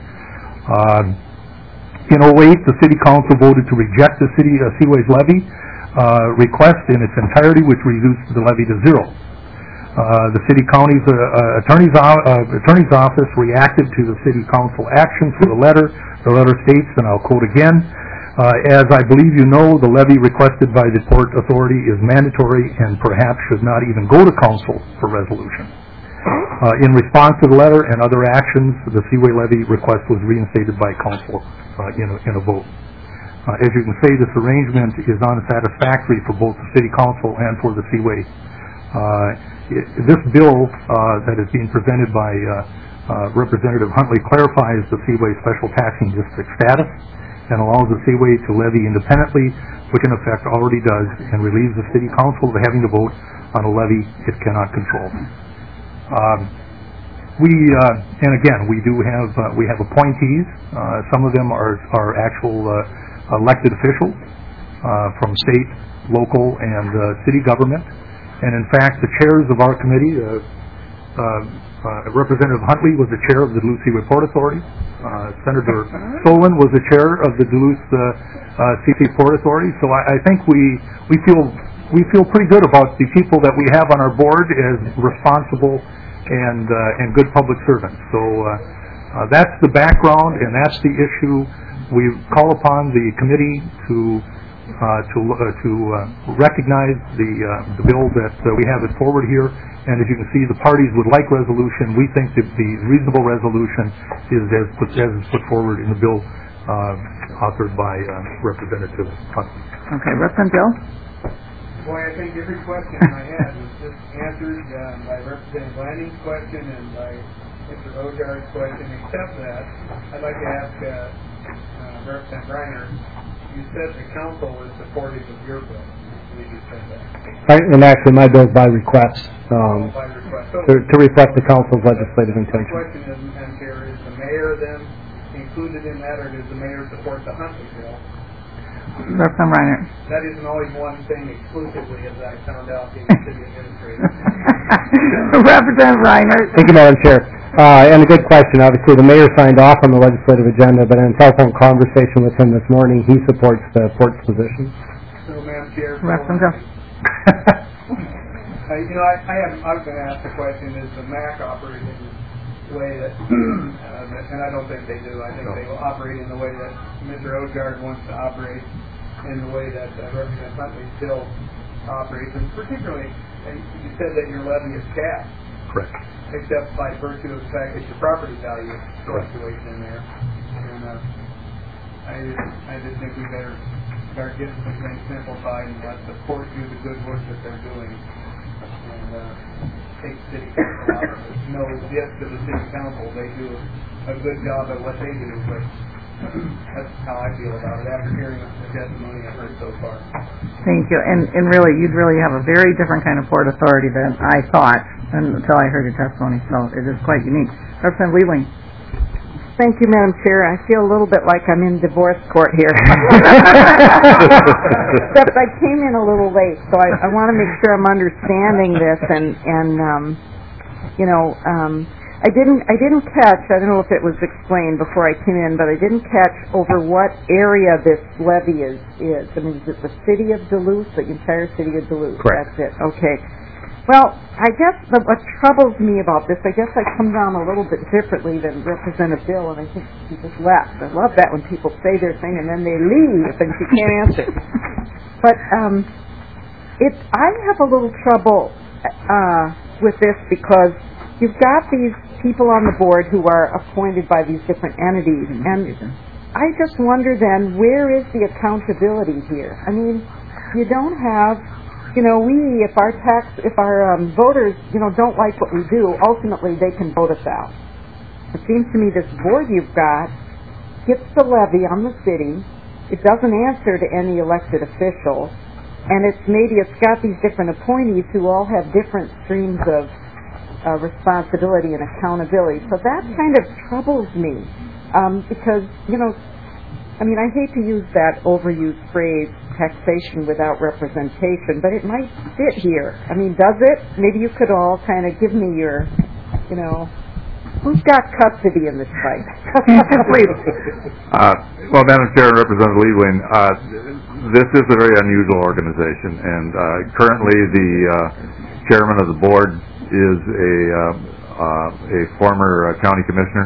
In 2008, the City Council voted to reject the Seaway's levy request in its entirety, which reduced the levy to 0. The city county's attorney's office reacted to the city council actions with a letter. The letter states, and I'll quote again, as I believe you know, the levy requested by the Port Authority is mandatory and perhaps should not even go to council for resolution. In response to the letter and other actions, the Seaway levy request was reinstated by council in a vote. As you can see, this arrangement is unsatisfactory for both the city council and for the Seaway. This bill that is being presented by Representative Huntley clarifies the Seaway special taxing district status and allows the Seaway to levy independently, which in effect already does, and relieves the city council of having to vote on a levy it cannot control. And again, we have appointees. Some of them are actual elected officials from state, local, and city government. And in fact, the chairs of our committee, Representative Huntley was the chair of the Duluth Seaway Port Authority. Senator Solon was the chair of the Duluth Seaway Port Authority. So I think we feel pretty good about the people that we have on our board as responsible and good public servants. So that's the background, and that's the issue. We call upon the committee to recognize the bill that we have it forward here. And as you can see, the parties would like resolution. We think that the reasonable resolution is as put forward in the bill authored by Representative Huntley. Okay, Representative Bill? Boy, I think every question I had was just answered by Representative Lanning's question and by Mr. Ojard's question, except that I'd like to ask Representative Reiner, you said the council was supportive of your bill. You said that. And actually, my bill is by request, to reflect the council's legislative intention. The question is, Madam Chair, is the mayor then included in that, or does the mayor support the Huntley bill? Representative Reiner. That isn't always one thing exclusively, as I found out being a city administrator. Representative Reiner. Thank you, Madam Chair. And a good question. Obviously, the mayor signed off on the legislative agenda, but in a telephone conversation with him this morning, he supports the port's position. So, Madam Chair, Representative. I was going to ask the question: is the MAC operating in the way that, and I don't think they do. I think they will operate in the way that Mr. Ojard wants to operate, in the way that Representative Huntley still operates, and particularly, you said that your levy is capped. Correct. Except by virtue of the fact that your property value is fluctuating in there. And I just think we better start getting some things simplified and let the court do the good work that they're doing. And take city council out of it. No diss to the city council. They do a good job at what they do, but that's how I feel about it after hearing the testimony I've heard so far. Thank you. And really, you'd really have a very different kind of port authority than I thought until I heard your testimony, so it is quite unique. Representative Wheeling. Thank you, Madam Chair. I feel a little bit like I'm in divorce court here. Except I came in a little late, so I want to make sure I'm understanding this. I didn't catch. I don't know if it was explained before I came in, but I didn't catch over what area this levy is. I mean, is it the city of Duluth, the entire city of Duluth? Correct. That's it. Okay. Well, I guess what troubles me about this, I guess I come down a little bit differently than Representative Bill, and I think she just left. I love that when people say their thing and then they leave and she can't answer. But I have a little trouble with this because you've got these people on the board who are appointed by these different entities, and I just wonder then, where is the accountability here? I mean, you don't have... if our voters, don't like what we do, ultimately they can vote us out. It seems to me this board you've got gets the levy on the city. It doesn't answer to any elected official, and it's got these different appointees who all have different streams of responsibility and accountability. So that kind of troubles me because, I hate to use that overused phrase, taxation without representation, but it might fit here. I mean, does it? Maybe you could all kind of give me your, who's got custody in this fight? Please. Well, Madam Chair and Representative Liebling, this is a very unusual organization, and currently the chairman of the board is a former county commissioner.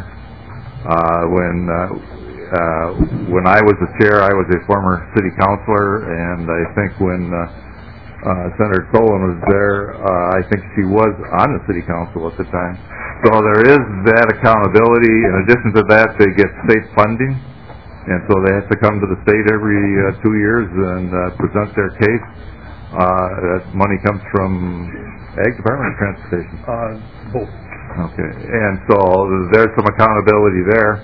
When I was the chair, I was a former city councilor, and I think when Senator Solon was there, I think she was on the city council at the time. So there is that accountability. In addition to that, they get state funding, and so they have to come to the state every 2 years and present their case. That money comes from Ag Department or Transportation? Both. Okay, and so there's some accountability there.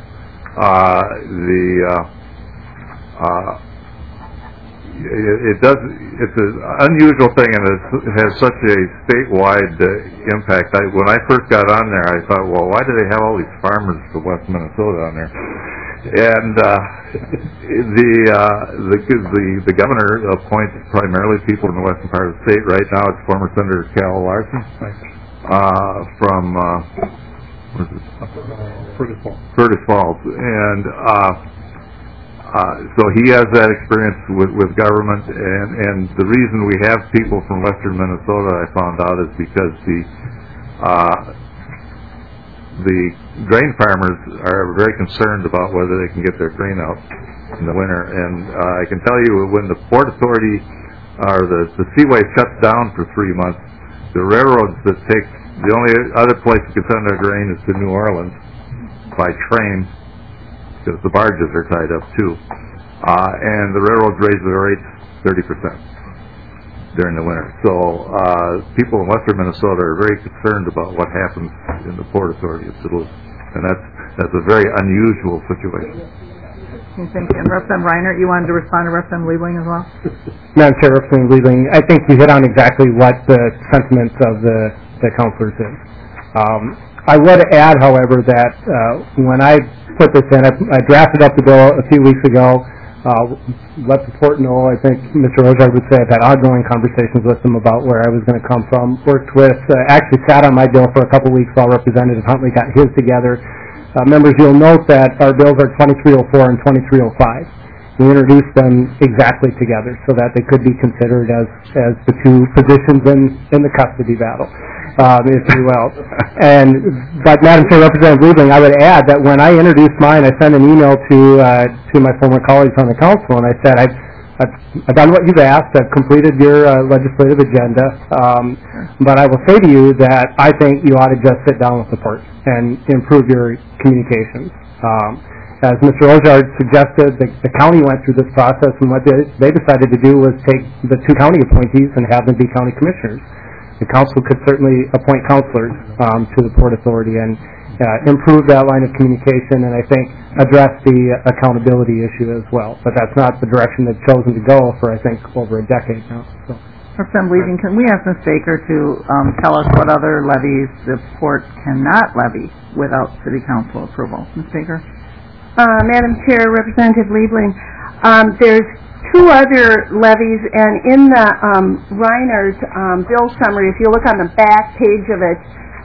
It's an unusual thing, and it has such a statewide impact. When I first got on there, I thought, well, why do they have all these farmers from West Minnesota on there? And the governor appoints primarily people in the western part of the state. Right now, it's former Senator Cal Larson from Curtis Falls, and so he has that experience with government. And the reason we have people from western Minnesota, I found out, is because the grain farmers are very concerned about whether they can get their grain out in the winter. And I can tell you, when the Port Authority or the Seaway shuts down for 3 months, the railroads that take, the only other place you can send their grain is to New Orleans by train, because the barges are tied up too. And the railroads raise their rates 30% during the winter. So people in western Minnesota are very concerned about what happens in the Port Authority of Duluth, and that's a very unusual situation. Thank you. And Representative Reinert, you wanted to respond to Representative Liebling as well? Madam Chair, Representative Liebling, I think you hit on exactly what the sentiments of the councilors is. I would add, however, that when I put this in, I drafted up the bill a few weeks ago. Let the court know, I think Mr. Ojard would say I've had ongoing conversations with them about where I was going to come from. Worked with, actually sat on my bill for a couple weeks while Representative Huntley got his together. Members, you'll note that our bills are 2304 and 2305. We introduced them exactly together so that they could be considered as the two positions in the custody battle, if you will. But Madam Chair, Representative Liebling, I would add that when I introduced mine, I sent an email to my former colleagues on the council, and I said, I've done what you've asked. I've completed your legislative agenda, but I will say to you that I think you ought to just sit down with the court and improve your communications. As Mr. Ojard suggested, the county went through this process, and what they decided to do was take the two county appointees and have them be county commissioners. The council could certainly appoint counselors to the Port Authority and improve that line of communication, and I think address the accountability issue as well. But that's not the direction they've chosen to go for, I think, over a decade now. So. Representative Liebling, can we ask Ms. Baker to tell us what other levies the port cannot levy without city council approval? Ms. Baker? Madam Chair, Representative Liebling, there's two other levies, and in the Reinert bill summary, if you look on the back page of it,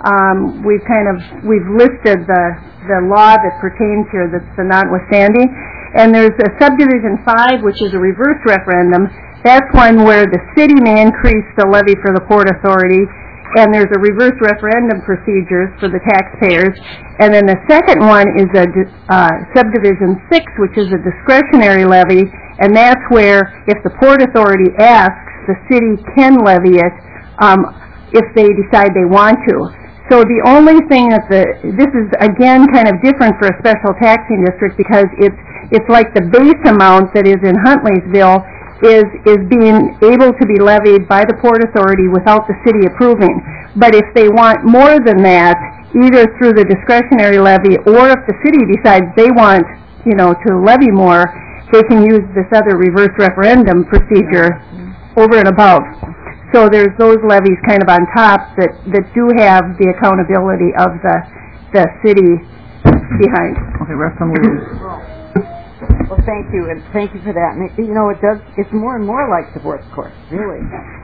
we've listed the law that pertains here, that's the notwithstanding, and there's a subdivision 5, which is a reverse referendum. That's one where the city may increase the levy for the Port Authority, and there's a reverse referendum procedures for the taxpayers. And then the second one is a subdivision 6, which is a discretionary levy, and that's where if the Port Authority asks, the city can levy it if they decide they want to. So the only thing that this is again kind of different for a special taxing district, because it's like the base amount that is in Huntley's bill is being able to be levied by the Port Authority without the city approving. But if they want more than that, either through the discretionary levy, or if the city decides they want, to levy more, they can use this other reverse referendum procedure over and above. So there's those levies kind of on top that do have the accountability of the city behind. Okay, Representative. Well, thank you, and thank you for that. And it's more and more like divorce court, really.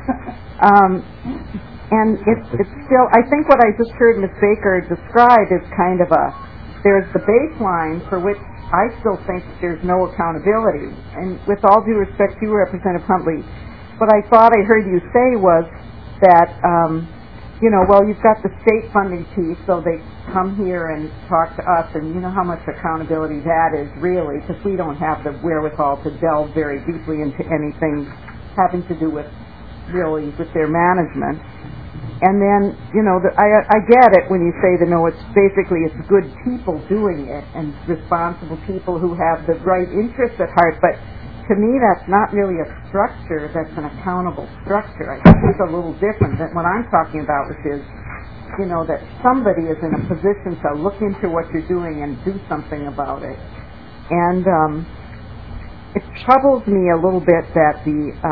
And it's still, I think what I just heard Ms. Baker describe is kind of there's the baseline for which I still think there's no accountability. And with all due respect to you, Representative Huntley, what I thought I heard you say was that well, you've got the state funding piece, so they come here and talk to us, and you know how much accountability that is, really, because we don't have the wherewithal to delve very deeply into anything having to do with their management. And then, I get it when you say that, no, it's good people doing it and responsible people who have the right interests at heart, but to me, that's not really a structure that's an accountable structure. I think it's a little different than what I'm talking about, which is, that somebody is in a position to look into what you're doing and do something about it. And it troubles me a little bit that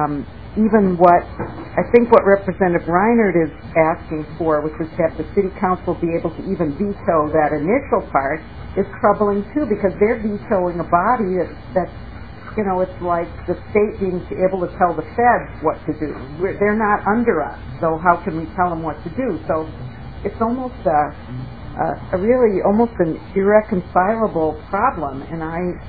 I think what Representative Reinert is asking for, which is to have the City Council be able to even veto that initial part, is troubling too, because they're vetoing a body that's it's like the state being able to tell the feds what to do. They're not under us, so how can we tell them what to do? So it's almost a really almost an irreconcilable problem, and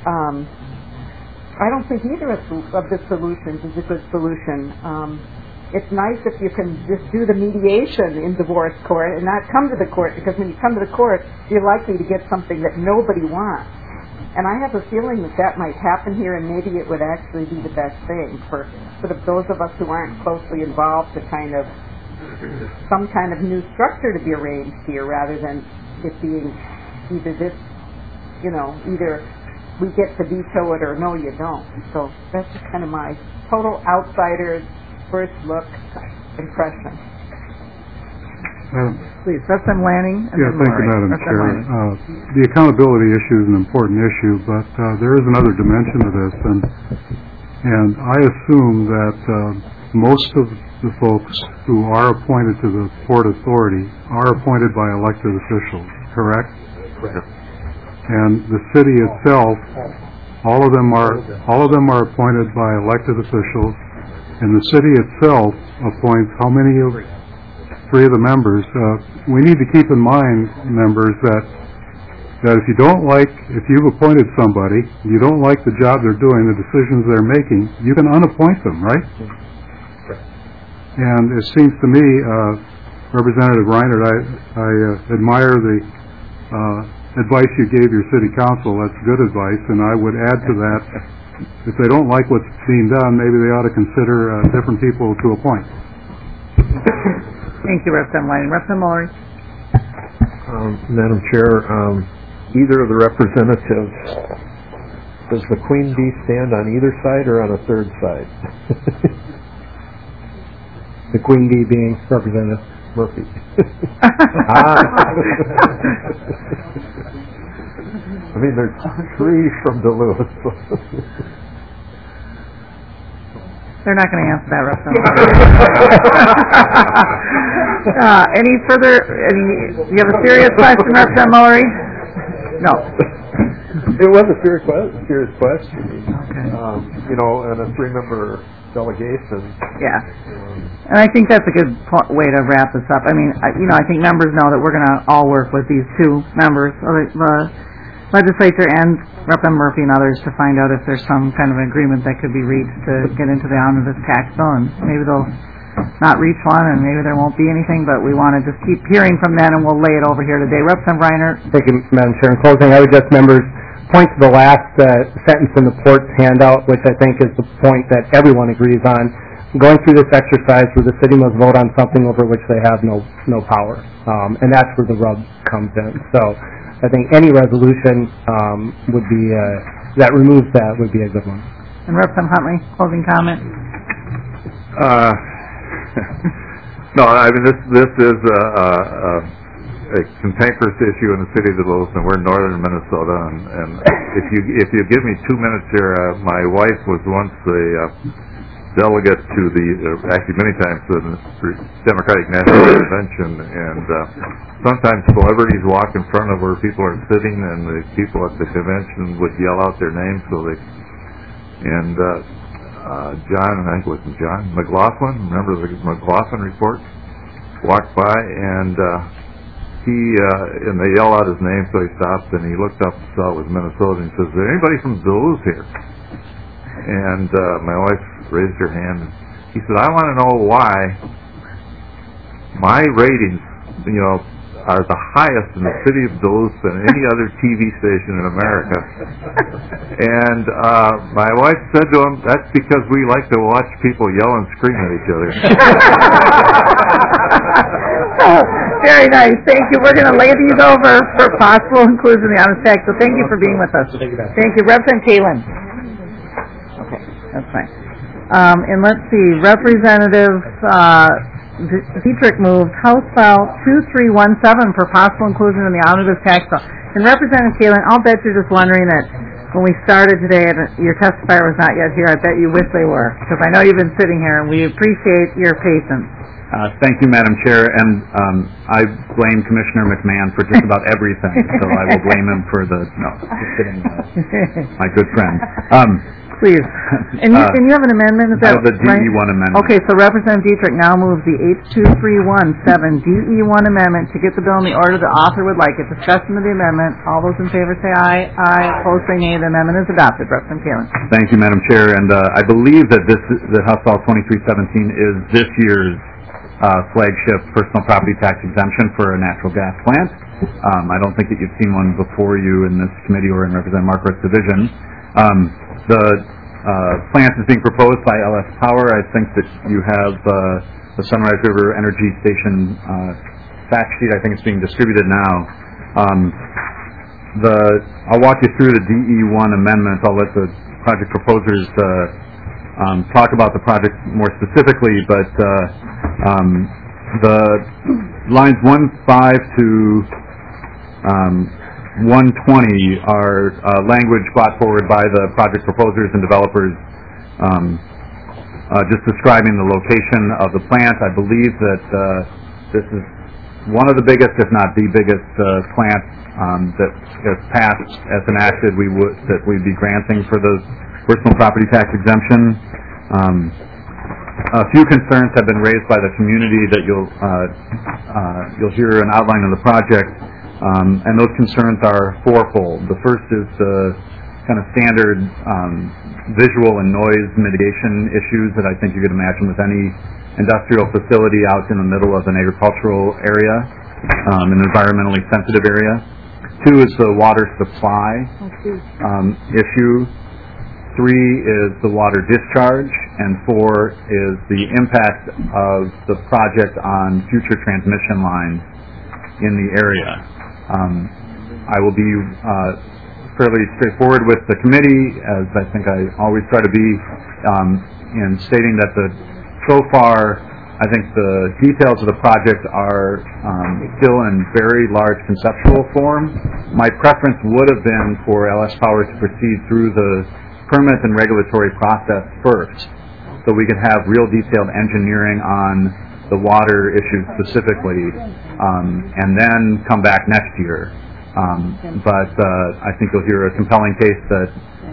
I don't think either of the solutions is a good solution. It's nice if you can just do the mediation in divorce court and not come to the court, because when you come to the court, you're likely to get something that nobody wants. And I have a feeling that might happen here, and maybe it would actually be the best thing for sort of those of us who aren't closely involved to kind of some kind of new structure to be arranged here, rather than it being either this, either we get to veto it or no, you don't. So that's just kind of my total outsider's first look impression. Please, Representative Lanning. Yeah, thank you, Madam Chair. The accountability issue is an important issue, but there is another dimension to this, and I assume that most of the folks who are appointed to the Port Authority are appointed by elected officials, correct? Correct. And the city itself, all of them are appointed by elected officials, and the city itself appoints how many of 3 of the members. We need to keep in mind, members, that if you've appointed somebody, you don't like the job they're doing, the decisions they're making, you can unappoint them, right? And it seems to me, Representative Reinert, I admire the advice you gave your city council. That's good advice, and I would add to that, if they don't like what's being done, maybe they ought to consider different people to appoint. Thank you, Representative Lanning. Representative Mullery. Madam Chair, either of the representatives, does the queen bee stand on either side or on a third side? The queen bee being Representative Murphy. I mean, there's 3 from Duluth. They're not going to answer that, Representative. You have a serious question, Representative Mullery? No. It was a serious question. Okay. And a 3-member delegation. Yeah. And I think that's a good way to wrap this up. I mean, I think members know that we're going to all work with these 2 members of the legislature and Representative Murphy and others to find out if there's some kind of agreement that could be reached to get into the omnibus tax bill, and maybe they'll not reach one, and maybe there won't be anything, but we want to just keep hearing from them, and we'll lay it over here today. Representative Reinert. Thank you, Madam Chair. In closing, I would just, members, point to the last sentence in the Port's handout, which I think is the point that everyone agrees on. Going through this exercise where the city must vote on something over which they have no power, and that's where the rub comes in. So I think any resolution would be that removes that would be a good one. And Representative Huntley, closing comment. No, I mean this is a cantankerous issue in the city of Duluth, and we're in northern Minnesota. And if you give me 2 minutes here, my wife was once a delegate to actually many times to the Democratic National Convention, and sometimes celebrities walk in front of where people are sitting, and the people at the convention would yell out their names. John, I think it was John McLaughlin, remember the McLaughlin report, walked by, and they yelled out his name, so he stopped, and he looked up and saw it was Minnesota, and he says, "Is there anybody from Duluth here?" And my wife raised her hand, and he said, "I want to know why my ratings, are the highest in the city of Duluth than any other TV station in America. And my wife said to him, that's because we like to watch people yell and scream at each other. Very nice. Thank you. We're going to lay these over for possible inclusion in the honest tax. So thank you for being with us. Thank you. Representative Kalin. Okay, that's fine. And let's see, Representative Dietrich moved House File 2317 for possible inclusion in the omnibus tax bill. And Representative Kalin, I'll bet you're just wondering that when we started today and your testifier was not yet here, I bet you wish they were, because I know you've been sitting here and we appreciate your patience. Thank you, Madam Chair, and I blame Commissioner McMahon for just about everything, so I will blame him for just kidding, my good friend. Please. And you have an amendment, is that the DE1 amendment. Okay, so Representative Dietrich now moves the H2317 DE1 amendment to get the bill in the order the author would like it. Discussion of the amendment. All those in favor say aye. Aye. Opposed say nay. The amendment is adopted. Representative Kalin. Thank you, Madam Chair, and I believe that that House File 2317 is this year's flagship personal property tax exemption for a natural gas plant. I don't think that you've seen one before you in this committee or in Representative Marquardt's division. The plant is being proposed by LS Power. I think that you have the Sunrise River Energy Station fact sheet. I think it's being distributed now. I'll walk you through the DE1 amendment. I'll let the project proposers talk about the project more specifically, but the lines 1.5 to 120 are language brought forward by the project proposers and developers just describing the location of the plant. I believe that this is one of the biggest, if not the biggest, plant that if passed as enacted that we'd be granting for the personal property tax exemption. A few concerns have been raised by the community that you'll hear an outline of the project. And those concerns are fourfold. The first is the kind of standard visual and noise mitigation issues that I think you could imagine with any industrial facility out in the middle of an agricultural area, an environmentally sensitive area. Two is the water supply issue. Three is the water discharge, and four is the impact of the project on future transmission lines in the area. I will be fairly straightforward with the committee, as I think I always try to be, in stating that so far, I think the details of the project are still in very large conceptual form. My preference would have been for LS Power to proceed through the permit and regulatory process first, so we could have real detailed engineering on the water issues specifically, and then come back next year. But I think you'll hear a compelling case that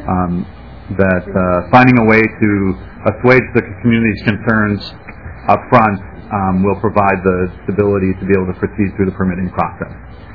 finding a way to assuage the community's concerns up front will provide the stability to be able to proceed through the permitting process.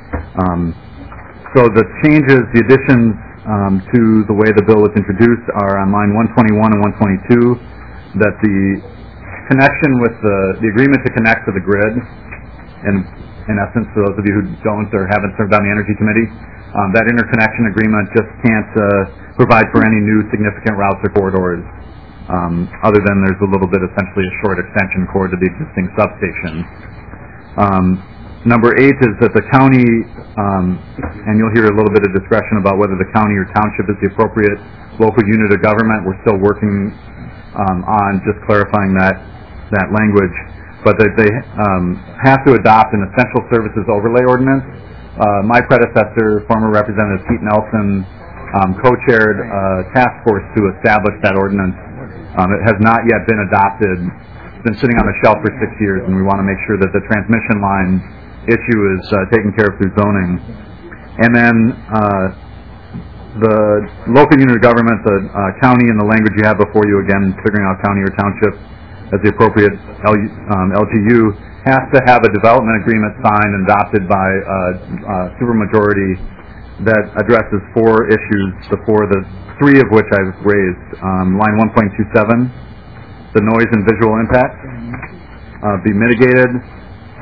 So the changes, the additions to the way the bill was introduced are on line 121 and 122, that the connection with the agreement to connect to the grid, and in essence, for those of you who don't or haven't served on the Energy Committee, that interconnection agreement just can't provide for any new significant routes or corridors, other than there's a little bit, essentially a short extension cord to the existing substation. Number 8 is that the county, and you'll hear a little bit of discretion about whether the county or township is the appropriate local unit of government. We're still working on just clarifying that language, but that they have to adopt an essential services overlay ordinance. My predecessor, former Representative Pete Nelson, co-chaired a task force to establish that ordinance. It has not yet been adopted. It's been sitting on the shelf for 6 years, and we want to make sure that the transmission line issue is taken care of through zoning. And then the local unit of government, the county, and the language you have before you, again, figuring out county or township as the appropriate LGU, has to have a development agreement signed and adopted by a supermajority that addresses 4 issues, the 3 of which I've raised. Line 1.27, the noise and visual impact be mitigated.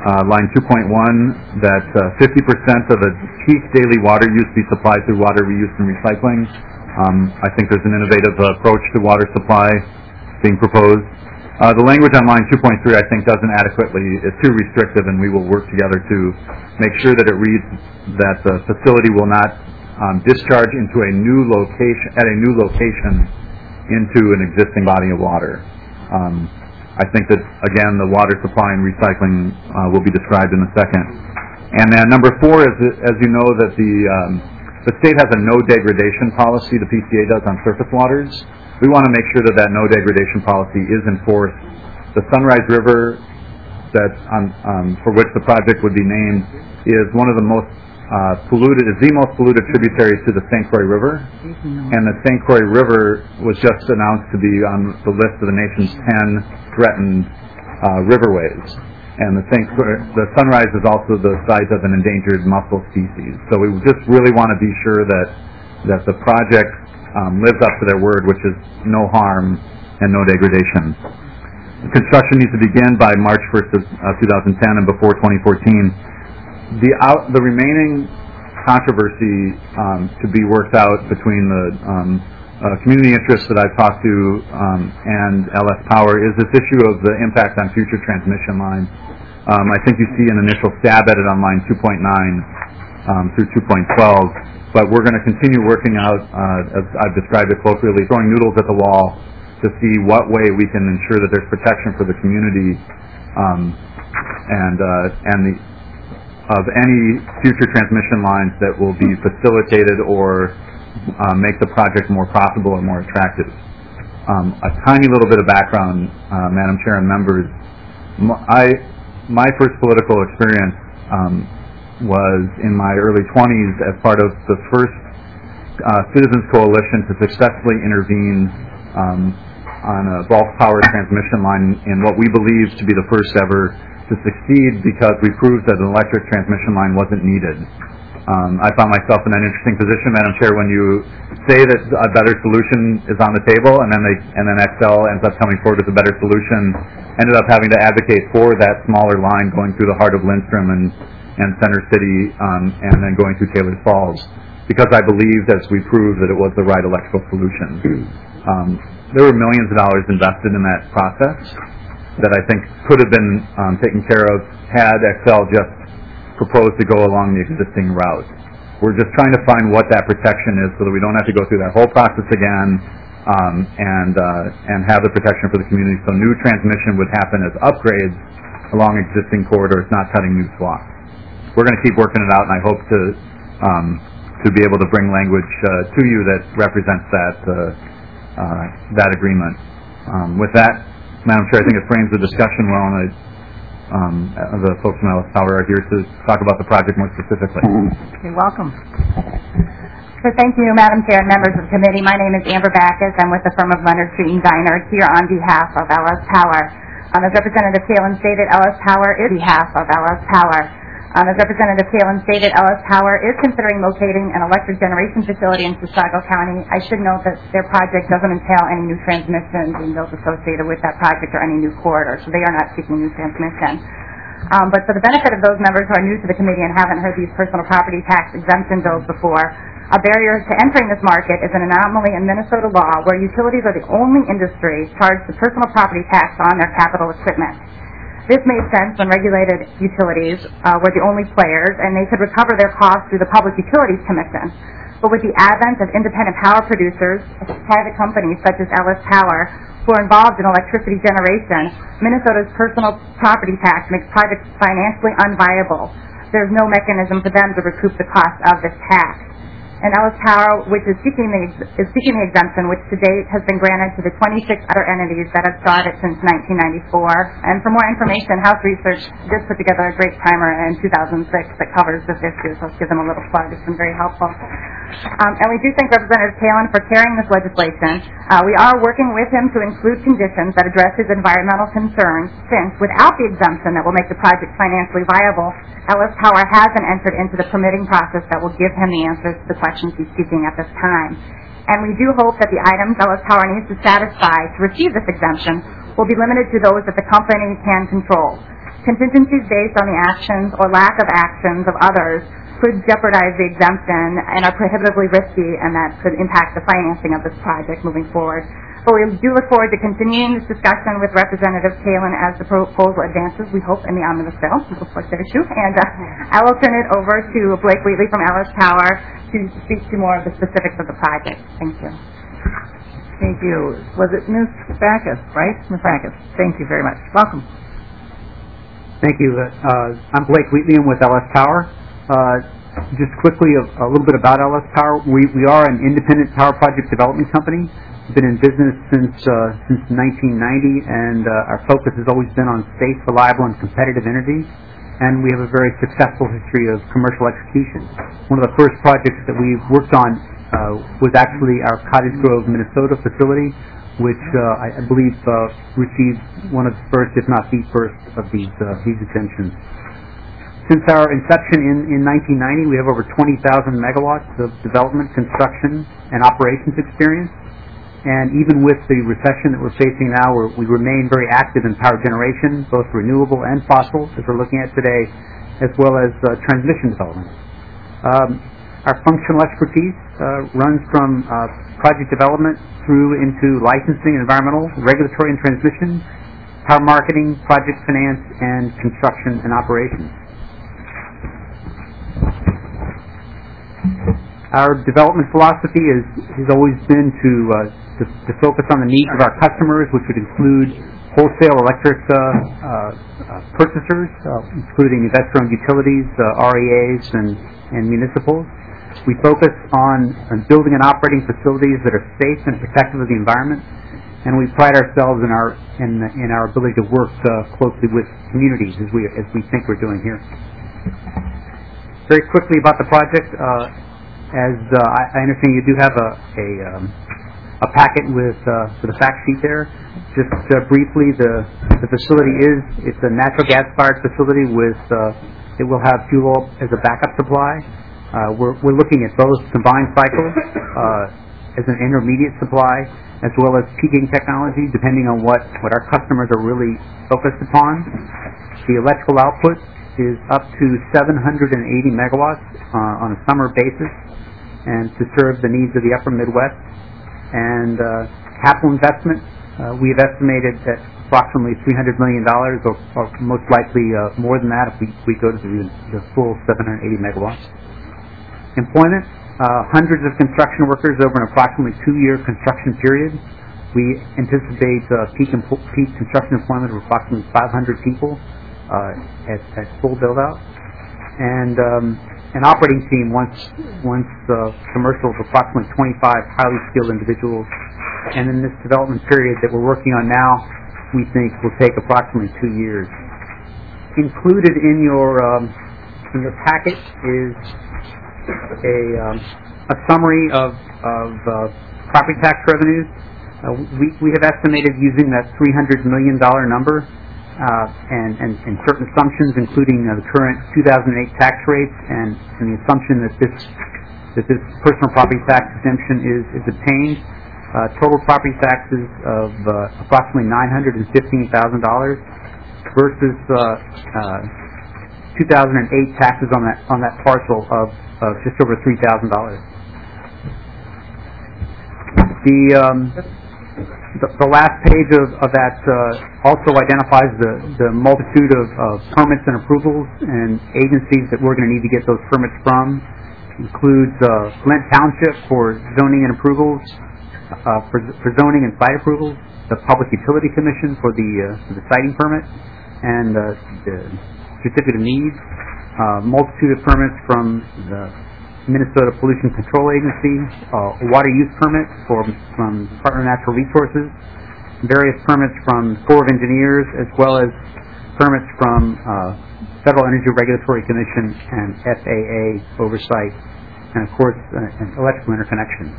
line 2.1, that 50% of the peak daily water use be supplied through water reuse and recycling. I think there's an innovative approach to water supply being proposed. The language on line 2.3 I think doesn't adequately, it's too restrictive, and we will work together to make sure that it reads that the facility will not discharge into a new location into an existing body of water. I think that, again, the water supply and recycling will be described in a second. And then number 4 is, as you know, that the state has a no degradation policy, the PCA does, on surface waters. We want to make sure that that no degradation policy is enforced. The Sunrise River, that for which the project would be named, is one of the most polluted, is the most polluted tributary to the St. Croix River. And the St. Croix River was just announced to be on the list of the nation's 10 threatened riverways. And the Sunrise is also the site of an endangered mussel species. So we just really want to be sure that the project lives up to their word, which is no harm and no degradation. Construction needs to begin by March 1st of 2010 and before 2014. The remaining controversy to be worked out between the community interests that I've talked to and LS Power is this issue of the impact on future transmission lines. I think you see an initial stab at it on line 2.9 through 2.12. But we're going to continue working out, as I've described it colloquially, throwing noodles at the wall to see what way we can ensure that there's protection for the community of any future transmission lines that will be facilitated or make the project more profitable or more attractive. A tiny little bit of background, Madam Chair and members. My first political experience was in my early 20s as part of the first citizens coalition to successfully intervene on a bulk power transmission line in what we believe to be the first ever to succeed, because we proved that an electric transmission line wasn't needed. I found myself in an interesting position, Madam Chair, when you say that a better solution is on the table, and then Xcel ends up coming forward with a better solution, ended up having to advocate for that smaller line going through the heart of Lindstrom and Center City, and then going through Taylor Falls, because I believed, as we proved, that it was the right electrical solution. There were millions of dollars invested in that process that I think could have been taken care of had Xcel just proposed to go along the existing route. We're just trying to find what that protection is so that we don't have to go through that whole process again and have the protection for the community, so new transmission would happen as upgrades along existing corridors, not cutting new swaths. We're going to keep working it out, and I hope to be able to bring language to you that represents that agreement. With that, Madam Chair, I think it frames the discussion well, and the folks from LS Power are here to talk about the project more specifically. Okay, welcome. So thank you, Madam Chair and members of the committee. My name is Amber Backus. I'm with the firm of Leonard Street & Diner here on behalf of LS Power. As Representative Kalin stated, LS Power is on behalf of LS Power. As Representative Kalin stated, LS Power is considering locating an electric generation facility in Chisago County. I should note that their project doesn't entail any new transmission being built associated with that project or any new corridor, so they are not seeking new transmission. But for the benefit of those members who are new to the committee and haven't heard these personal property tax exemption bills before, a barrier to entering this market is an anomaly in Minnesota law where utilities are the only industry charged the personal property tax on their capital equipment. This made sense when regulated utilities were the only players, and they could recover their costs through the Public Utilities Commission. But with the advent of independent power producers, private companies such as LS Power, who are involved in electricity generation, Minnesota's personal property tax makes projects financially unviable. There's no mechanism for them to recoup the cost of this tax. And LS Power, which is seeking the exemption, which to date has been granted to the 26 other entities that have sought it since 1994. And for more information, House Research did put together a great primer in 2006 that covers this issue, so let's give them a little plug. It's been very helpful. And we do thank Representative Kalin for carrying this legislation. We are working with him to include conditions that address his environmental concerns, since without the exemption that will make the project financially viable, LS Power hasn't entered into the permitting process that will give him the answers to the questions he's seeking at this time. And we do hope that the items LS Power needs to satisfy to receive this exemption will be limited to those that the company can control. Contingencies based on the actions or lack of actions of others could jeopardize the exemption and are prohibitively risky, and that could impact the financing of this project moving forward. But we do look forward to continuing this discussion with Representative Kalin as the proposal advances, we hope, in the omnibus bill. It looks like their issue. And I will turn it over to Blake Wheatley from Ellis Power to speak to more of the specifics of the project. Thank you. Thank you. Was it Ms. Backus, right? Ms. Backus. Thank you very much. Welcome. Thank you. I'm Blake Wheatley. I'm with Ellis Power. Just quickly, a little bit about Ellis Power. We are an independent power project development company. We've been in business since 1990, and our focus has always been on safe, reliable, and competitive energy. And we have a very successful history of commercial execution. One of the first projects that we worked on was actually our Cottage Grove, Minnesota facility, which I believe received one of the first, if not the first, of these exemptions. Since our inception in 1990, we have over 20,000 megawatts of development, construction, and operations experience. And even with the recession that we're facing now, we remain very active in power generation, both renewable and fossil, as we're looking at today, as well as transmission development. Our functional expertise runs from project development through into licensing, environmental, regulatory, and transmission, power marketing, project finance, and construction and operations. Our development philosophy has always been to focus on the needs of our customers, which would include wholesale electric purchasers, including investor-owned utilities, REAs, and municipals. We focus on building and operating facilities that are safe and protective of the environment, and we pride ourselves in our ability to work closely with communities, as we think we're doing here. Very quickly about the project, as I understand you do have a packet with a fact sheet there. Just briefly, the facility it's a natural gas-fired facility with it will have fuel oil as a backup supply. We're looking at both combined cycles as an intermediate supply, as well as peaking technology, depending on what our customers are really focused upon. The electrical output is up to 780 megawatts on a summer basis, and to serve the needs of the upper Midwest. And capital investment, we have estimated at approximately $300 million, or most likely more than that if we go to the full 780 megawatts. Employment, hundreds of construction workers over an approximately 2-year construction period. We anticipate peak construction employment of approximately 500 people at full build-out. And an operating team once commercial of approximately 25 highly skilled individuals. And in this development period that we're working on now, we think will take approximately 2 years. Included in your packet is a summary of property tax revenues. We have estimated using that $300 million number and certain assumptions, including the current 2008 tax rates and the assumption that this personal property tax exemption is obtained. Total property taxes of approximately $915,000 versus 2008 taxes on that parcel of just over $3,000. The last page of that also identifies the multitude of permits and approvals and agencies that we're going to need to get those permits from. It includes Flint Township for zoning and approvals, for zoning and site approvals, the Public Utility Commission for the siting permit, and the certificate of need. Multitude of permits from the Minnesota Pollution Control Agency, a water use permit from Department of Natural Resources, various permits from Corps of Engineers, as well as permits from Federal Energy Regulatory Commission and FAA oversight, and of course, an electrical interconnection.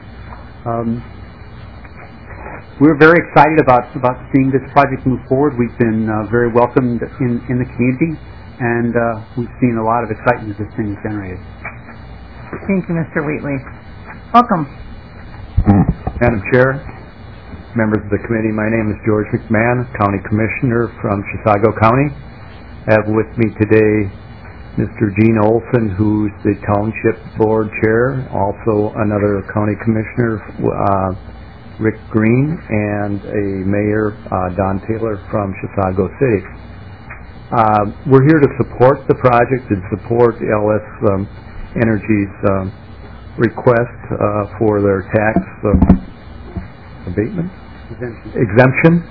We're very excited about seeing this project move forward. We've been very welcomed in the community, and we've seen a lot of excitement as this thing is generated. Thank you, Mr. Wheatley. Welcome. Madam Chair, members of the committee, my name is George McMahon, County Commissioner from Chisago County. have with me today Mr. Gene Olson, who's the Township Board Chair, also another County Commissioner, Rick Green, and a Mayor, Don Taylor from Chisago City. We're here to support the project and support LS Energy's request for their tax abatement? Exemption.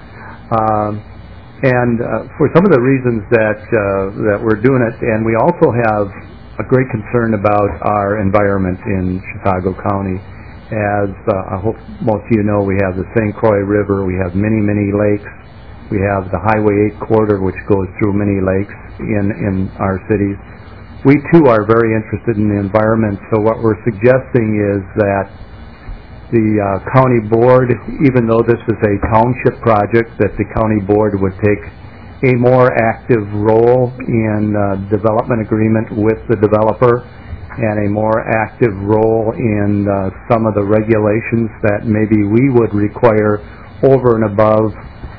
And for some of the reasons that we're doing it, and we also have a great concern about our environment in Chisago County. As I hope most of you know, we have the St. Croix River, we have many, many lakes, we have the Highway 8 corridor, which goes through many lakes in our cities. We too are very interested in the environment, so what we're suggesting is that the county board, even though this is a township project, that the county board would take a more active role in development agreement with the developer and a more active role in some of the regulations that maybe we would require over and above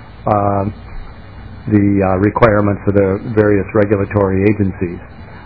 the requirements of the various regulatory agencies.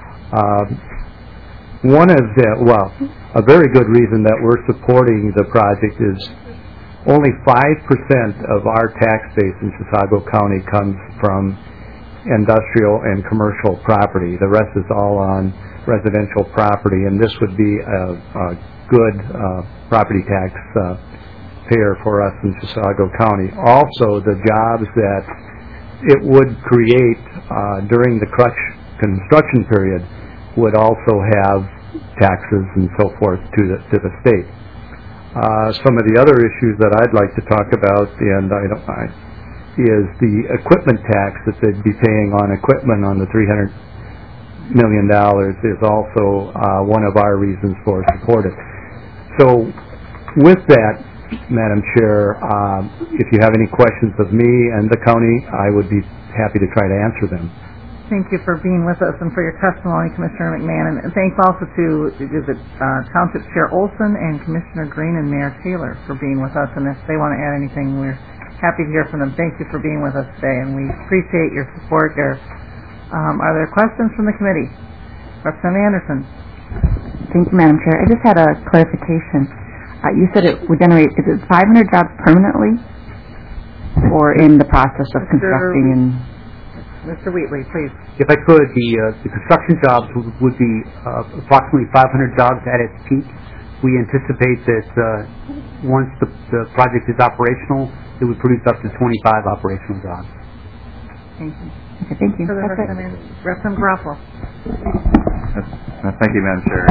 One is that, well, a very good reason that we're supporting the project is only 5% of our tax base in Chisago County comes from industrial and commercial property. The rest is all on residential property, and this would be a good property tax payer for us in Chisago County. Also, the jobs that it would create during the construction period would also have taxes and so forth to the state. Some of the other issues that I'd like to talk about, and is the equipment tax that they'd be paying on equipment on the $300 million is also one of our reasons for support it. So with that, Madam Chair, if you have any questions of me and the county, I would be happy to try to answer them. Thank you for being with us and for your testimony, Commissioner McMahon. And thanks also to Township Chair Olson and Commissioner Green and Mayor Taylor for being with us. And if they want to add anything, we're happy to hear from them. Thank you for being with us today, and we appreciate your support. Are there questions from the committee? Representative Anderson. Thank you, Madam Chair. I just had a clarification. You said it would generate, is it 500 jobs permanently or in the process of constructing and... Mr. Wheatley, please. If I could, the construction jobs would be approximately 500 jobs at its peak. We anticipate that once the project is operational, it would produce up to 25 operational jobs. Thank you. Okay, thank you. Representative Garofalo. Thank you, Madam Chair.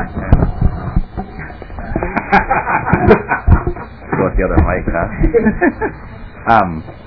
Go with the other mic, huh?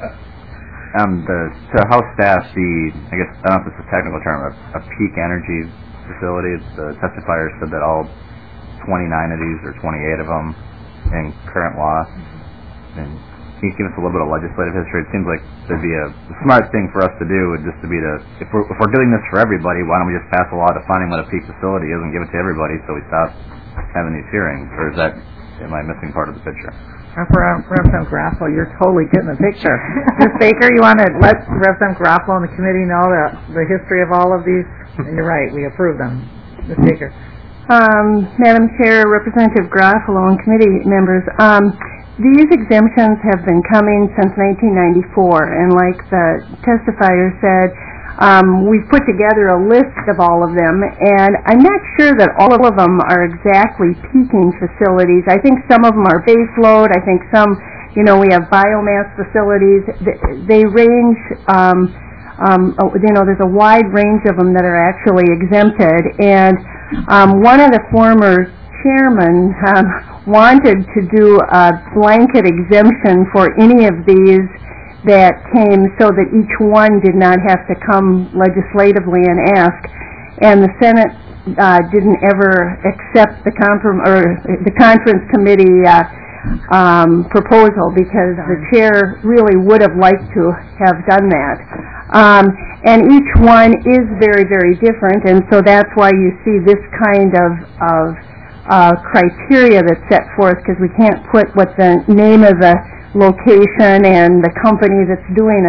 To House staff, I guess, I don't know if it's a technical term, a peak energy facility. The testifier said that all 29 of these, or 28 of them, in current law. And can you give us a little bit of legislative history? It seems like the smart thing for us to do would just to be if we're doing this for everybody, why don't we just pass a law defining what a peak facility is and give it to everybody so we stop having these hearings? Or am I missing part of the picture? Representative Garofalo, you're totally getting the picture. Ms. Baker, you want to let Representative Garofalo and the committee know the history of all of these? And you're right, we approve them. Ms. Baker. Madam Chair, Representative Garofalo and committee members, these exemptions have been coming since 1994, and like the testifier said, we've put together a list of all of them, and I'm not sure that all of them are exactly peaking facilities. I think some of them are base load. I think some, we have biomass facilities. They range, there's a wide range of them that are actually exempted, and one of the former chairmen wanted to do a blanket exemption for any of these that came so that each one did not have to come legislatively and ask. And the Senate didn't ever accept the conference committee proposal because the chair really would have liked to have done that. And each one is very, very different, and so that's why you see this kind of criteria that's set forth, because we can't put what the name of the location and the company that's doing it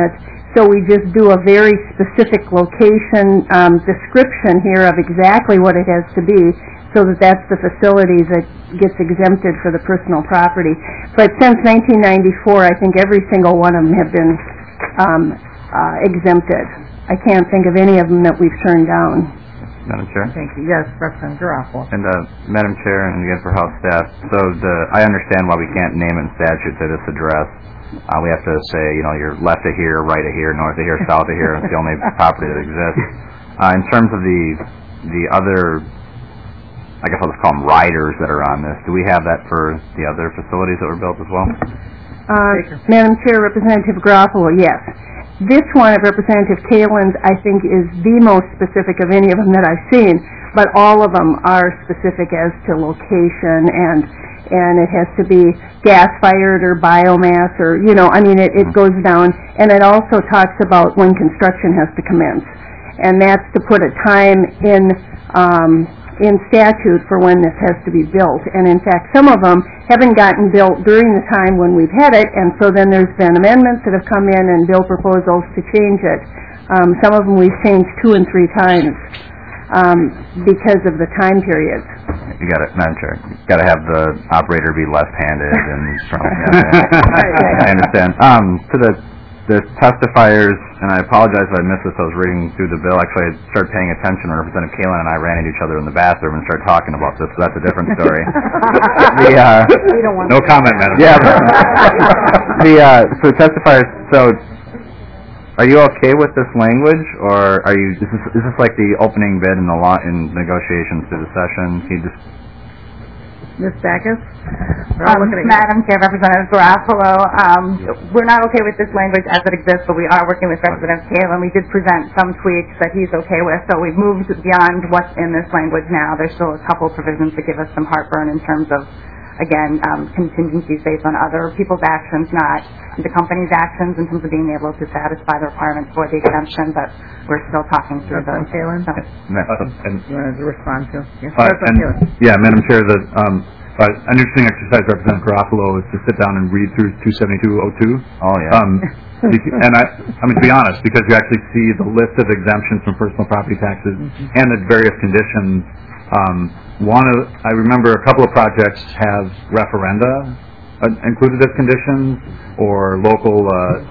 So we just do a very specific location description here of exactly what it has to be, so that that's the facility that gets exempted for the personal property. But since 1994, I think every single one of them have been exempted. I can't think of any of them that we've turned down. Madam Chair? Thank you. Yes, Representative Garofalo. And Madam Chair, and again for House staff, so I understand why we can't name it in statute to this address. We have to say, you're left of here, right of here, north of here, south of here. It's the only property that exists. In terms of the other, I guess I'll just call them riders that are on this, do we have that for the other facilities that were built as well? Madam Chair, Representative Garofalo, yes. This one of Representative Kalin's, I think, is the most specific of any of them that I've seen, but all of them are specific as to location, and it has to be gas-fired or biomass, or, it goes down, and it also talks about when construction has to commence, and that's to put a time in statute for when this has to be built. And in fact, some of them haven't gotten built during the time when we've had it, and so then there's been amendments that have come in and bill proposals to change it. Some of them we've changed 2 and 3 times because of the time periods. You got it, Madam Chair. You got to have the operator be left-handed and strong. I understand. To the testifiers, and I apologize if I missed this, I was reading through the bill. Actually, I started paying attention when Representative Kalin and I ran into each other in the bathroom and started talking about this, so that's a different story. No comment, Madam Chair. Yeah. So testifiers, are you okay with this language, or is this like the opening bid in the in negotiations through the session? Can you just... Ms. Backus? Madam Chair, Representative Garofalo, we're not okay with this language as it exists, but we are working with Representative Kalin. We did present some tweaks that he's okay with, so we've moved beyond what's in this language now. There's still a couple provisions that give us some heartburn in terms of, again, contingencies based on other people's actions, not the company's actions, in terms of being able to satisfy the requirements for the exemption, but we're still talking through those. Kalin? And You wanted to respond to? Yes, Madam Chair, an interesting exercise, Representative Garofalo, is to sit down and read through 27202. Oh, yeah. And to be honest, because you actually see the list of exemptions from personal property taxes and the various conditions. I remember a couple of projects have referenda included as conditions, or local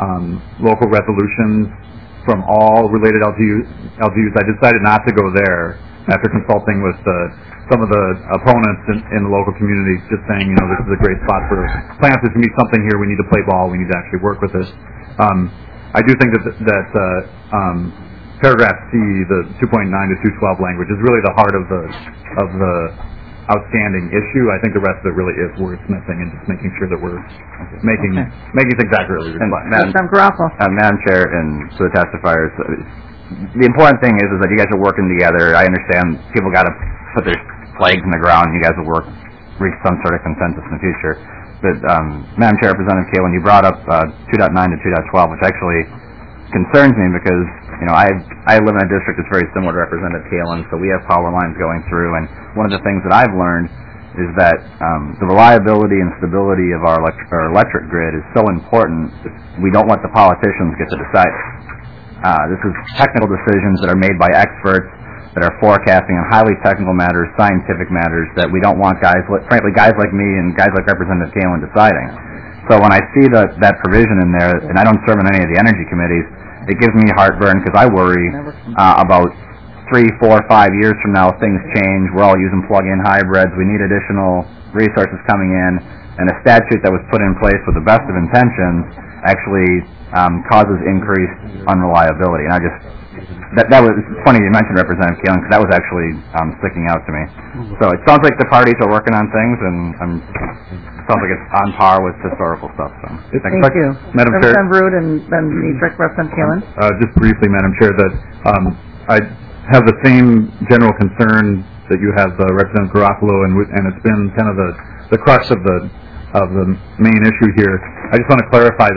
resolutions from all related LGUs. I decided not to go there after consulting with some of the opponents in the local community, just saying, this is a great spot for plants. If we need something here, we need to play ball. We need to actually work with this. I do think that paragraph C, the 2.9 to 212 language, is really the heart of the outstanding issue. I think the rest of it really is wordsmithing and just making sure that we're making things accurately reflect. Madam Chair, and to the testifiers, the important thing is that you guys are working together. I understand people got to put their flags in the ground, and you guys will reach some sort of consensus in the future. But Madam Chair, Representative Kalin, you brought up 2.9 to 2.12, which actually concerns me because I live in a district that's very similar to Representative Kalin, so we have power lines going through, and one of the things that I've learned is that the reliability and stability of our electric grid is so important. We don't let the politicians get to decide. This is technical decisions that are made by experts that are forecasting on highly technical matters, scientific matters, that we don't want guys like me and guys like Representative Kalin deciding. So when I see that provision in there, and I don't serve in any of the energy committees, it gives me heartburn because I worry about 3, 4, 5 years from now, things change. We're all using plug-in hybrids. We need additional resources coming in, and a statute that was put in place with the best of intentions actually causes increased unreliability. And that was funny you mentioned Representative Kalin, because that was actually sticking out to me. So it sounds like the parties are working on things, and it sounds like it's on par with historical stuff. So thank you. Madam Chair. Representative Rood and then Representative Kalin. Just briefly, Madam Chair, that I have the same general concern that you have, Representative Garofalo, and it's been kind of the crux of the main issue here. I just want to clarify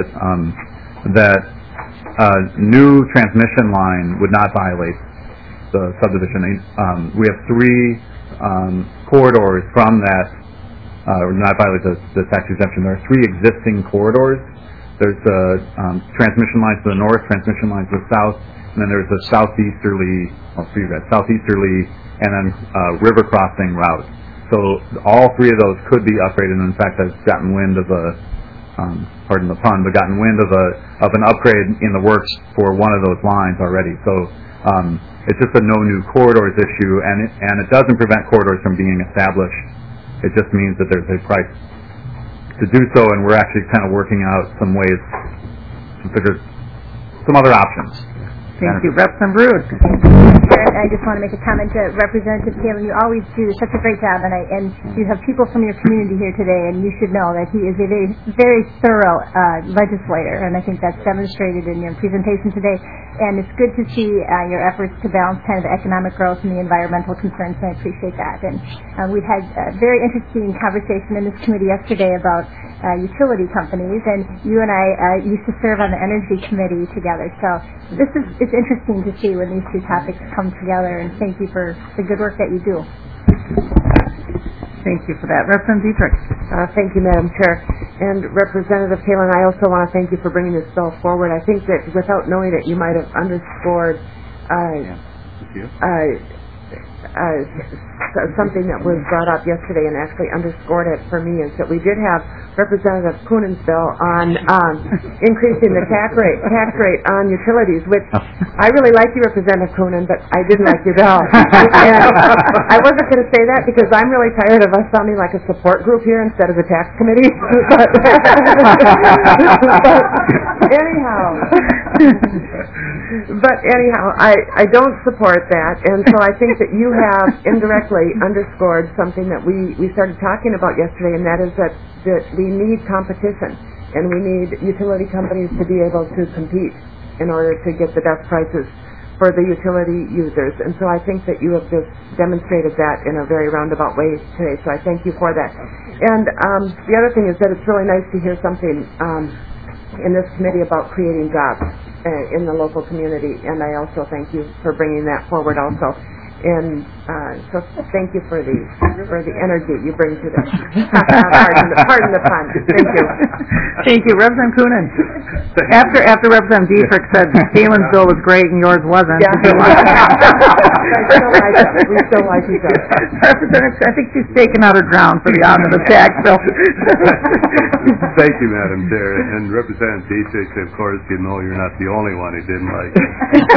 that new transmission line would not violate the subdivision. We have 3 corridors from that would not violate the tax exemption. There are 3 existing corridors There's transmission lines to the north, transmission lines to the south, and then there's a southeasterly, and then river crossing route. So all three of those could be upgraded. And in fact, I've gotten wind of pardon the pun, but gotten wind of an upgrade in the works for one of those lines already. So it's just a no new corridors issue, and it doesn't prevent corridors from being established. It just means that there's a price to do so, and we're actually kind of working out some ways to figure some other options. Thank you. Representative Rude. I just want to make a comment to Representative Kalin. You always do such a great job, and you have people from your community here today, and you should know that he is a very, very thorough legislator, and I think that's demonstrated in your presentation today. And it's good to see your efforts to balance kind of the economic growth and the environmental concerns, and I appreciate that. And we had a very interesting conversation in this committee yesterday about utility companies, and you and I used to serve on the Energy Committee together. So it's interesting to see when these two topics come together, and thank you for the good work that you do. Thank you for that. Representative Dietrich. Thank you, Madam Chair. And Representative Kalin, I also want to thank you for bringing this bill forward. I think that without knowing it, you might have underscored something that was brought up yesterday and actually underscored it for me, is that we did have Representative Koonen's bill on increasing the tax rate on utilities, which I really like you, Representative Koonen, but I didn't like your bill. And I wasn't going to say that because I'm really tired of us sounding like a support group here instead of a tax committee. but anyhow, I don't support that, and so I think that you have indirectly underscored something that we started talking about yesterday, and that is that we need competition, and we need utility companies to be able to compete in order to get the best prices for the utility users. And so I think that you have just demonstrated that in a very roundabout way today, so I thank you for that. And the other thing is that it's really nice to hear something in this committee about creating jobs in the local community, and I also thank you for bringing that forward also. And so thank you for the energy you bring to this. Pardon the pun. Thank you. Thank you. Representative Koonen. After Representative Dietrich said Kalin's bill was great and yours wasn't. Yeah. We still like each other. Representative, I think she's taken out her ground for the omnibus tax bill. Thank you, Madam Chair. And Representative Dietrich, of course, you know you're not the only one who didn't like it.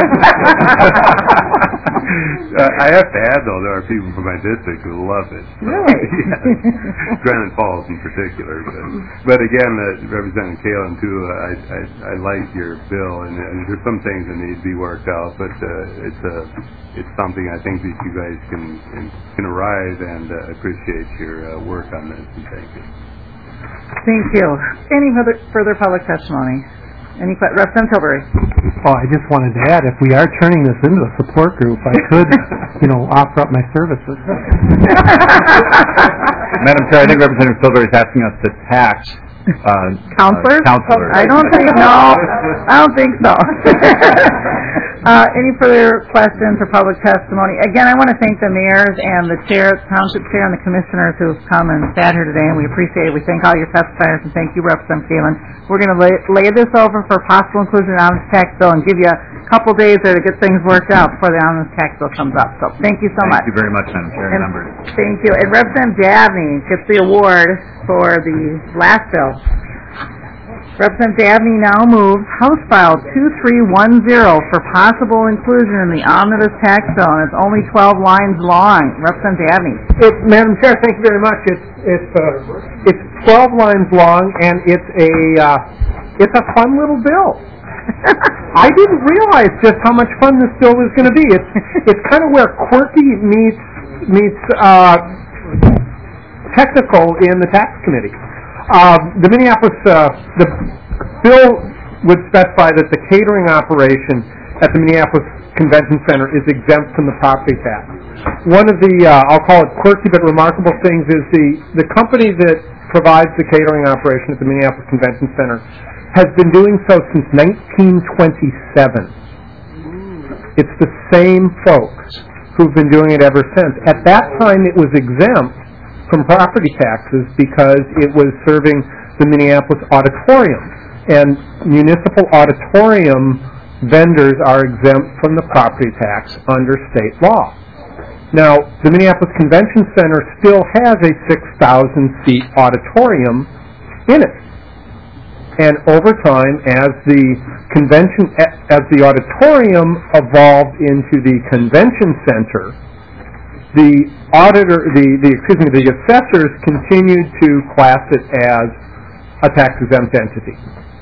I have to add, though, there are people from my district who love it. Really? Granite Falls in particular. But again, Representative Kalin, too, I like your bill, and there's some things that need to be worked out, but it's something I think that you guys can arrive, and appreciate your work on this, and thank you. Thank you. Any further public testimony? Representative Tilbury. Oh, I just wanted to add, if we are turning this into a support group, I could, offer up my services. Madam Chair, I think Representative Tilbury is asking us to tax counselors. I don't think so. Any further questions or public testimony? Again, I want to thank the mayors and the township chair and the commissioners who have come and sat here today, and we appreciate it. We thank all your testifiers, and thank you, Representative Kalin. We're going to lay this over for possible inclusion in the omnibus tax bill and give you a couple days there to get things worked out before the omnibus tax bill comes up. So thank you so much. Thank you very much, Madam Chair and members. Thank you. And Representative Dabney gets the award for the last bill. Representative Dabney now moves House File 2310 for possible inclusion in the omnibus tax bill, and it's only 12 lines long. Representative Dabney. Madam Chair, thank you very much. It's 12 lines long, and it's a fun little bill. I didn't realize just how much fun this bill was going to be. It's kind of where quirky meets technical in the tax committee. The bill would specify that the catering operation at the Minneapolis Convention Center is exempt from the property tax. One of the, I'll call it quirky but remarkable things, is the company that provides the catering operation at the Minneapolis Convention Center has been doing so since 1927. It's the same folks who've been doing it ever since. At that time, it was exempt from property taxes because it was serving the Minneapolis Auditorium. And municipal auditorium vendors are exempt from the property tax under state law. Now, the Minneapolis Convention Center still has a 6,000-seat auditorium in it. And over time, as the auditorium evolved into the convention center, the assessors continued to class it as a tax-exempt entity.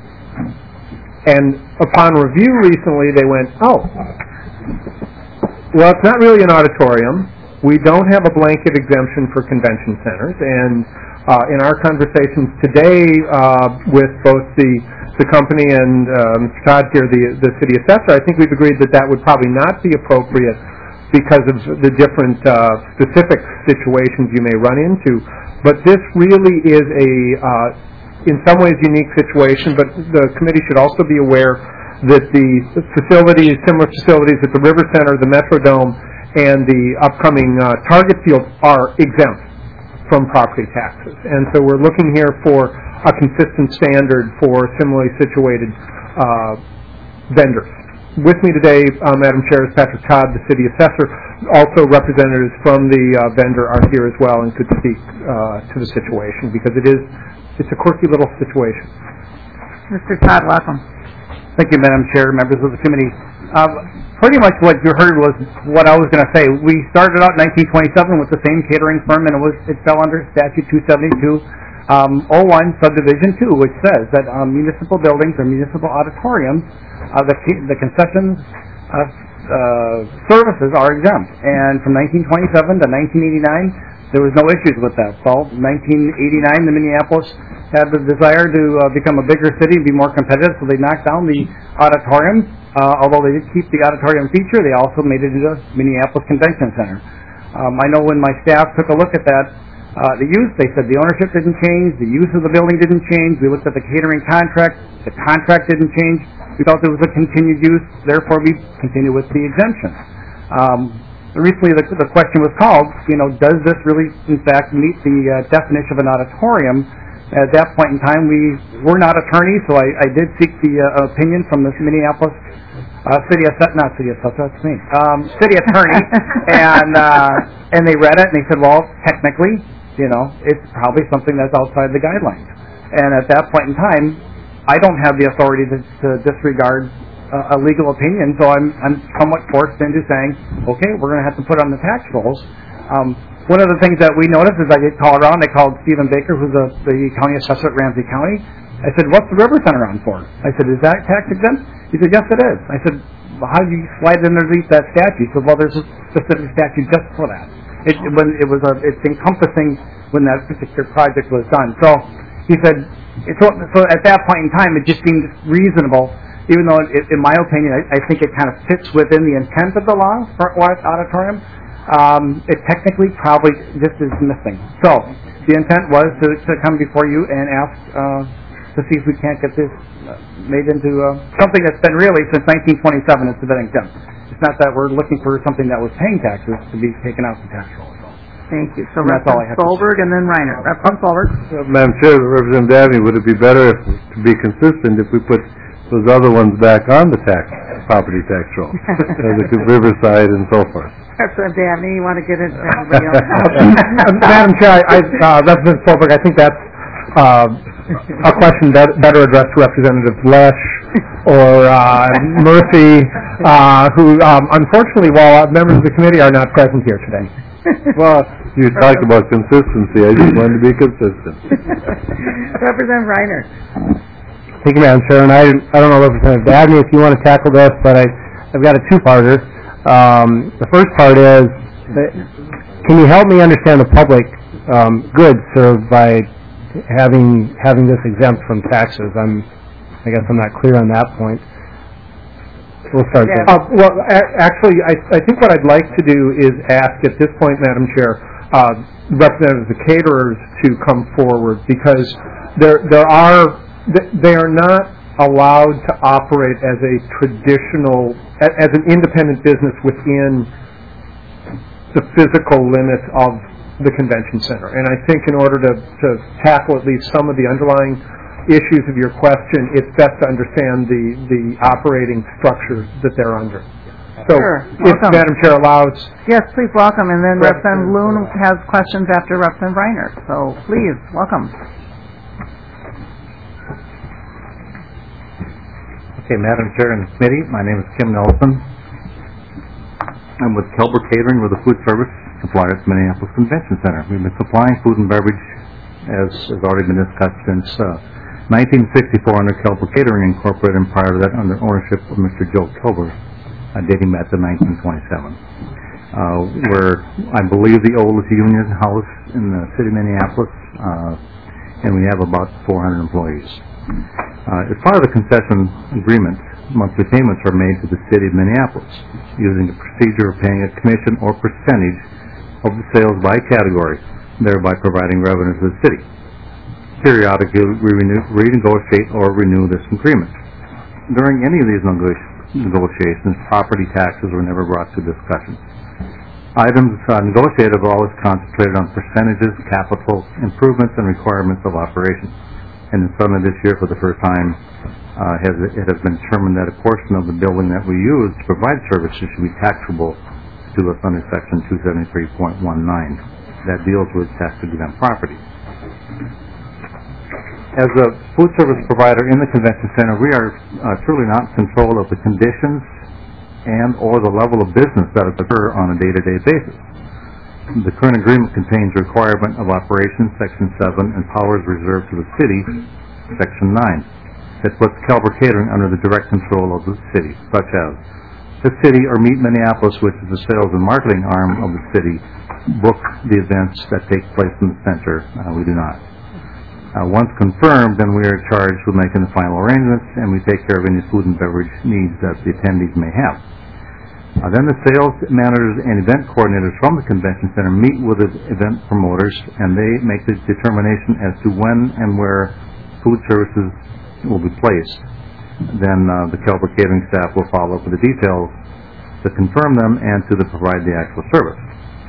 And upon review recently, they went, oh, well, it's not really an auditorium. We don't have a blanket exemption for convention centers. And in our conversations today with both the company and Mr. Todd here, the city assessor, I think we've agreed that that would probably not be appropriate because of the different specific situations you may run into. But this really is in some ways, unique situation, but the committee should also be aware that the facilities, similar facilities at the River Center, the Metrodome, and the upcoming Target Field are exempt from property taxes. And so we're looking here for a consistent standard for similarly situated vendors. With me today, Madam Chair, is Patrick Todd, the city assessor. Also, representatives from the vendor are here as well and could speak to the situation because it's a quirky little situation. Mr. Todd, welcome. Thank you, Madam Chair, members of the committee. Pretty much what you heard was what I was going to say. We started out in 1927 with the same catering firm, and it fell under Statute 272, 01, Subdivision 2, which says that municipal buildings or municipal auditoriums, the concessions services are exempt. And from 1927 to 1989, there was no issues with that. So, 1989, the Minneapolis had the desire to become a bigger city and be more competitive, so they knocked down the auditorium. Although they did keep the auditorium feature, they also made it into Minneapolis Convention Center. I know when my staff took a look at that, the use, they said the ownership didn't change, the use of the building didn't change. We looked at the catering contract, the contract didn't change. We felt it was a continued use, therefore we continue with the exemption. Recently, the question was called, does this really, in fact, meet the definition of an auditorium? At that point in time, we were not attorneys, so I did seek the opinion from the Minneapolis city attorney, and they read it and they said, well, technically, it's probably something that's outside the guidelines. And at that point in time, I don't have the authority to disregard a legal opinion, so I'm somewhat forced into saying, okay, we're going to have to put on the tax rolls. One of the things that we noticed is I did call around. I called Stephen Baker, who's the county assessor at Ramsey County. I said, what's the River Center on for? I said, is that tax exempt? He said, yes, it is. I said, well, how do you slide it underneath that statute? He said, well, there's a specific statute just for that. It's encompassing when that particular project was done. So he said, so at that point in time, it just seemed reasonable, even though, in my opinion, I think it kind of fits within the intent of the law for auditorium. It technically probably just is missing. So the intent was to come before you and ask to see if we can't get this made into something that's been really since 1927 it's been exempt. It's not that we're looking for something that was paying taxes to be taken out from tax rolls. Thank you. So Representative Solberg and then Reiner. Representative Solberg. Madam Chair, Representative Dabney, would it be better to be consistent if we put those other ones back on the property tax roll, the Riverside and so forth? Representative Dabney, you want to get into anybody else? Madam Chair, Representative Solberg, I think that's a question better addressed to Representative Lesh or Murphy, who unfortunately, while members of the committee are not present here today. Well, you talked about consistency. I just wanted to be consistent. Representative Reiner. Thank you, Madam Chair. And I don't know, Representative Dabney, if you want to tackle this, but I've got a two-parter. The first part is, can you help me understand the public good served by having this exempt from taxes? I guess I'm not clear on that point. We'll start there. Well, actually, I think what I'd like to do is ask at this point, Madam Chair, representatives of the caterers to come forward because they are not allowed to operate as a traditional, as an independent business within the physical limits of the convention center. And I think in order to tackle at least some of the underlying issues of your question, it's best to understand the operating structure that they're under. So, Sure. if Welcome. Madam Chair allows, Yes, please welcome, and then Representative Representative Loon has questions after Representative Reiner. So please, welcome. Okay, Madam Chair and committee, my name is Kim Nelson. I'm with Kelber Catering with the food service supplier at Minneapolis Convention Center. We've been supplying food and beverage, as has already been discussed, since 1964 under Kelber Catering Incorporated, and prior to that under ownership of Mr. Joe Kelber, dating back to 1927. We're, I believe, the oldest union house in the city of Minneapolis, and we have about 400 employees. As part of the concession agreement, monthly payments are made to the city of Minneapolis using the procedure of paying a commission or percentage of the sales by category, thereby providing revenue to the city. Periodically, we renegotiate or renew this agreement. During any of these negotiations, property taxes were never brought to discussion. Items negotiated are always concentrated on percentages, capital improvements, and requirements of operation. And in summer this year, for the first time, it has been determined that a portion of the building that we use to provide services should be taxable to us under Section 273.19. That deals with tax-exempt property. As a food service provider in the convention center, we are truly not in control of the conditions and or the level of business that occur on a day-to-day basis. The current agreement contains requirement of operations, Section 7, and powers reserved to the city, Section 9, that puts Kelber Catering under the direct control of the city, such as the city or Meet Minneapolis, which is the sales and marketing arm of the city, book the events that take place in the center. We do not. Once confirmed, then we are charged with making the final arrangements, and we take care of any food and beverage needs that the attendees may have. Then the sales managers and event coordinators from the convention center meet with the event promoters, and they make the determination as to when and where food services will be placed. Then the Kelber Catering staff will follow up with the details to confirm them and to provide the actual service.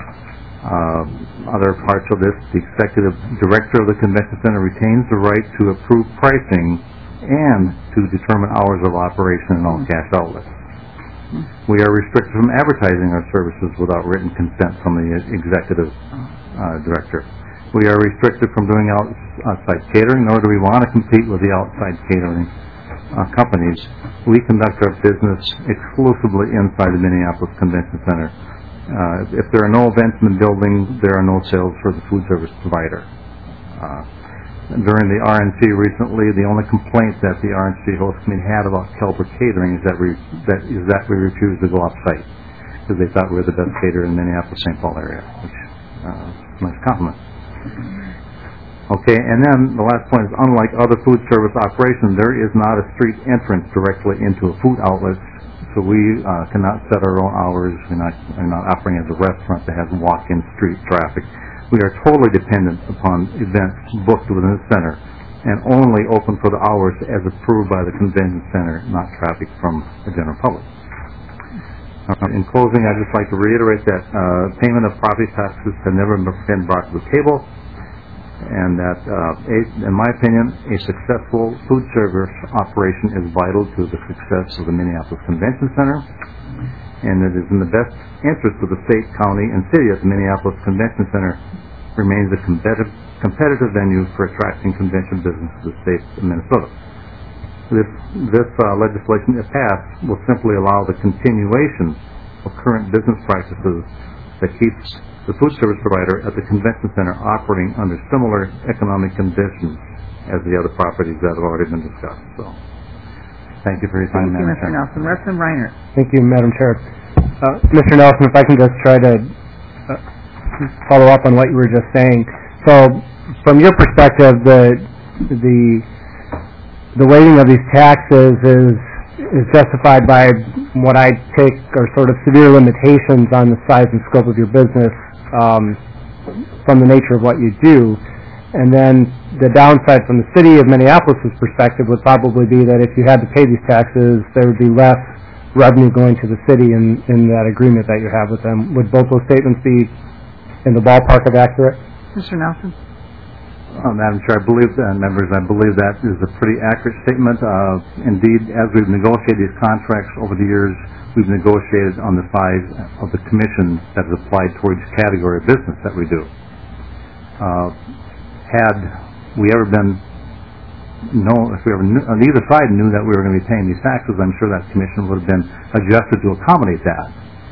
Other parts of this, the executive director of the convention center retains the right to approve pricing and to determine hours of operation and all cash outlets. We are restricted from advertising our services without written consent from the executive director. We are restricted from doing outside catering, nor do we want to compete with the outside catering companies. We conduct our business exclusively inside the Minneapolis Convention Center. If there are no events in the building, there are no sales for the food service provider. During the RNC recently, the only complaint that the RNC host committee had about Kelber Catering is that we refused to go off-site because they thought we were the best caterer in the Minneapolis-St. Paul area, which is a nice compliment. Okay, and then the last point is, unlike other food service operations, there is not a street entrance directly into a food outlet, so we cannot set our own hours. We're not operating as a restaurant that has walk-in street traffic. We are totally dependent upon events booked within the center and only open for the hours as approved by the convention center, not traffic from the general public. In closing, I'd just like to reiterate that payment of property taxes have never been brought to the table, and that, in my opinion, a successful food service operation is vital to the success of the Minneapolis Convention Center, and it is in the best interest of the state, county, and city that the Minneapolis Convention Center remains a competitive venue for attracting convention business to the state of Minnesota. This legislation, if passed, will simply allow the continuation of current business practices that keeps the food service provider at the convention center operating under similar economic conditions as the other properties that have already been discussed. So, thank you for your time, Madam Chair. Mr. Nelson. Representative Reiner. Thank you, Madam Chair. Mr. Nelson, if I can just try to follow up on what you were just saying. So, from your perspective, the weighting of these taxes is justified by what I take are sort of severe limitations on the size and scope of your business from the nature of what you do. And then the downside from the city of Minneapolis' perspective would probably be that if you had to pay these taxes, there would be less revenue going to the city in that agreement that you have with them. Would both those statements be in the ballpark of accurate? Mr. Nelson. Madam Chair, I believe, and members, I believe that is a pretty accurate statement. Indeed, as we've negotiated these contracts over the years, we've negotiated on the size of the commission that is applied towards each category of business that we do. Had we ever been if we ever on either side knew that we were going to be paying these taxes, I'm sure that commission would have been adjusted to accommodate that.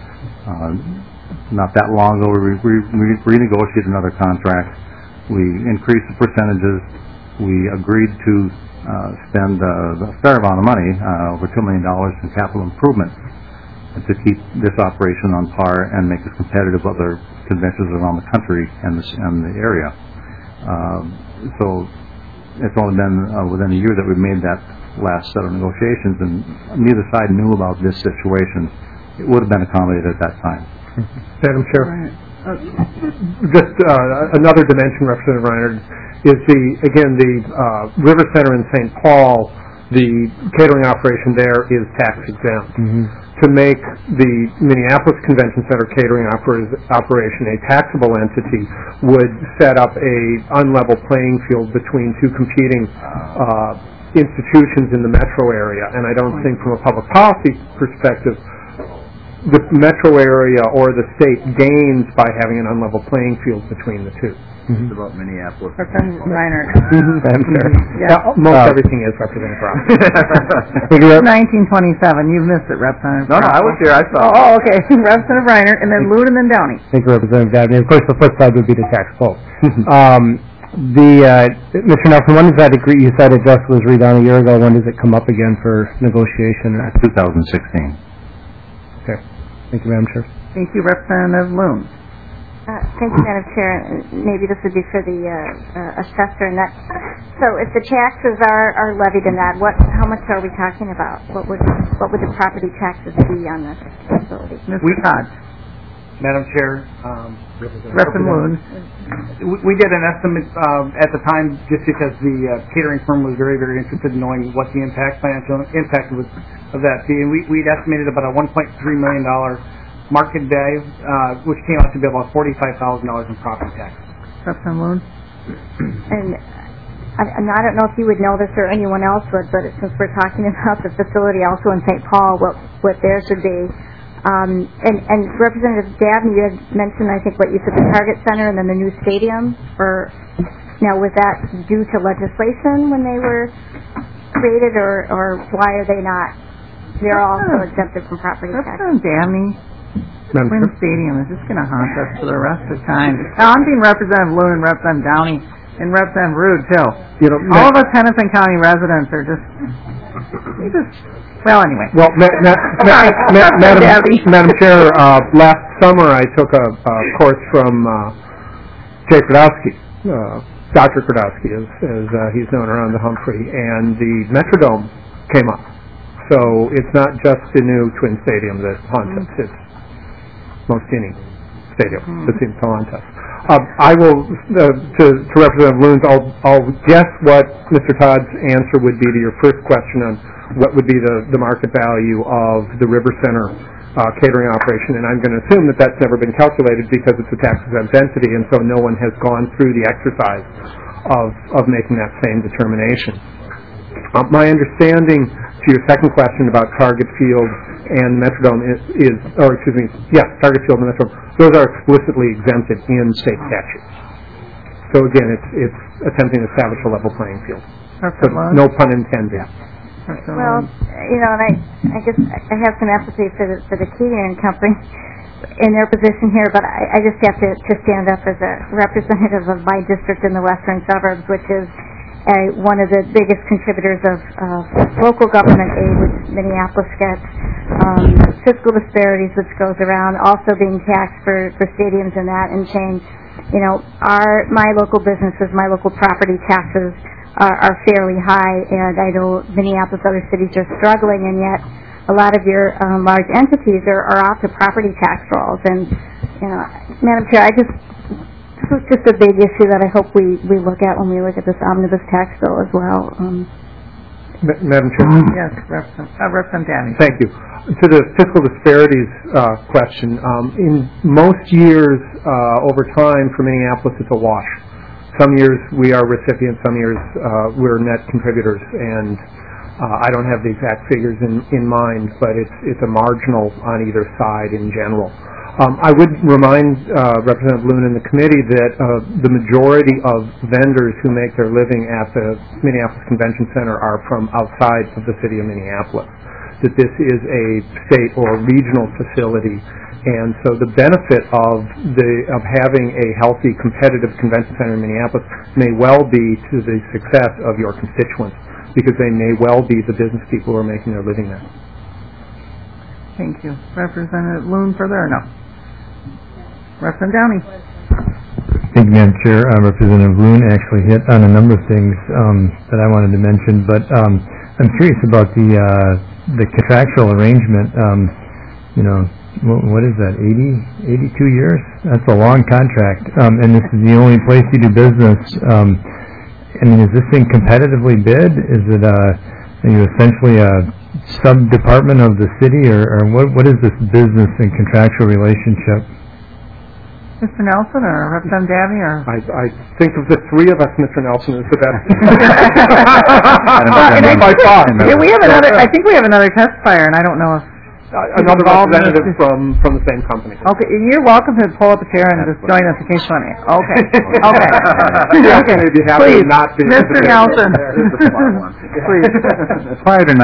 Not that long ago, we renegotiated another contract. We increased the percentages. We agreed to spend a fair amount of money, over $2 million in capital improvements, to keep this operation on par and make us competitive with other conventions around the country and the area. So it's only been within a year that we've made that last set of negotiations, and neither side knew about this situation. It would have been accommodated at that time. Madam Chair, just another dimension, Representative Reinert, is the River Center in St. Paul. The catering operation there is tax exempt. To make the Minneapolis Convention Center catering operation a taxable entity would set up a unlevel playing field between two competing institutions in the metro area, and I don't think from a public policy perspective the metro area or the state gains by having an unlevel playing field between the two. It's about Minneapolis. Representative Reinert. Most everything is Representative Ross. 1927. You've missed it, Representative. No, I was here. I saw. Oh, okay. Representative Reinert, and then Loon, and then Downey. Thank you, Representative Dabney. Of course, the flip side would be the tax vote. Mr. Nelson, when does that agree? You said it just was redone a year ago. When does it come up again for negotiation? 2016. Okay. Thank you, Madam Chair. Thank you, Representative Loon. Thank you, Madam Chair. Maybe this would be for the assessor. And that, so, if the taxes are levied in that, how much are we talking about? What would the property taxes be on this facility? Mr. Todd. Madam Chair, Representative Loon. We did an estimate at the time, just because the catering firm was very, very interested in knowing what the financial impact was of that fee, and we'd estimated about a $1.3 million market value, which came out to be about $45,000 in property tax. Representative Loon. And I don't know if you would know this or anyone else would, but since we're talking about the facility also in St. Paul, what there should be. And Representative Dabney, you had mentioned, I think, what you said, the Target Center and then the new stadium. Now, was that due to legislation when they were created, or why are they not? They're also exempted from property tax. Representative Dabney. Twin Stadium is just going to haunt us for the rest of the time. Haunting Representative Loon and Representative Downey and Representative Rude, too. All of us Hennepin County residents are well, anyway. Well, Madam Chair, last summer I took a course from Jay Kradowski, Dr. Kradowski, as he's known around the Humphrey, and the Metrodome came up. So it's not just the new Twin Stadium that haunts us. It's Mostini Stadium that seems to haunt us. I will, to Representative Loon's, I'll guess what Mr. Todd's answer would be to your first question on what would be the market value of the River Center catering operation, and I'm going to assume that that's never been calculated because it's a tax-exempt entity, and so no one has gone through the exercise of making that same determination. My understanding to your second question about Target Field and Metrodome Target Field and Metrodome, those are explicitly exempted in state statutes. So again, it's attempting to establish a level playing field. So no pun intended. Well, and I guess I have some empathy for the catering company in their position here, but I just have to stand up as a representative of my district in the western suburbs, which is one of the biggest contributors of local government aid, which Minneapolis gets, fiscal disparities, which goes around, also being taxed for stadiums and that, and saying, my local businesses, my local property taxes are fairly high, and I know Minneapolis, other cities are struggling, and yet a lot of your large entities are off the property tax rolls. And, Madam Chair, this is just a big issue that I hope we look at when we look at this omnibus tax bill as well. Madam Chair? Yes, Representative Danny. Thank you. To the fiscal disparities question, in most years over time for Minneapolis it's a wash. some years we are recipients, some years we're net contributors, and I don't have the exact figures in mind, but it's a marginal on either side in general. I would remind Representative Loon and the committee that the majority of vendors who make their living at the Minneapolis Convention Center are from outside of the city of Minneapolis, that this is a state or regional facility, and so the benefit of having a healthy, competitive convention center in Minneapolis may well be to the success of your constituents, because they may well be the business people who are making their living there. Thank you. Representative Loon, further or no? Representative Downey. Thank you, Madam Chair. Representative Loon actually hit on a number of things that I wanted to mention, but I'm curious about the contractual arrangement. What is that, 82 years? That's a long contract, and this is the only place you do business. Is this thing competitively bid? Is it are you essentially a sub-department of the city, or what is this business and contractual relationship? Mr. Nelson or Representative Dabney? I think of the three of us, Mr. Nelson is the best. By far. I think we have another testifier, and I don't know if another representative from the same company. Okay, you're welcome to pull up a chair and just join us in case you want to. Okay. Please, Mr. Nelson. Please. Prior to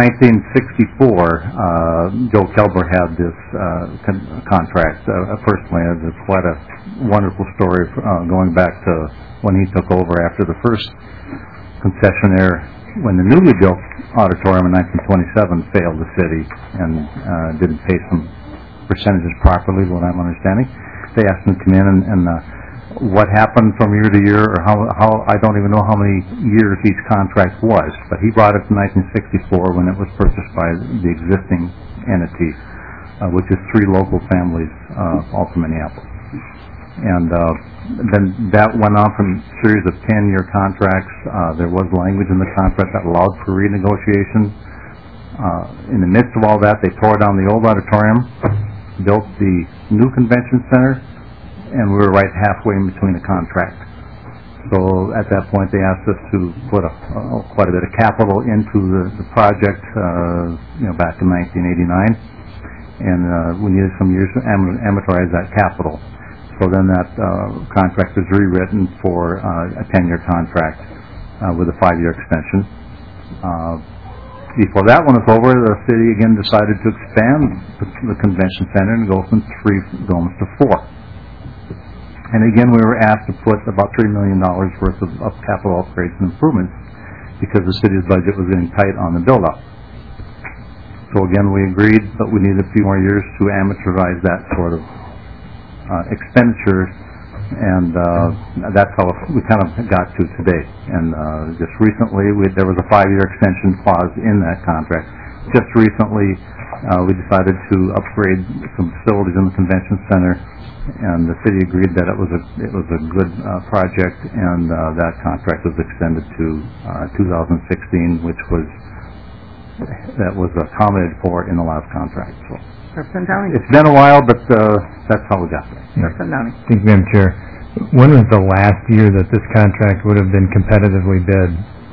1964, Joe Kelber had this contract. Personally, it's quite a wonderful story going back to when he took over after the first concessionaire, when the newly built auditorium in 1927 failed the city and didn't pay some percentages properly, what I'm understanding. They asked him to come in and what happened from year to year, or how I don't even know how many years each contract was, but he brought it to 1964 when it was purchased by the existing entity, which is three local families, all from Minneapolis. And then that went on from a series of 10-year contracts. There was language in the contract that allowed for renegotiation. In the midst of all that, they tore down the old auditorium, built the new convention center, and we were right halfway in between the contract. So at that point, they asked us to put quite a bit of capital into the project, back in 1989, and we needed some years to amortize that capital. So then that contract was rewritten for a 10-year contract with a 5-year extension. Before that one was over, the city again decided to expand the convention center and go from 3 domes to 4. And again, we were asked to put about $3 million worth of capital upgrades and improvements because the city's budget was getting tight on the build-up. So again, we agreed that we needed a few more years to amortize that sort of expenditure, and that's how we kind of got to today. And just recently, there was a 5-year extension clause in that contract. Just recently, we decided to upgrade some facilities in the convention center, and the city agreed that it was a good project, and that contract was extended to 2016, which was accommodated for in the last contract. So it's been a while, but that's how we got there. Thank you, Madam Chair. When was the last year that this contract would have been competitively bid?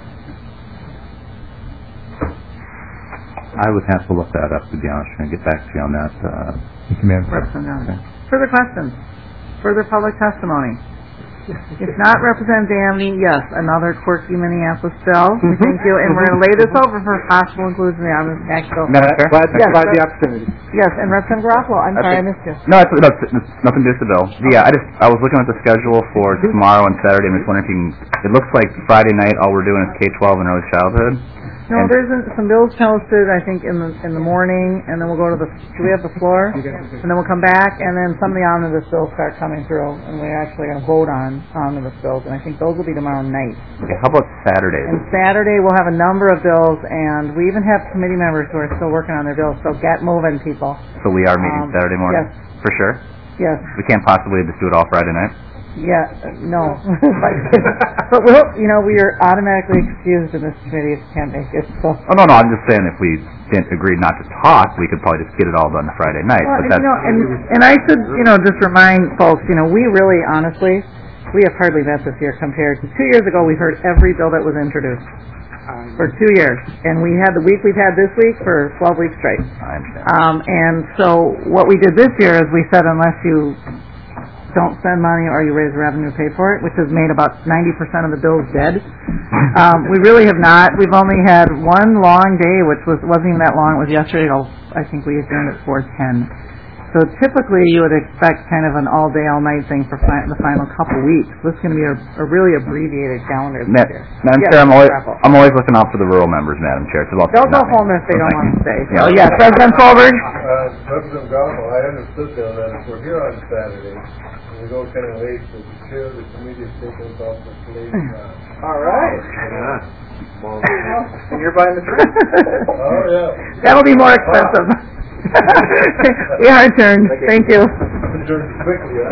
I would have to look that up, to be honest, and get back to you on that. Thank you, Madam Chair. Further questions? Further public testimony? If not, Representative Damney, yes, another quirky Minneapolis bill. We thank you, and we're going to lay this over for possible inclusion in the Omnibus Act bill. Glad the opportunity. Yes, and Representative Garofalo, I'm sorry I missed you. No, it's nothing to do with the bill. Yeah, I was looking at the schedule for tomorrow and Saturday, and I was wondering if you can, it looks like Friday night all we're doing is K-12 and early childhood. No, there's some bills posted, I think, in the morning, and then we'll go to do we have the floor? And then we'll come back, and then some of the omnibus bills start coming through, and we're actually going to vote on omnibus bills, and I think those will be tomorrow night. Okay, how about Saturday? And Saturday we'll have a number of bills, and we even have committee members who are still working on their bills, so get moving, people. So we are meeting Saturday morning? Yes. For sure? Yes. We can't possibly just do it all Friday night? Yeah, no. But we are automatically excused in this committee if we can't make it. So. Oh, no, I'm just saying if we didn't agree not to talk, we could probably just get it all done Friday night. Well, but that's, and I should, just remind folks, we really honestly we have hardly met this year compared to 2 years ago. We heard every bill that was introduced for 2 years, and we had the week we've had this week for 12 weeks straight. I understand. And so what we did this year is we said unless you don't spend money or you raise revenue, pay for it, which has made about 90% of the bills dead. We really have not. We've only had one long day, which wasn't even that long. It was yesterday. I think we adjourned at 4:10. So typically you would expect kind of an all-day, all-night thing for the final couple weeks. This is going to be a really abbreviated calendar this year. Madam Chair, I'm always looking out for the rural members, Madam Chair. It's about they'll go home if they don't want to stay. So, yes, President Colbert. Representative Gallo, I understood that if we're here on Saturday, and we go kind of late, the chair of the committee is taking us off the plate. All right. And you're buying the drink. Oh, yeah. That'll be more expensive. We are adjourned. Thank you. Adjourned quickly,